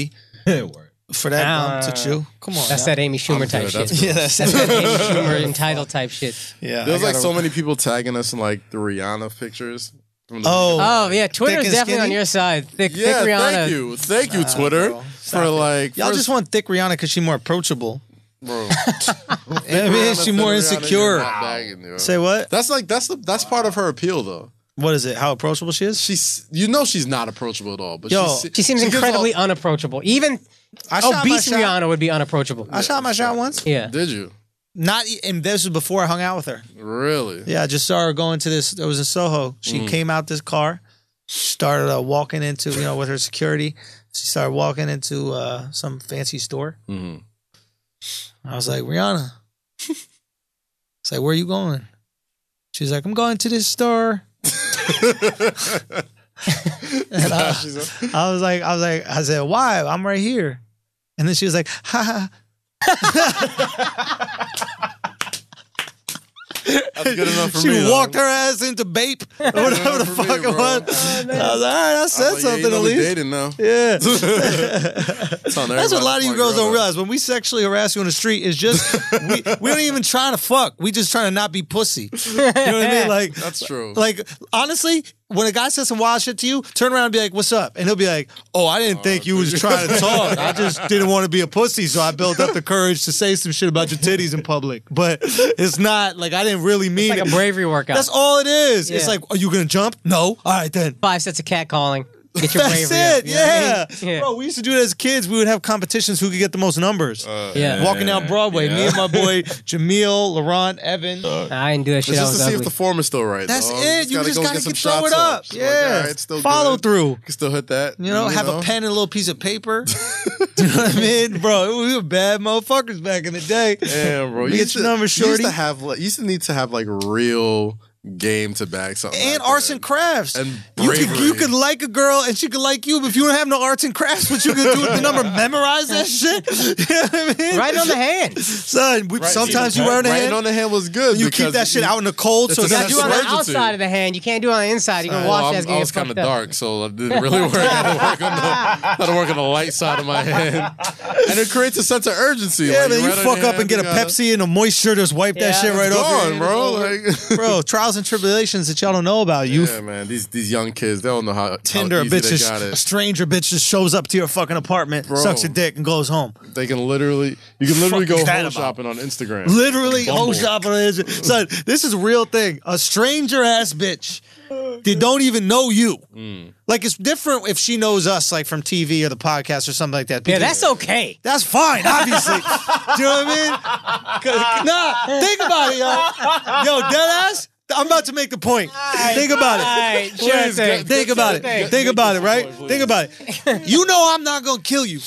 Word. For that Uh, bump to chew. Come on. That's now. that Amy Schumer I'm type good, shit. that's Yeah, that's, That's that Amy Schumer entitled type shit. yeah. There's I like gotta- so many people tagging us in like the Rihanna pictures. From the Oh, Oh yeah, Twitter's and definitely on skinny? your side. Thick, yeah. thick Rihanna. Thank you, thank you, Nah, Twitter, bro. for Stop it. like. Y'all first- just want thick Rihanna because she's more approachable. bro. I mean, Rihanna, she's more Rihanna, insecure. you're not bagging, yo. Say what? That's like that's the, that's part of her appeal though. What is it? How approachable she is? She's you know she's not approachable at all. But Yo, she's, She seems gives incredibly all- unapproachable. Even I shot my obese shot. Rihanna would be unapproachable. I shot my shot once. Yeah. Did you Not, and this was before I hung out with her. really? Yeah, I just saw her going to this. It was in Soho. She Mm. came out this car, started uh, walking into, you know, with her security. She started walking into uh, some fancy store. Mm-hmm. I was like, Rihanna. It's like, where are you going? She's like, I'm going to this store. And I, I was like, I was like, I said, why? I'm right here. And then she was like, ha ha. That's good enough for She me. though. walked her ass into Bape or whatever the enough for fuck me, it bro. was. I was like, all right, I I said was like, something yeah, you know at we least. dating now. Yeah. Telling That's what a lot of everybody you my girls girl don't up. realize. When we sexually harass you on the street, it's just, we, we don't even trying to fuck. We just trying to not be pussy. You know what I mean? Like, That's true. like, honestly, when a guy says some wild shit to you, turn around and be like, what's up? And he'll be like, oh, I didn't think you was trying to talk. I just didn't want to be a pussy, so I built up the courage to say some shit about your titties in public. But it's not, like, I didn't really mean It's like it. a bravery workout. That's all it is. It's Yeah. like, are you going to jump? No. All right, then. Five sets of cat calling. Get your That's bravery it. up, you know what I Yeah. mean? Yeah. Bro, we used to do it as kids. We would have competitions who could get the most numbers. Yeah. Walking down Broadway, me Yeah. and my boy Jamil, Laurent, Evan. I didn't do that shit. It's I just was to see if ugly. the form is still right. That's dog. it. You just go gotta get some get- throw it shots up. Like, Yeah. all right, it's still Follow good. through. You can still hit that. You know, have a pen and a little piece of paper. Do you know what I mean? Bro, we were bad motherfuckers back in the day. Damn, bro. Get You used your to- number, You shorty. used to have, like, you used to need to have like real game to bag something. And like arts that. and crafts. And you could, bravery. you could like a girl and she could like you, but if you don't have no arts and crafts, what you gonna do with the number? Memorize that shit? You know what I mean? Right on the hand. Son, we, Right, sometimes see, you wear the writing hand. on the hand was good. You keep because that shit you- out in the cold, it's so a that's You do it on the emergency. outside of the hand. You can't do it on the inside. You can Well, wash I that. was, I was kind of dark, so it didn't really work. I had to work on the, I had to work on the light side of my hand, and it creates a sense of urgency. Yeah, like, man, you right on fuck your up hand, and get a you gotta- Pepsi and a moisture, just wipe that Yeah, shit right it's off. your Gone, hand. bro. It's over. Like, Bro, trials and tribulations that y'all don't know about. You yeah, man. These these young kids, they don't know how Tinder, how a easy bitch they just, got a it. stranger bitch just shows up to your fucking apartment, Bro. sucks your dick, and goes home. They can literally, you can literally Fuck go is that home about? shopping on Instagram. Literally, Bumble. home shopping on Instagram. Son, this is a real thing. A stranger ass bitch. They don't even know you. Mm. Like, it's different if she knows us, like from T V or the podcast or something like that. Yeah, because- that's okay. That's fine, obviously. Do you know what I mean? 'Cause- Nah, think about it, yo. Yo, deadass, I'm about to make the point. Think about it. All right, sure Please, thing. get- Think about it. Thing. Think about it, right? Think about it. You know I'm not gonna kill you.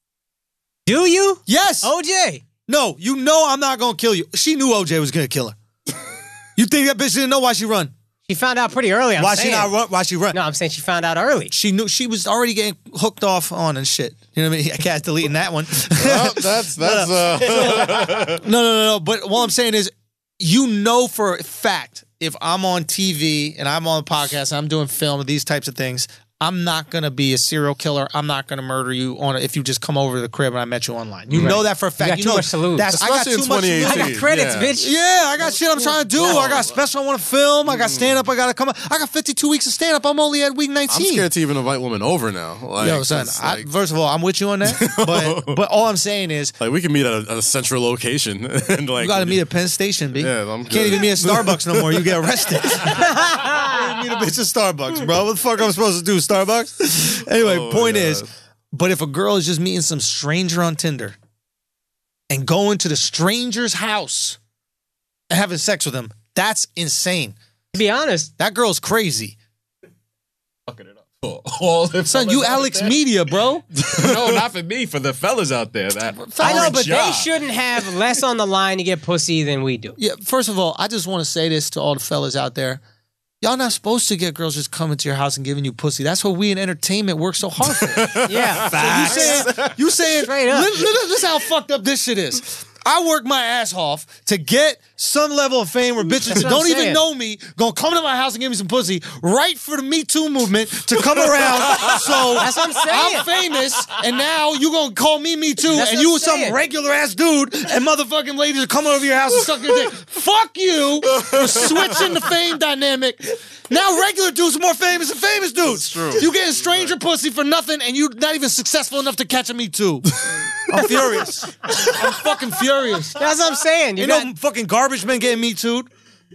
Do you? Yes. O J. No, you know I'm not gonna kill you. She knew O J was gonna kill her. You think that bitch didn't know why she run? She found out pretty early. I'm why saying. she not run? Why she run? No, I'm saying she found out early. She knew she was already getting hooked off on and shit. You know what I mean? I can't deleting that one. Well, that's that's uh, No, no, no, no. But what I'm saying is, you know for a fact, if I'm on T V and I'm on a podcast and I'm doing film and these types of things, I'm not gonna be a serial killer. I'm not gonna murder you on if you just come over to the crib and I met you online. You Right. know that for a fact. got You too know much to lose. That's I got Especially in too much to lose. I twenty eighteen. got credits, Yeah. bitch. Yeah, I got shit I'm trying to do. I got special I want to film. I got stand up. I got to come. I got fifty-two weeks of stand up. I'm only at week I'm nineteen. scared to even invite women over now. Like, Yo, son. it's I, like, first of all, I'm with you on that. But but all I'm saying is, like, we can meet at a, at a central location and like you got to meet at Penn Station, B. Yeah, I'm Can't good. even meet at Starbucks no more. You get arrested. You can't meet a bitch at Starbucks, bro. What the fuck am I supposed to do? Starbucks? Anyway, Oh, point yeah. is, but if a girl is just meeting some stranger on Tinder and going to the stranger's house and having sex with him, that's insane. To be honest, That girl's crazy. Fucking it up. All the Son, fellas you out Alex there. Media, bro. No, not for me. For the fellas out there. That I know, foreign but job. they shouldn't have less on the line to get pussy than we do. Yeah, first of all, I just want to say this to all the fellas out there. Y'all not supposed to get girls just coming to your house and giving you pussy. That's what we in entertainment work so hard for. Yeah. You saying, you saying Straight up. Li- li- li- listen how fucked up this shit is. I work my ass off to get some level of fame where bitches that what don't I'm even saying. know me gonna come to my house and give me some pussy right for the Me Too movement to come around. So That's what I'm saying. I'm famous, and now you gonna call me Me Too, That's and what you I'm some saying. regular ass dude, and motherfucking ladies are coming over your house and suck your dick. Fuck you. You're switching the fame dynamic. Now regular dudes are more famous than famous dudes. That's true. You getting stranger pussy for nothing, and you not even successful enough to catch a Me Too. I'm furious. I'm fucking furious. That's what I'm saying. You You got, know, fucking garbage men getting Me Too'd.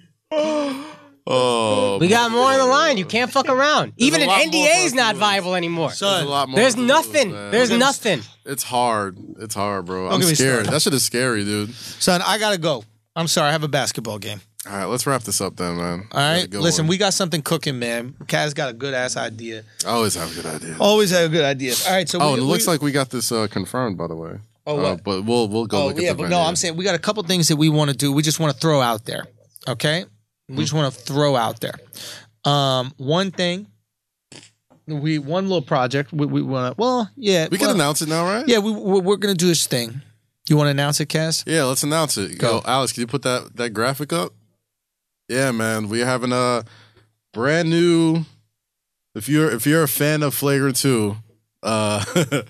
Oh, we got more on the line. You can't fuck around. Even a an lot N D more A for is us to not lose. viable anymore. There's a lot more There's to lose, nothing. man. There's nothing. It's hard. It's hard, bro. Don't I'm get me scared. started. That shit is scary, dude. Son, I gotta go. I'm sorry, I have a basketball game. All right, let's wrap this up then, man. All right, listen, we got something cooking, man. Kaz got a good ass idea. I always have a good idea. Always have good ideas. All right, so Oh, we, and it we, looks like we got this uh, confirmed, by the way. Oh, Uh, what? but we'll we'll go Oh look at yeah, the but no, venue. I'm saying we got a couple things that we want to do. We just want to throw out there. Okay, we just want to throw out there. Um, one thing, we one little project. We, we want to. Well, yeah, we can well, announce it now, right? Yeah, we we're, we're gonna do this thing. You want to announce it, Kaz? Yeah, let's announce it. Go. Yo, Alex, can you put that that graphic up? Yeah, man, we're having a brand new. If you're if you're a fan of Flagrant two, uh,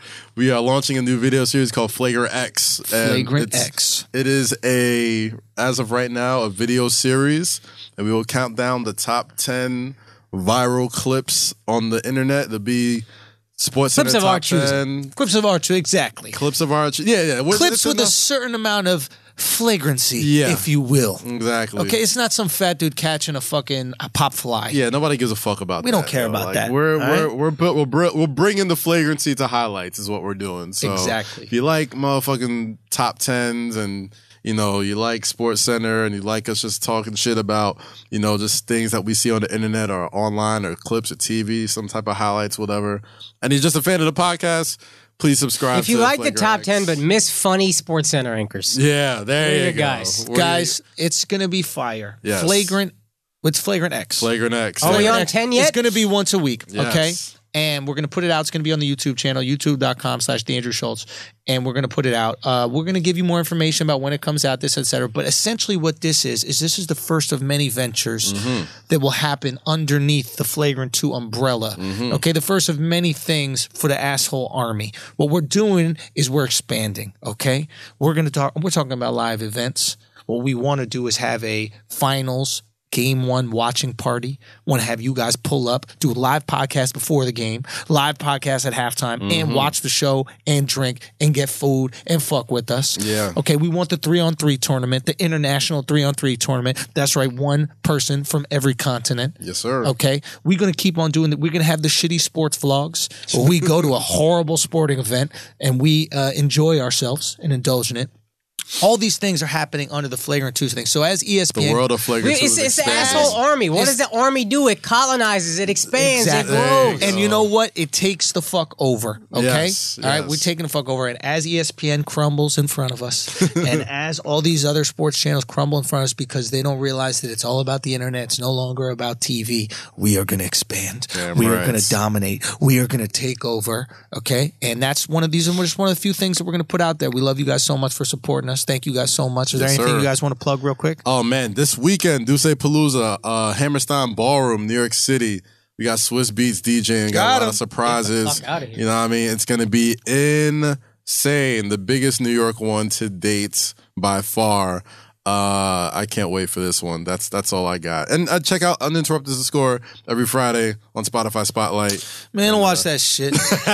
we are launching a new video series called Flagrant X. and Flagrant it's- X. It is a, as of right now, a video series, and we will count down the top ten viral clips on the internet. There'll be Sports Clips Center of our top choosing. ten Clips of art, exactly. clips of our yeah yeah What- Clips it's with a enough- certain amount of flagrancy, Yeah. if you will. exactly Okay, it's not some fat dude catching a fucking a pop fly. Yeah, nobody gives a fuck about We that. don't care yo. about Like, that, We're all we're right? we're bu- we're br- we're bringing the flagrancy to highlights is what we're doing. So Exactly. if you like motherfucking top tens and you know you like Sports Center and you like us just talking shit about you know just things that we see on the internet or online or clips or T V, some type of highlights, whatever, and you're just a fan of the podcast, please subscribe. If you to like the Flagrant top X. ten but miss funny Sports Center anchors, yeah, there There you you go, guys. We're- Guys, it's gonna be fire. Yes. Flagrant. What's Flagrant X? Flagrant X. Are we yeah. on ten yet? It's gonna be once a week. Okay. Yes. And we're going to put it out. It's going to be on the YouTube channel, youtube.com slash the Andrew Schultz. And we're going to put it out. Uh, we're going to give you more information about when it comes out, this, et cetera. But essentially what this is, is this is the first of many ventures that will happen underneath the Flagrant two umbrella. Okay. The first of many things for the asshole army. What we're doing is we're expanding. Okay. We're going to talk, we're talking about live events. What we want to do is have a finals game one watching party. Want to have you guys pull up, do a live podcast before the game, live podcast at halftime, and watch the show and drink and get food and fuck with us. Yeah. Okay, we want the three on three tournament, the international three on three tournament. That's right, one person from every continent. Yes, sir. Okay, we're gonna keep on doing that. We're gonna have the shitty sports vlogs where we go to a horrible sporting event and we uh, enjoy ourselves and indulge in it. All these things are happening under the Flagrant two thing. So as E S P N, The world of Flagrant two it's, is it's the expanding. asshole army. What It's- does the army do? It colonizes, it expands, Exactly. it grows. And you know what? It takes the fuck over. Okay. Yes, All right. yes. We're taking the fuck over. And as E S P N crumbles in front of us, and as all these other sports channels crumble in front of us because they don't realize that it's all about the internet, it's no longer about T V, we are going to expand. Damn we are right. going to dominate. We are going to take over. Okay. And that's one of these, and we're just one of the few things that we're going to put out there. We love you guys so much for supporting us. Thank you guys so much. Is there Yes, anything sir. you guys want to plug real quick? Oh man, this weekend, Duce Palooza, uh, Hammerstein Ballroom, New York City. We got Swiss Beats DJing, got, Got a lot him. of surprises. Get the fuck outta here. You know what I mean? It's gonna be insane. The biggest New York one to date by far. Uh, I can't wait for this one. That's that's all I got. And uh, check out Uninterrupted to Score every Friday on Spotify Spotlight. Man, don't watch that shit.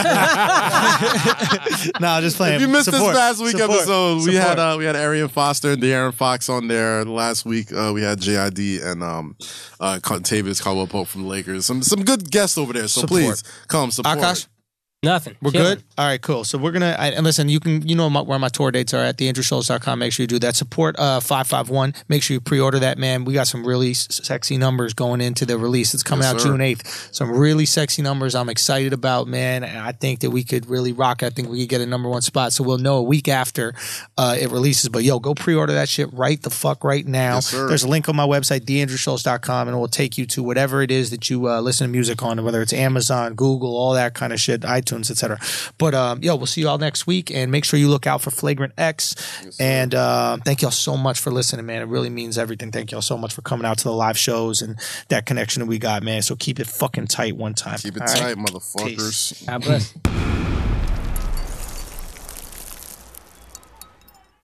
nah, just playing. If you missed Support. this last week Support. episode, we Support. had uh, we had Arian Foster and De'Aaron Fox on there. Last week uh, we had J I D and um, uh, Tavius Caldwell Pope from the Lakers. Some some good guests over there. So Support. please come support. Akash? Nothing. We're Chilling. good? All right, cool. So we're going to, and listen, you can, you know my, where my tour dates are at the andrew schultz dot com. Make sure you do that. Support uh, five five one. Make sure you pre-order that, man. We got some really s- sexy numbers going into the release. It's coming Yes, out sir. June eighth. Some really sexy numbers I'm excited about, man. And I think that we could really rock. I think we could get a number one spot. So we'll know a week after uh, it releases. But yo, go pre-order that shit right the fuck right now. Yes, sir. There's a link on my website, the andrew schultz dot com, and it will take you to whatever it is that you uh, listen to music on, whether it's Amazon, Google, all that kind of shit, iTunes. iTunes, et cetera. But um, yo, we'll see you all next week, and make sure you look out for Flagrant X. Yes, and uh, thank y'all so much for listening, man. It really means everything. Thank y'all so much for coming out to the live shows and that connection that we got, man. So keep it fucking tight one time. Keep it all tight, right? motherfuckers. God bless.